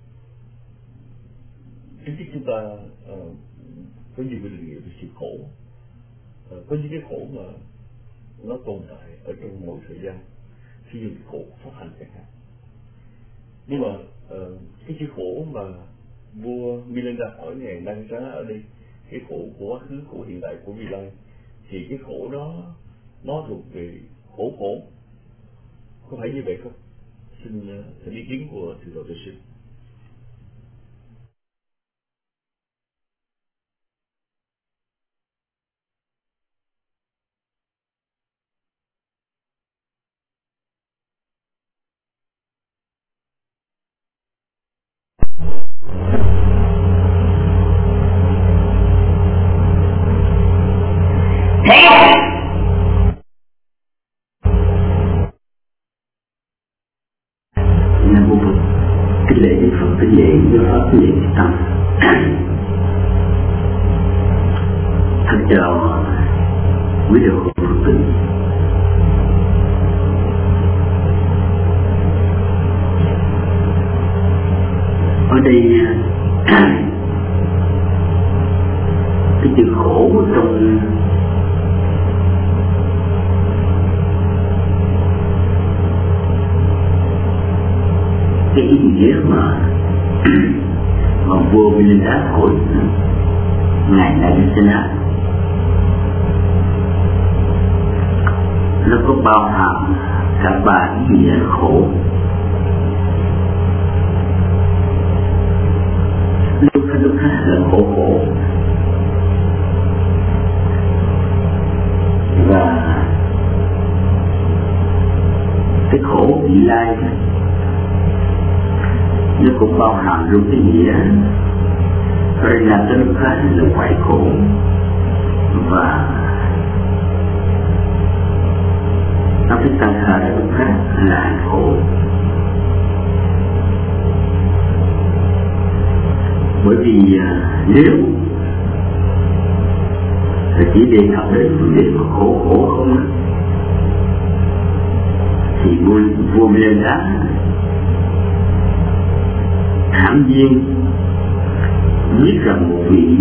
trước khi chúng ta uh, có nhiều cái định nghĩa về sự khổ, uh, có những cái khổ mà nó tồn tại ở trong mỗi thời gian, ví dụ khổ pháp hành chẳng hạn. Nhưng mà uh, cái chữ khổ mà vua Milinda hỏi ngày đang sáng ở đây, cái khổ của quá khứ, của hiện tại, của vị lai, thì cái khổ đó nó thuộc về khổ khổ, có phải như vậy không? Xin uh, xin ý kiến của thượng tọa Thầy Sư. Nam mô Phật. Kính lễ Đức Phật, kính lễ Đức Pháp, kính lễ Đức Tâm. Thân chào quý đạo hữu Phật tử. Ở đây cái chữ khổ trong cái ý nghĩa mà mà vua Milinda hỏi ngài Nagasena, nó có bao hàm cả ba ý nghĩa khổ. Lúc khác lúc khác là khổ khổ, và cái khổ vị lai nó cũng bao hàm luôn cái nghĩa rồi làm cho lúc khác là hoại khổ, và nó cái tăng hạ là lúc khác là hạnh khổ. Bởi vì nếu là chỉ đề cập đến vấn đề mà khổ khổ không đó, thì vua vua Milinda hãm nhiên biết rằng một vị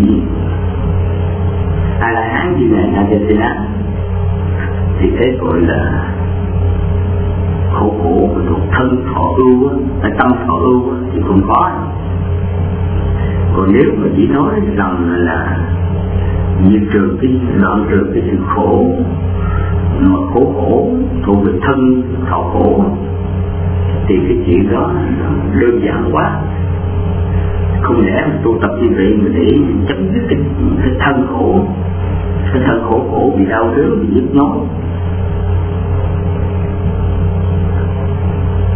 a la hán như ngài Nagasena thì cái gọi là khổ khổ thuộc thân thọ ưu, tâm thọ ưu thì không có. Còn nếu mà chỉ nói rằng là diệt trừ cái đoạn trừ cái sự khổ mà khổ khổ thuộc về thân thọ khổ thì cái chuyện đó đơn giản quá. Không lẽ mà tu tập như vậy mà để chấm dứt cái, cái thân khổ, cái thân khổ khổ vì đau đớn, vì nhức nhối.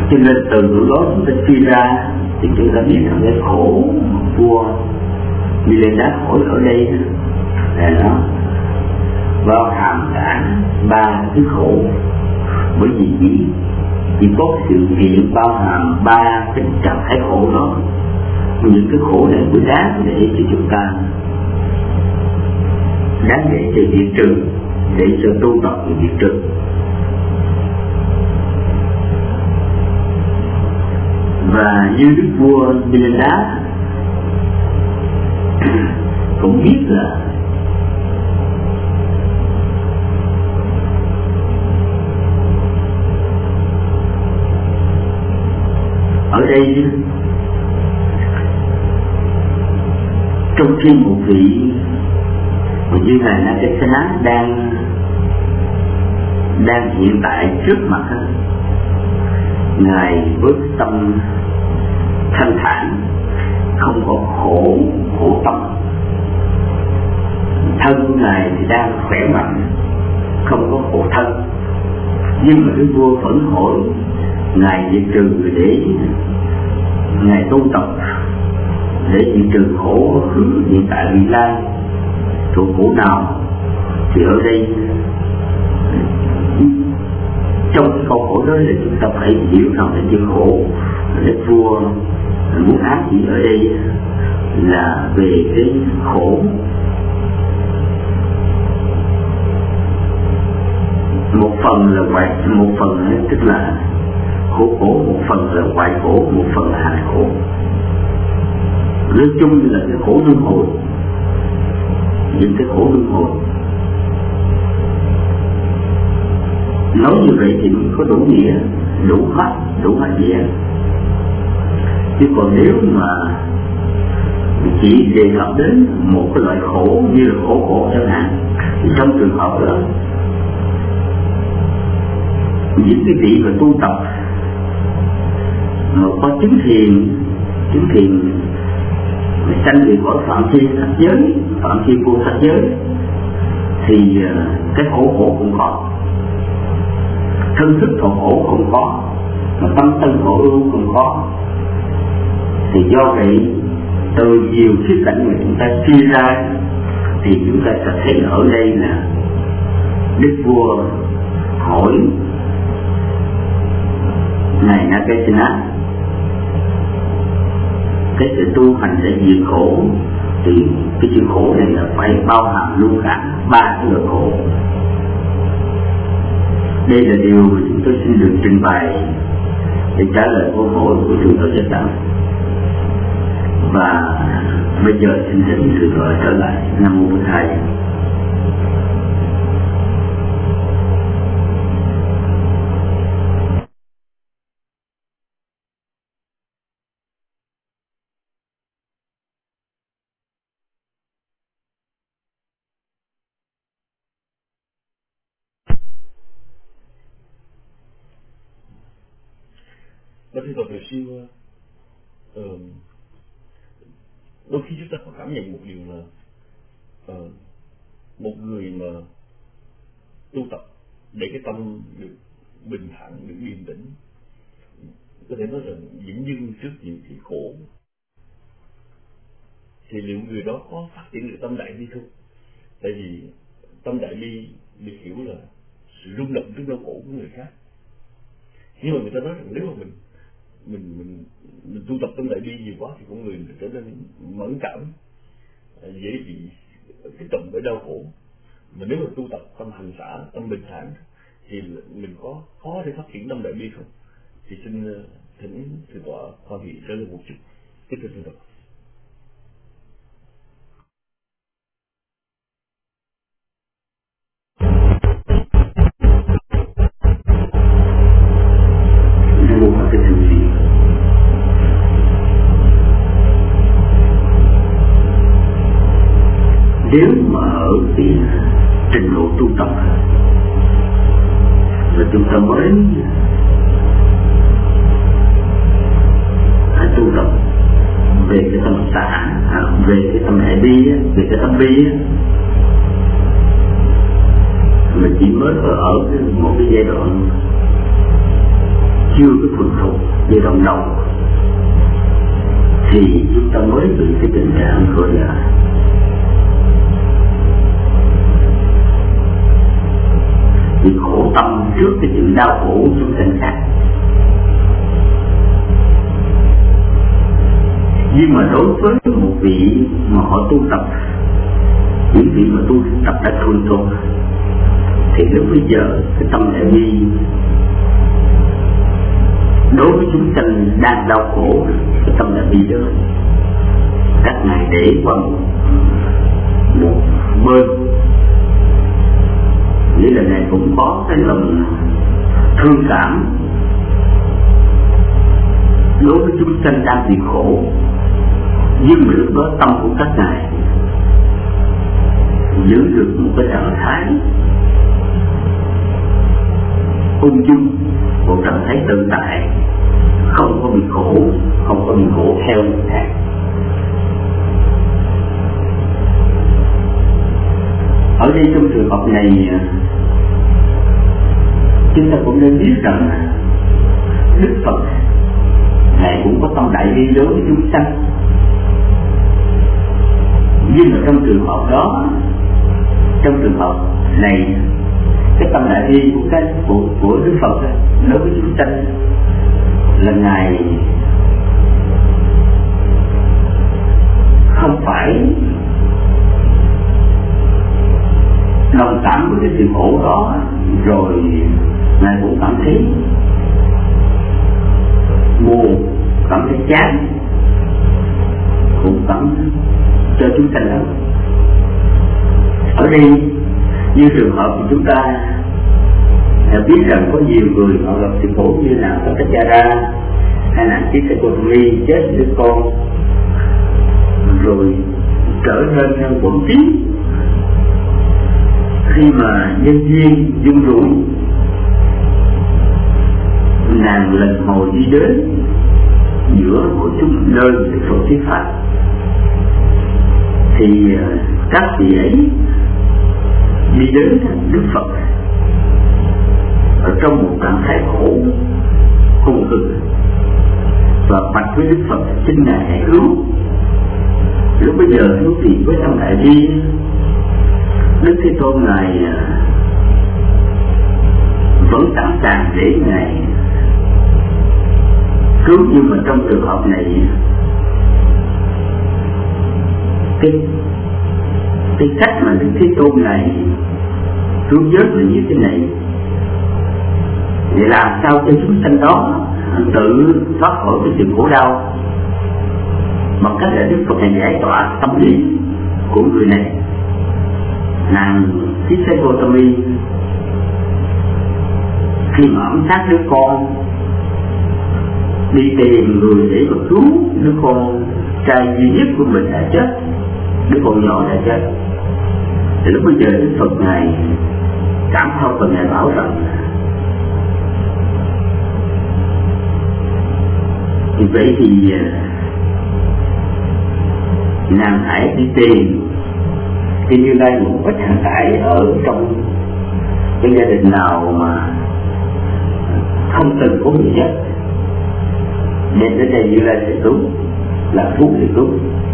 Cho nên từ chỗ đó chúng ta suy ra thì chúng ta biết rằng cái khổ vua Milendas hỏi ở đây là nó bao hàm cả ba cái khổ, bởi vì chỉ chỉ có sự kiện bao hàm ba cái trạng thái khổ đó. Những cái khổ này mới đáng để cho chúng ta đáng để cho diệt trừ, để cho tu tập và diệt trừ. Và như đức vua Milendas cũng biết là ở đây trong khi một vị như là Nagasena đang đang hiện tại trước mặt ngài với tâm thanh thản, không có khổ khổ tâm. Thân ngài thì đang khỏe mạnh, không có khổ thân. Nhưng mà cái vua vẫn hỏi ngài diệt trừ để ngài tu tập, để diệt trừ khổ khứ hiện tại vị lai. Chỗ khổ nào thì ở đây trong cái câu khổ đó là chúng ta phải hiểu rằng là chữ khổ. Đức vua muốn ám chỉ ở đây là về cái khổ một phần là ngoại, một phần tức là khổ khổ, một phần là ngoại khổ, một phần là hại khổ. Nói chung là cái khổ luân hồi, những cái khổ luân hồi. Nói như vậy thì có đủ nghĩa, đủ hết, đủ hết nghĩa. Chứ còn nếu mà chỉ đề cập đến một cái loại khổ như là khổ khổ chẳng hạn, thì trong trường hợp đó những cái vị mà tu tập mà có chứng thiền, chứng thiền sanh về khỏi phạm vi sắc giới, phạm vi vô sắc giới, thì cái khổ khổ cũng có, thân thức khổ khổ cũng có, mà tâm thân khổ ưu cũng có. Thì do vậy từ nhiều khía cạnh mà chúng ta chia ra thì chúng ta sẽ thấy ở đây là đức vua hỏi ngài Nagasena cái sự tu hành để diệt khổ, thì cái chữ khổ này là phải bao hàm luôn cả ba cái loại khổ. Đây là điều mà chúng tôi xin được trình bày để trả lời câu hỏi của trường tổ chức đạo. Và bây giờ xin thỉnh sự gọi trở lại. Nam mô Bổn Thầy. Bác Thầy Tổ Trời Siêu, uh, đôi khi chúng ta có cảm nhận một điều là uh, một người mà tu tập để cái tâm được bình thản, được yên tĩnh, có thể nói rằng dĩnh dưng trước những cái khổ, thì liệu người đó có phát triển được tâm đại bi không? Tại vì tâm đại bi được hiểu là sự rung động trước đau khổ của người khác. Nhưng mà người ta nói rằng nếu mà mình mình mình mình tu tập tâm đại bi nhiều quá thì con người trở nên mẫn cảm, dễ bị kích động bởi đau khổ. Mà nếu mà tu tập tâm hành xả, tâm bình thản thì mình có khó để phát triển tâm đại bi không? Thì xin thỉnh thượng tọa Hoa Nghị trở lên một chút. Kính thưa thượng tọa. Nếu mà ở cái trình độ tu tập là chúng ta mới phải tu tập về cái tâm xả, về cái tâm đại bi, về cái tâm bi, mình chỉ mới ở ở một cái giai đoạn chưa có thuần thục giai đoạn đầu thì chúng ta mới bị cái tình trạng gọi là bị khổ tâm trước cái sự đau khổ chúng sanh khác. Nhưng mà đối với một vị mà họ tu tập, những vị mà tu tập đã thuần thục, thì lúc bây giờ cái tâm đại bi đối với chúng sanh đang đau khổ, cái tâm đại bi đó các ngài để qua một, một bên, nghĩa là ngài cũng có cái lòng thương cảm đối với chúng sanh đang bị khổ. Nhưng mà lúc đó tâm của các ngài giữ được một cái trạng thái ung dung, một trạng thái tự tại, không có bị khổ, không có bị khổ theo người khác. Ở đây trong trường hợp này, chúng ta cũng nên biết rằng Đức Phật ngài cũng có tâm đại bi đối với chúng sanh. Nhưng mà trong trường hợp đó, trong trường hợp này, cái tâm đại bi của cái của, của Đức Phật đối với chúng sanh là ngài không phải đồng cảm với cái sự khổ đó, rồi ngài cũng cảm thấy buồn, cảm thấy chán, cũng cảm cho chúng sanh lắm. Ở đây như trường hợp của chúng ta đã biết rằng có nhiều người họ gặp sự khổ như là Tatthagara hay là Chittakottami chết đứa con rồi trở nên quẩn trí khi mà nhân duyên dung rủi nàng lần hồi đi đến giữa của chúng nơi Đức Phật thuyết pháp, thì các vị ấy đi đến Đức Phật ở trong một trạng thái khổ hùng hực và bạch với Đức Phật xin ngài hãy cứu. Lúc bây giờ quý vị với tâm đại bi, Đức Thế Tôn ngài vẫn sẵn sàng để ngài cứu. Nhưng mà trong trường hợp này, cái cái cách mà Đức Thế Tôn này cứu vớt là như thế này, để làm sao cho chúng sanh đó tự thoát khỏi cái sự khổ đau bằng cách là Đức Phật này giải tỏa tâm lý của người này. Nàng Chittakottami khi mà ấm sát đứa con đi tìm người để mà cứu đứa con trai duy nhất của mình đã chết, đứa con nhỏ đã chết, thì lúc bây giờ Đức Phật ngài cảm thông và ngài bảo rằng thì vậy thì nàng hãy đi tìm cái Như Lai một ít hàng cải ở trong cái gia đình nào mà không từng có người chết, nên đến đây Như Lai sẽ cứu, là thuốc để cứu.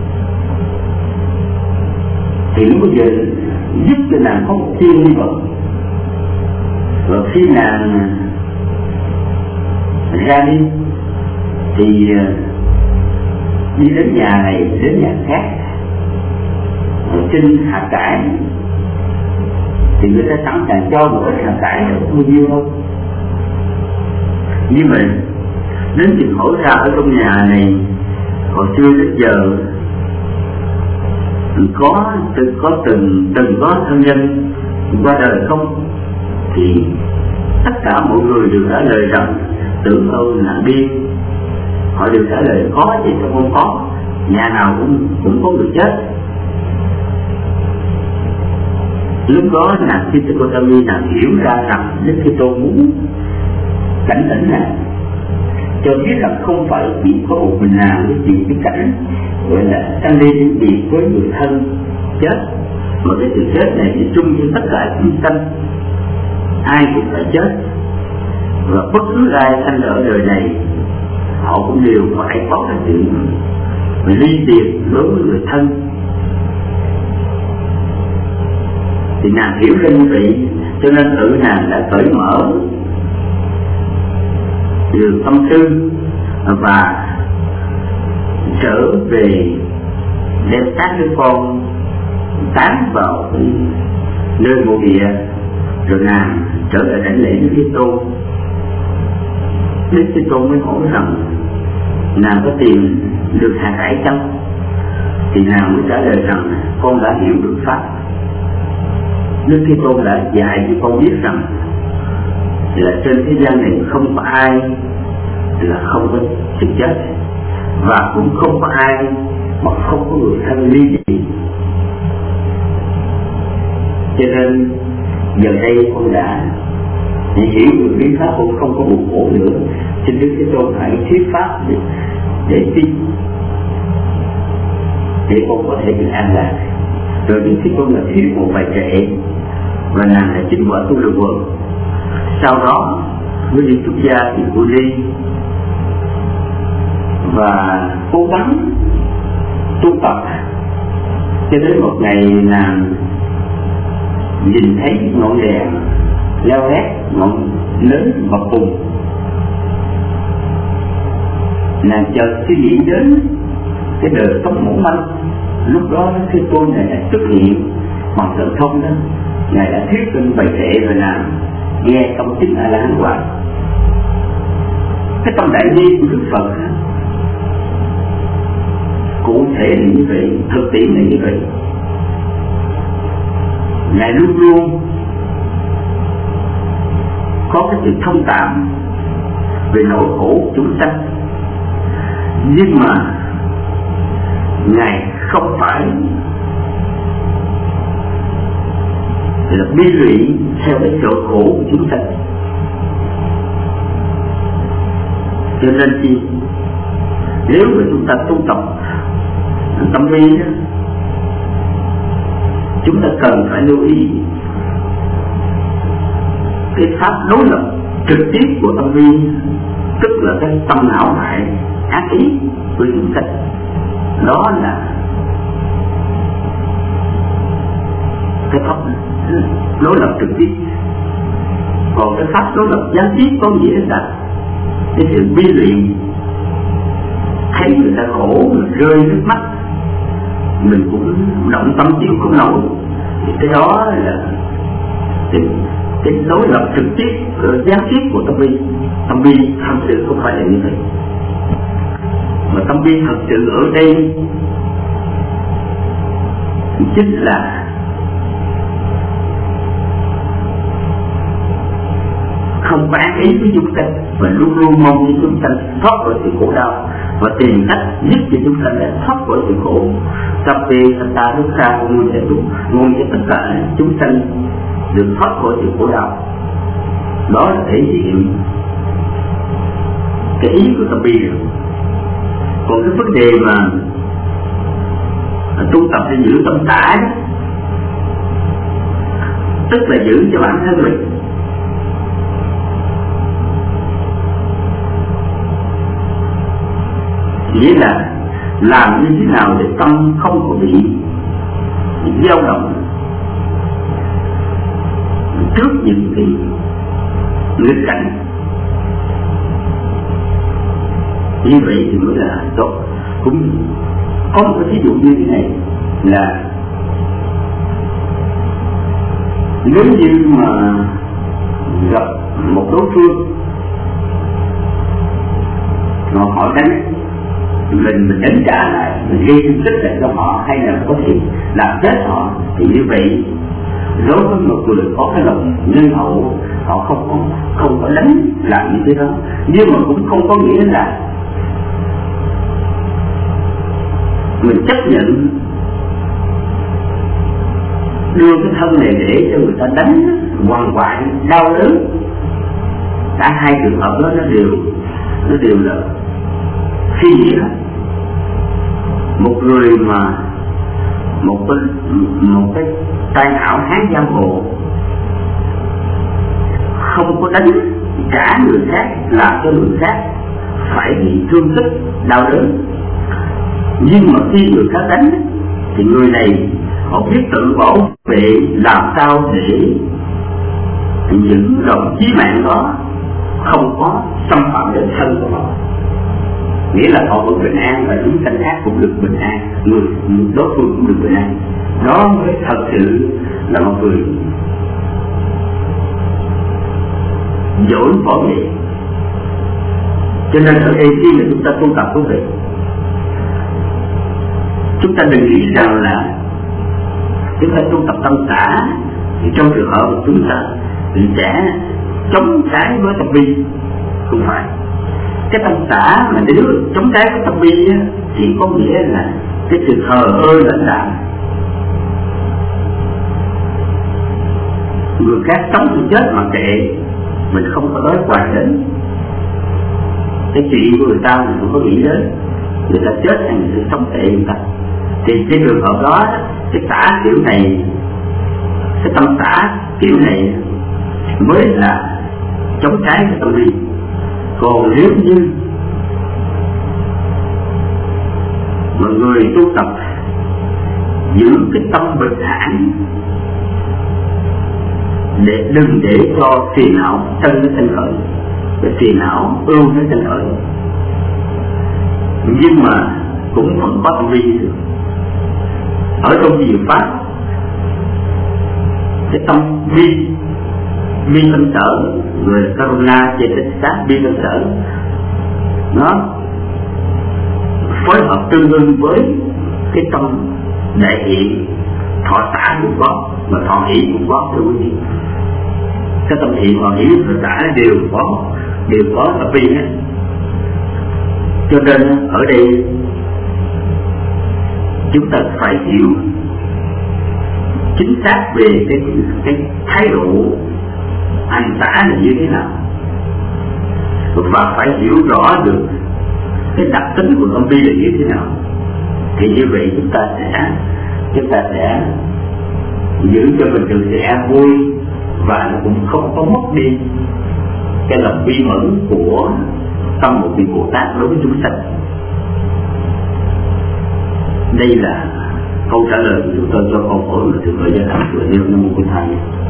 Thì lúc bây giờ giúp cho nàng có một tiên hy vọng. Và khi nàng ra đi thì đi đến nhà này đến nhà khác xin hạt cải, thì người ta sẵn sàng cho một ít hạt cải bao nhiêu thôi. Nhưng mà đến chừng hỏi ra ở trong nhà này hồi xưa đến giờ có từng có từng từng có thân nhân qua đời không, thì tất cả mọi người đều trả lời rằng tưởng đâu là điên. Họ đều trả lời có chứ không có, nhà nào cũng cũng có người chết. Lúc đó nàng Chittakottami nàng hiểu ra rằng Đức Thế Tôn muốn cảnh tỉnh nàng, cho biết rằng không phải chỉ có một mình nàng mới chịu cái cảnh gọi là sanh ly đến biệt với người thân chết, mà cái sự chết này thì chung với tất cả chúng sanh, ai cũng phải chết. và bất cứ ai sanh ở đời này họ cũng đều phải có cái chuyện ly biệt đối với người thân. Thì nàng hiểu ra như vậy, cho nên tự nàng đã cởi mở đường tâm tư và trở về đem các đứa con tán vào nơi mộ địa, rồi nàng trở lại đảnh lễ Đức Thế Tôn. Đức Thế Tôn mới hỏi rằng nàng có tìm được hạt cải chăng? Thì nàng mới trả lời rằng con đã hiểu được pháp. Đức Thế Tôn đã dạy cho con biết rằng là trên thế gian này không có ai là không có sự chết, và cũng không có ai mà không có người thân ly dị. Cho nên giờ đây con đã hiểu được biến pháp, con không có buồn khổ nữa. Xin Đức Thế Tôn hãy thuyết pháp để, để tin, để con có thể được an lạc. Rồi Đức Thế Tôn là thuyết một bài kệ, và nàng là chính quả tu được vợ. Sau đó mới đi xuất gia thì cô đi và cố gắng tu tập, cho đến một ngày nàng nhìn thấy ngọn đèn leo lét ngọn lớn bậc cùng, nàng chợt suy nghĩ đến cái đời sống mỏng manh. Lúc đó Thế Tôn này đã xuất hiện bằng thần thông đó, ngài đã thuyết minh bài kệ và nàng nghe công chính A La Hán Quả. Cái tâm đại bi của Đức Phật cụ thể là như vậy, thực tiễn là như vậy. Ngài luôn luôn có cái sự thông cảm về nỗi khổ của chúng sanh, nhưng mà Ngài không phải là bi lụy theo cái nỗi khổ của chúng sanh. Cho nên chi nếu mà chúng ta tu tập tâm vi đó, chúng ta cần phải lưu ý cái pháp đối lập trực tiếp của tâm vi, tức là cái tâm não hại ác ý của chúng ta. Đó là cái pháp đối lập trực tiếp. Còn cái pháp đối lập gián tiếp có nghĩa là cái sự bi lụy, thấy người ta khổ mình rơi nước mắt, mình cũng động tâm chịu không nổi. Thì cái đó là cái, cái đối lập trực tiếp, gián tiếp của tâm bi. Tâm bi thật sự không phải là như vậy, mà tâm bi thật sự ở đây chính là không có ác ý với chúng ta, và luôn luôn mong cho chúng ta thoát khỏi sự khổ đau, và tìm cách giúp cho chúng ta để thoát khỏi sự khổ. Tập về ta lúc ra ngôn cho chúng, ngôn cho tất cả chúng sanh được thoát khỏi sự khổ đau. Đó là thể hiện cái ý của tâm bi rồi. Còn cái vấn đề mà tu tập để giữ tâm tả đó, tức là giữ cho bản thân mình. Nghĩa là làm như thế nào để tâm không có bị dao động trước những cái nghịch cảnh. Như vậy thì mới là tốt. Cũng có một cái ví dụ như thế này là nếu như mà gặp một đối phương mà họ đánh mình, mình đánh trả lại, mình gây thương tích lại cho họ, hay là có thể làm chết họ, thì như vậy đối với một người có cái lòng nhân hậu, họ không có không có đánh làm như thế đó. Nhưng mà cũng không có nghĩa là mình chấp nhận đưa cái thân này để cho người ta đánh hoàn hoại đau đớn. Cả hai trường hợp đó nó đều nó đều là phi nghĩa. Một người mà một cái một cái tai hảo hán giang hồ không có đánh cả người khác làm cho người khác phải bị thương tích, đau đớn. Nhưng mà khi người khác đánh thì người này họ biết tự bảo vệ làm sao để giữ lòng chí mạng đó không có xâm phạm đến thân của họ, nghĩa là họ vẫn bình an và chúng sanh khác cũng được bình an, người đối phương cũng được bình an. Đó mới thật sự là một người dỗi võ nghệ. Cho nên ở đây khi mà chúng ta tu tập quý vị, chúng ta đừng nghĩ rằng là chúng ta tu tập tâm xã thì trong trường hợp chúng ta thì sẽ chống trái với tập bi. Không phải. Cái tâm xã mà nếu chống trái với tập bi thì có nghĩa là cái sự thờ ơ lãnh đạm. Người khác sống thì chết mà kệ, mình không có nói hoài đến. Cái chuyện của người ta mình không có nghĩ đến, người ta chết hay người ta sống kệ người ta. Thì cái trường hợp đó, cái xã kiểu này, cái tâm xã kiểu này mới là chống trái với tâm bi. Còn nếu như mọi người tu tập giữ cái tâm bình thản để đừng để cho phiền não sân nó sanh khởi, để phiền não ưu nó sanh khởi, nhưng mà cũng vẫn có tâm bi. Ở trong diệu pháp, cái tâm bi bi tâm sở, người karuna về tích sát bi tâm sở, nó phối hợp tương ưng với cái tâm đại hiện. Thọ xã cũng có mà thọ hỷ cũng có, thưa quý vị. Cái tâm hiện thọ hỷ thọ xã đều có, đều có tập bi hết. Cho nên ở đây chúng ta phải hiểu chính xác về cái, cái thái độ hành xã là như thế nào, và phải hiểu rõ được cái đặc tính của tâm bi là như thế nào. Thì như vậy chúng ta sẽ chúng ta sẽ giữ cho mình được sự an vui, và nó cũng không có mất đi cái lòng bi mẫn của tâm một vị Bồ Tát đối với chúng sanh. Đây là câu trả lời của chúng tôi cho câu hỏi mà thượng lợi gia đạo vừa nêu. Nam mô Bổn Thầy.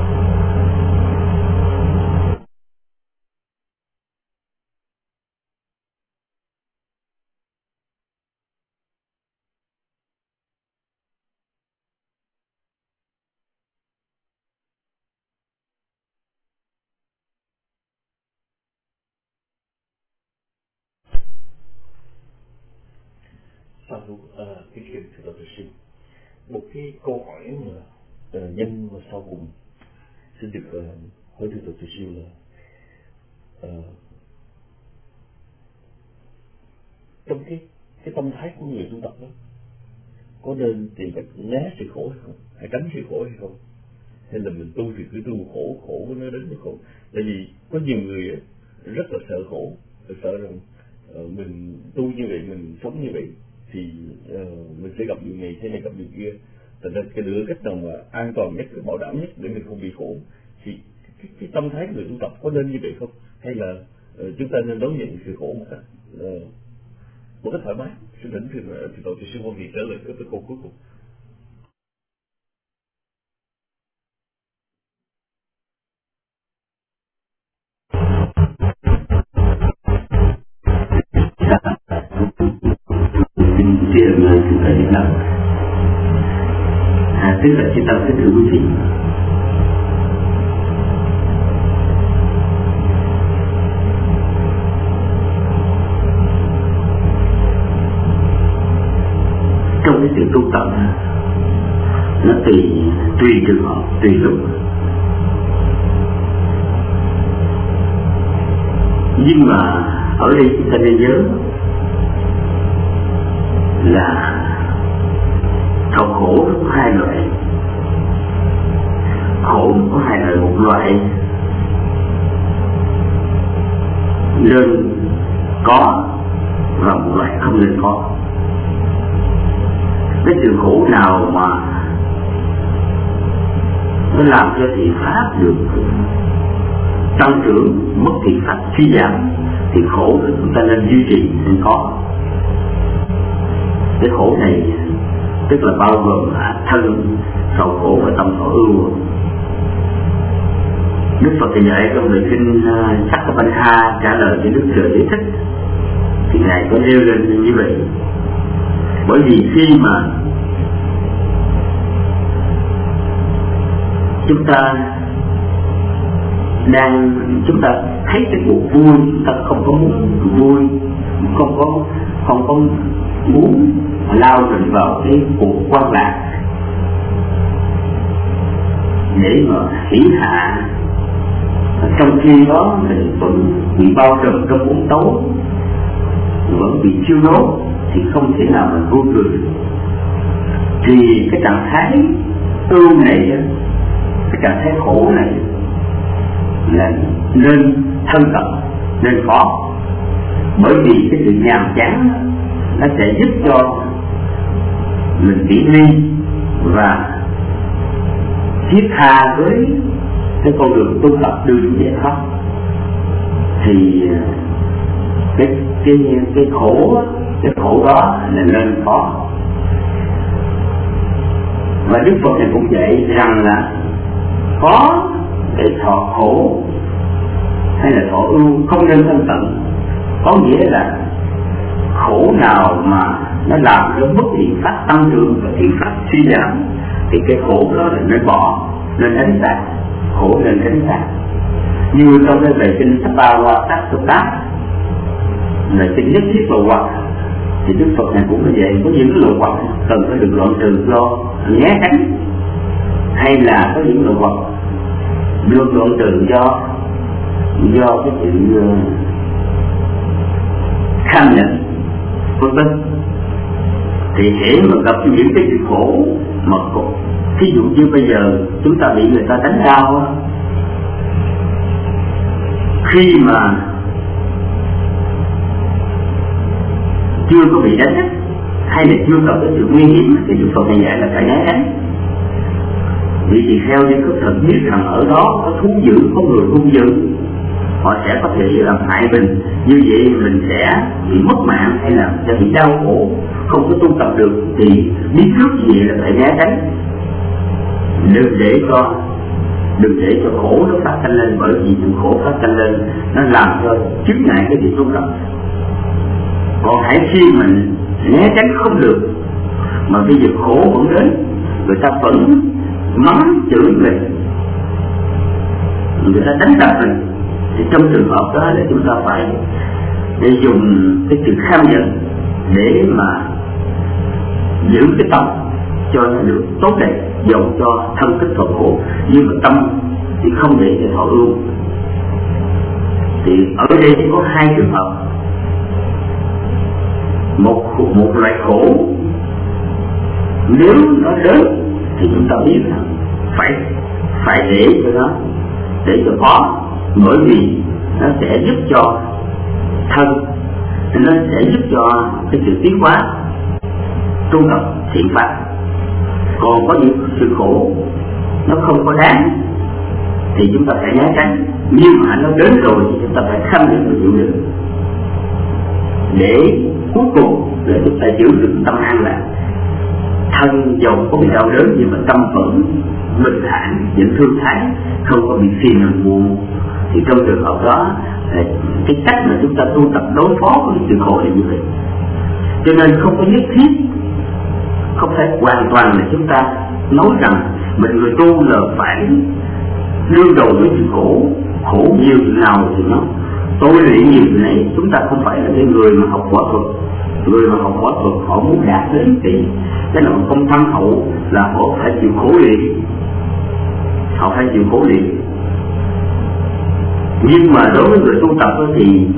Sau lúc uh, cái chuyện của Đạo Sư, một cái câu hỏi mà uh, nhân và sau cùng xin được uh, hỏi từ Đạo Sư là uh, trong cái cái tâm thái của người tu tập đó, có nên tìm cách né sự khổ hay không, hay tránh sự khổ hay không, hay là mình tu thì cứ tu khổ, khổ nó đến với khổ. Tại vì có nhiều người rất là sợ khổ, sợ rằng uh, mình tu như vậy, mình sống như vậy thì uh, mình sẽ gặp điều này, thế này gặp điều kia. Thật ra cái lựa cách nào mà an toàn nhất, bảo đảm nhất để mình không bị khổ, thì cái, cái tâm thái của người tu tập có nên như vậy không, hay là uh, chúng ta nên đón nhận sự khổ một cách uh, một cách thoải mái? Xin thỉnh thì thì tổ sư Vô Nghị trả lời cái câu cuối cùng. Chuyện là chúng ta đi làm à, tức là chúng ta sẽ thử quý vị trong cái sự tu tập nó tùy tùy trường hợp, tùy lúc. Nhưng mà ở đây chúng ta nên nhớ là khổ khổ có hai loại. Khổ có hai loại, một loại nên có và một loại không nên có. Cái sự khổ nào mà nó làm cho thiện pháp được tăng trưởng, mất thiện pháp suy giảm, thì khổ chúng ta nên duy trì, nên có. Cái khổ này tức là bao gồm thân sầu khổ và tâm khổ ưu. Đức Phật thì dạy trong lời kinh Sakkapanha trả lời cho Đức Thừa Giải Thích, thì ngài có nêu lên như vậy. Bởi vì khi mà chúng ta đang chúng ta thấy cái cuộc vui, chúng ta không có muốn vui, không có không có muốn lao mình vào cái cuộc quan lạc để mà hỷ hạ, trong khi đó mình vẫn bị bao trùm trong bóng tối, vẫn bị chiêu đốt, thì không thể nào mình vui cười. Thì cái trạng thái ưu này, cái trạng thái khổ này là nên thân cận, nên có. Bởi vì cái sự nhàm chán nó sẽ giúp cho mình bị ly và thiết tha với cái con đường tu tập đưa đến giải thoát. Thì cái cái cái khổ cái khổ đó là nên có. Và Đức Phật này cũng dạy rằng là có cái thọ khổ hay là thọ ưu không nên thân cận. Có nghĩa là khổ nào mà nó làm cho bất thiện pháp tăng trưởng và thiện pháp suy giảm, thì cái khổ đó là nên bỏ, nên đánh xả. Khổ nên đánh xả. Như trong cái bài kinh Sappavatthassutta, là kinh nhất thiết lộ hoặc, thì Đức Phật này cũng như vậy. Có những lộ hoặc cần phải được đoạn trừ do né tránh, hay là có những lộ hoặc được đoạn trừ do do cái sự kham nhận, vân vân. Thì hễ mà gặp những cái sự khổ mà khổ, ví dụ như bây giờ chúng ta bị người ta đánh đau, khi mà chưa có bị đánh hay là chưa gặp cái sự nguy hiểm, thì Đức Phật này dạy là phải né tránh. Vì thì theo như các thần biết rằng ở đó có thú dữ, có người hung dữ, họ sẽ có thể làm hại mình. Như vậy mình sẽ bị mất mạng hay là sẽ bị đau khổ, không có tu tập được. Thì biết trước như vậy là phải né tránh, đừng để cho đừng để cho khổ nó phát sinh lên. Bởi vì sự khổ phát sinh lên nó làm cho chướng ngại cái việc tu tập. Còn hãy khi mình né tránh không được mà bây giờ khổ vẫn đến, người ta vẫn mắng chửi mình, người ta đánh đập mình, thì trong trường hợp đó là chúng ta phải để dùng cái sự kham nhận để mà giữ cái tâm cho nó được tốt đẹp, dầu cho thân tích thọ khổ, nhưng mà tâm thì không để cho thọ ưu. Thì ở đây chỉ có hai trường hợp. Một một loại khổ nếu nó đến thì chúng ta biết là phải phải để cho nó để cho có, bởi vì nó sẽ giúp cho thân, nó sẽ giúp cho cái sự tiến hóa tu tập thiện pháp. Còn có những sự khổ nó không có đáng thì chúng ta phải né tránh, nhưng mà nó đến rồi thì chúng ta phải kham nhận và chịu đựng, để cuối cùng là chúng ta giữ được tâm an lạc. Thân dầu có bị đau đớn nhưng mà tâm vẫn bình thản, vẫn thư thái, không có bị phiền lòng buồn. Thì trong trường hợp đó, cái cách mà chúng ta tu tập đối phó với sự khổ là như vậy. Cho nên không có nhất thiết, không phải hoàn toàn là chúng ta nói rằng mình người tu là phải đương đầu với sự khổ, khổ nhiều chừng nào thì nó tôi luyện nhiều chừng này. Chúng ta không phải là cái người mà học võ thuật. Người mà học võ thuật họ muốn đạt đến thì cái nào không thâm hậu là họ phải chịu khổ luyện, họ phải chịu khổ luyện. Nhưng mà đối với người tu tập thì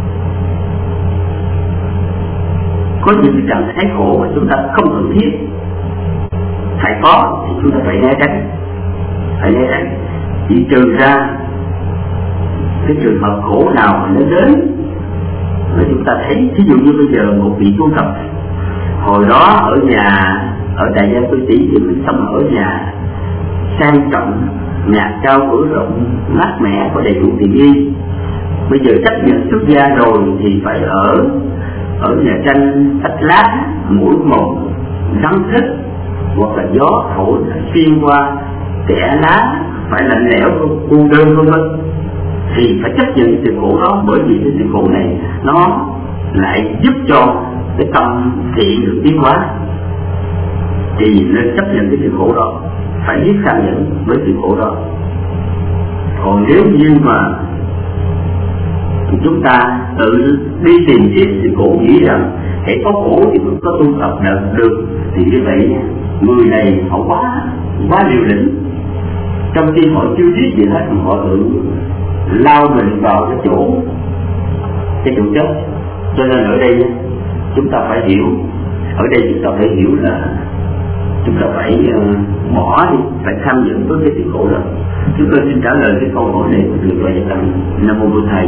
có những cái trạng thái khổ mà chúng ta không cần thiết phải có thì chúng ta phải né tránh, phải né tránh. Chỉ trừ ra cái trường hợp khổ nào mà nó đến mà chúng ta thấy, ví dụ như bây giờ một vị tu tập hồi đó ở nhà, ở tại gia cư sĩ thì mình sống ở nhà sang trọng, nhà cao cửa rộng, mát mẻ, có đầy đủ tiện nghi. Bây giờ chấp nhận xuất gia rồi thì phải ở ở nhà tranh tách lá, mũi một nắng thức, hoặc là gió thổi xuyên qua kẽ lá, phải lạnh lẽo cô đơn vân vân, thì phải chấp nhận sự khổ đó, bởi vì cái sự khổ này nó lại giúp cho cái tâm thiện được tiến hóa, thì nên chấp nhận cái sự khổ đó, phải biết cảm nhận với sự khổ đó. Còn nếu như mà chúng ta tự đi tìm kiếm sự khổ, nghĩ rằng hãy có khổ thì cũng có tu tập được, được thì như vậy người này họ quá quá liều lĩnh, trong khi họ chưa biết gì hết mà họ tự lao mình vào cái chỗ cái chỗ chết. Cho nên ở đây chúng ta phải hiểu, ở đây chúng ta phải hiểu là chúng ta phải uh, bỏ đi, phải tham dự với cái sự khổ đó. Chúng tôi xin trả lời cái câu hỏi này của Thượng tọa Nhật Tăng. Nam mô Bổn Thầy.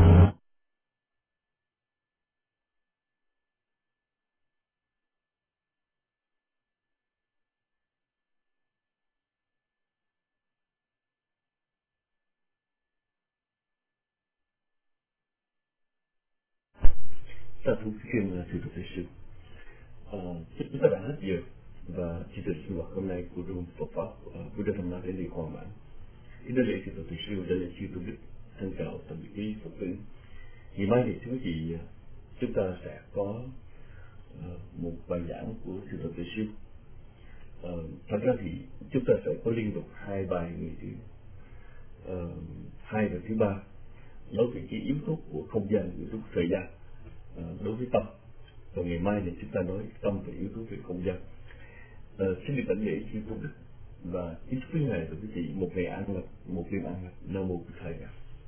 Ta thú khiêm là sư Thầy Sư. À, chúng ta đã hết giờ và chỉ từ sinh hoạt hôm nay của Rung Phật Pháp của Đức Tham Ma đến đây hòa mãn. Kính thưa lễ sư Thầy Sư, đây là sư Tôn Đức thân chào tạm biệt quý Phật tử. Ngày mai thì thưa chị chúng ta sẽ có uh, một bài giảng của sư Thầy Sư. Uh, thật ra thì chúng ta sẽ có liên tục hai bài ngày thứ uh, hai và thứ ba nói về cái yếu tố của không gian, yếu tố thời gian uh, đối với tâm. Và ngày mai thì chúng ta nói tâm về yếu tố về không gian. À, xin được đảnh lễ sư Tôn Đức và kính chúc quý ngài và quý vị một ngày an lành, một đêm an lành. Nam mô Bổn Thầy.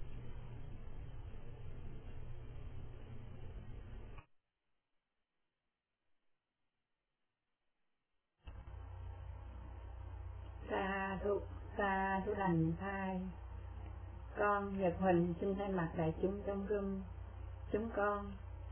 Sa thụ sa thụ lành thai. Con Nhật Huỳnh xin thay mặt đại chúng trong room chúng con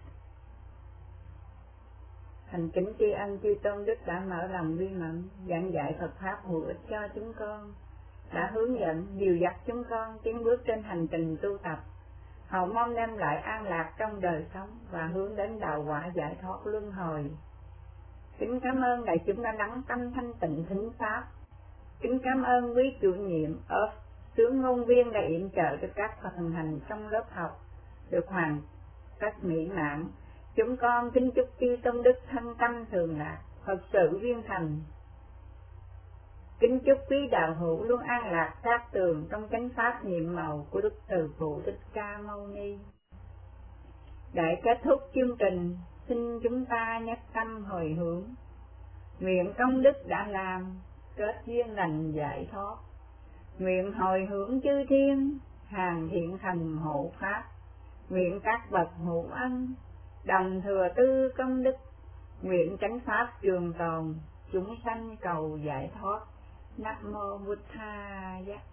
thành kính tri ân chư Tôn Đức đã mở lòng viên mẫn giảng dạy Phật pháp hữu ích cho chúng con, đã hướng dẫn dìu dắt chúng con tiến bước trên hành trình tu tập, hầu mong đem lại an lạc trong đời sống và hướng đến đạo quả giải thoát luân hồi. Kính cảm ơn đại chúng đã lắng tâm thanh tịnh thính pháp. Kính cảm ơn quý chủ nhiệm ốp tướng ngôn viên đã yểm trợ cho các Phật hành hành trong lớp học được hoàn tất mỹ mãn. Chúng con kính chúc chư Tôn Đức thân tâm thường lạc, Phật sự viên thành. Kính chúc quý đạo hữu luôn an lạc sát tường trong chánh pháp nhiệm màu của Đức Từ Phụ Thích Ca Mâu Ni. Để kết thúc chương trình, xin chúng ta nhất tâm hồi hướng, nguyện công đức đã làm, kết duyên lành giải thoát. Nguyện hồi hướng chư thiên, hàng thiện thần hộ pháp. Nguyện các bậc hữu ân, đồng thừa tư công đức. Nguyện chánh pháp trường tồn, chúng sanh cầu giải thoát. Nam mô Bụt Tha Giá.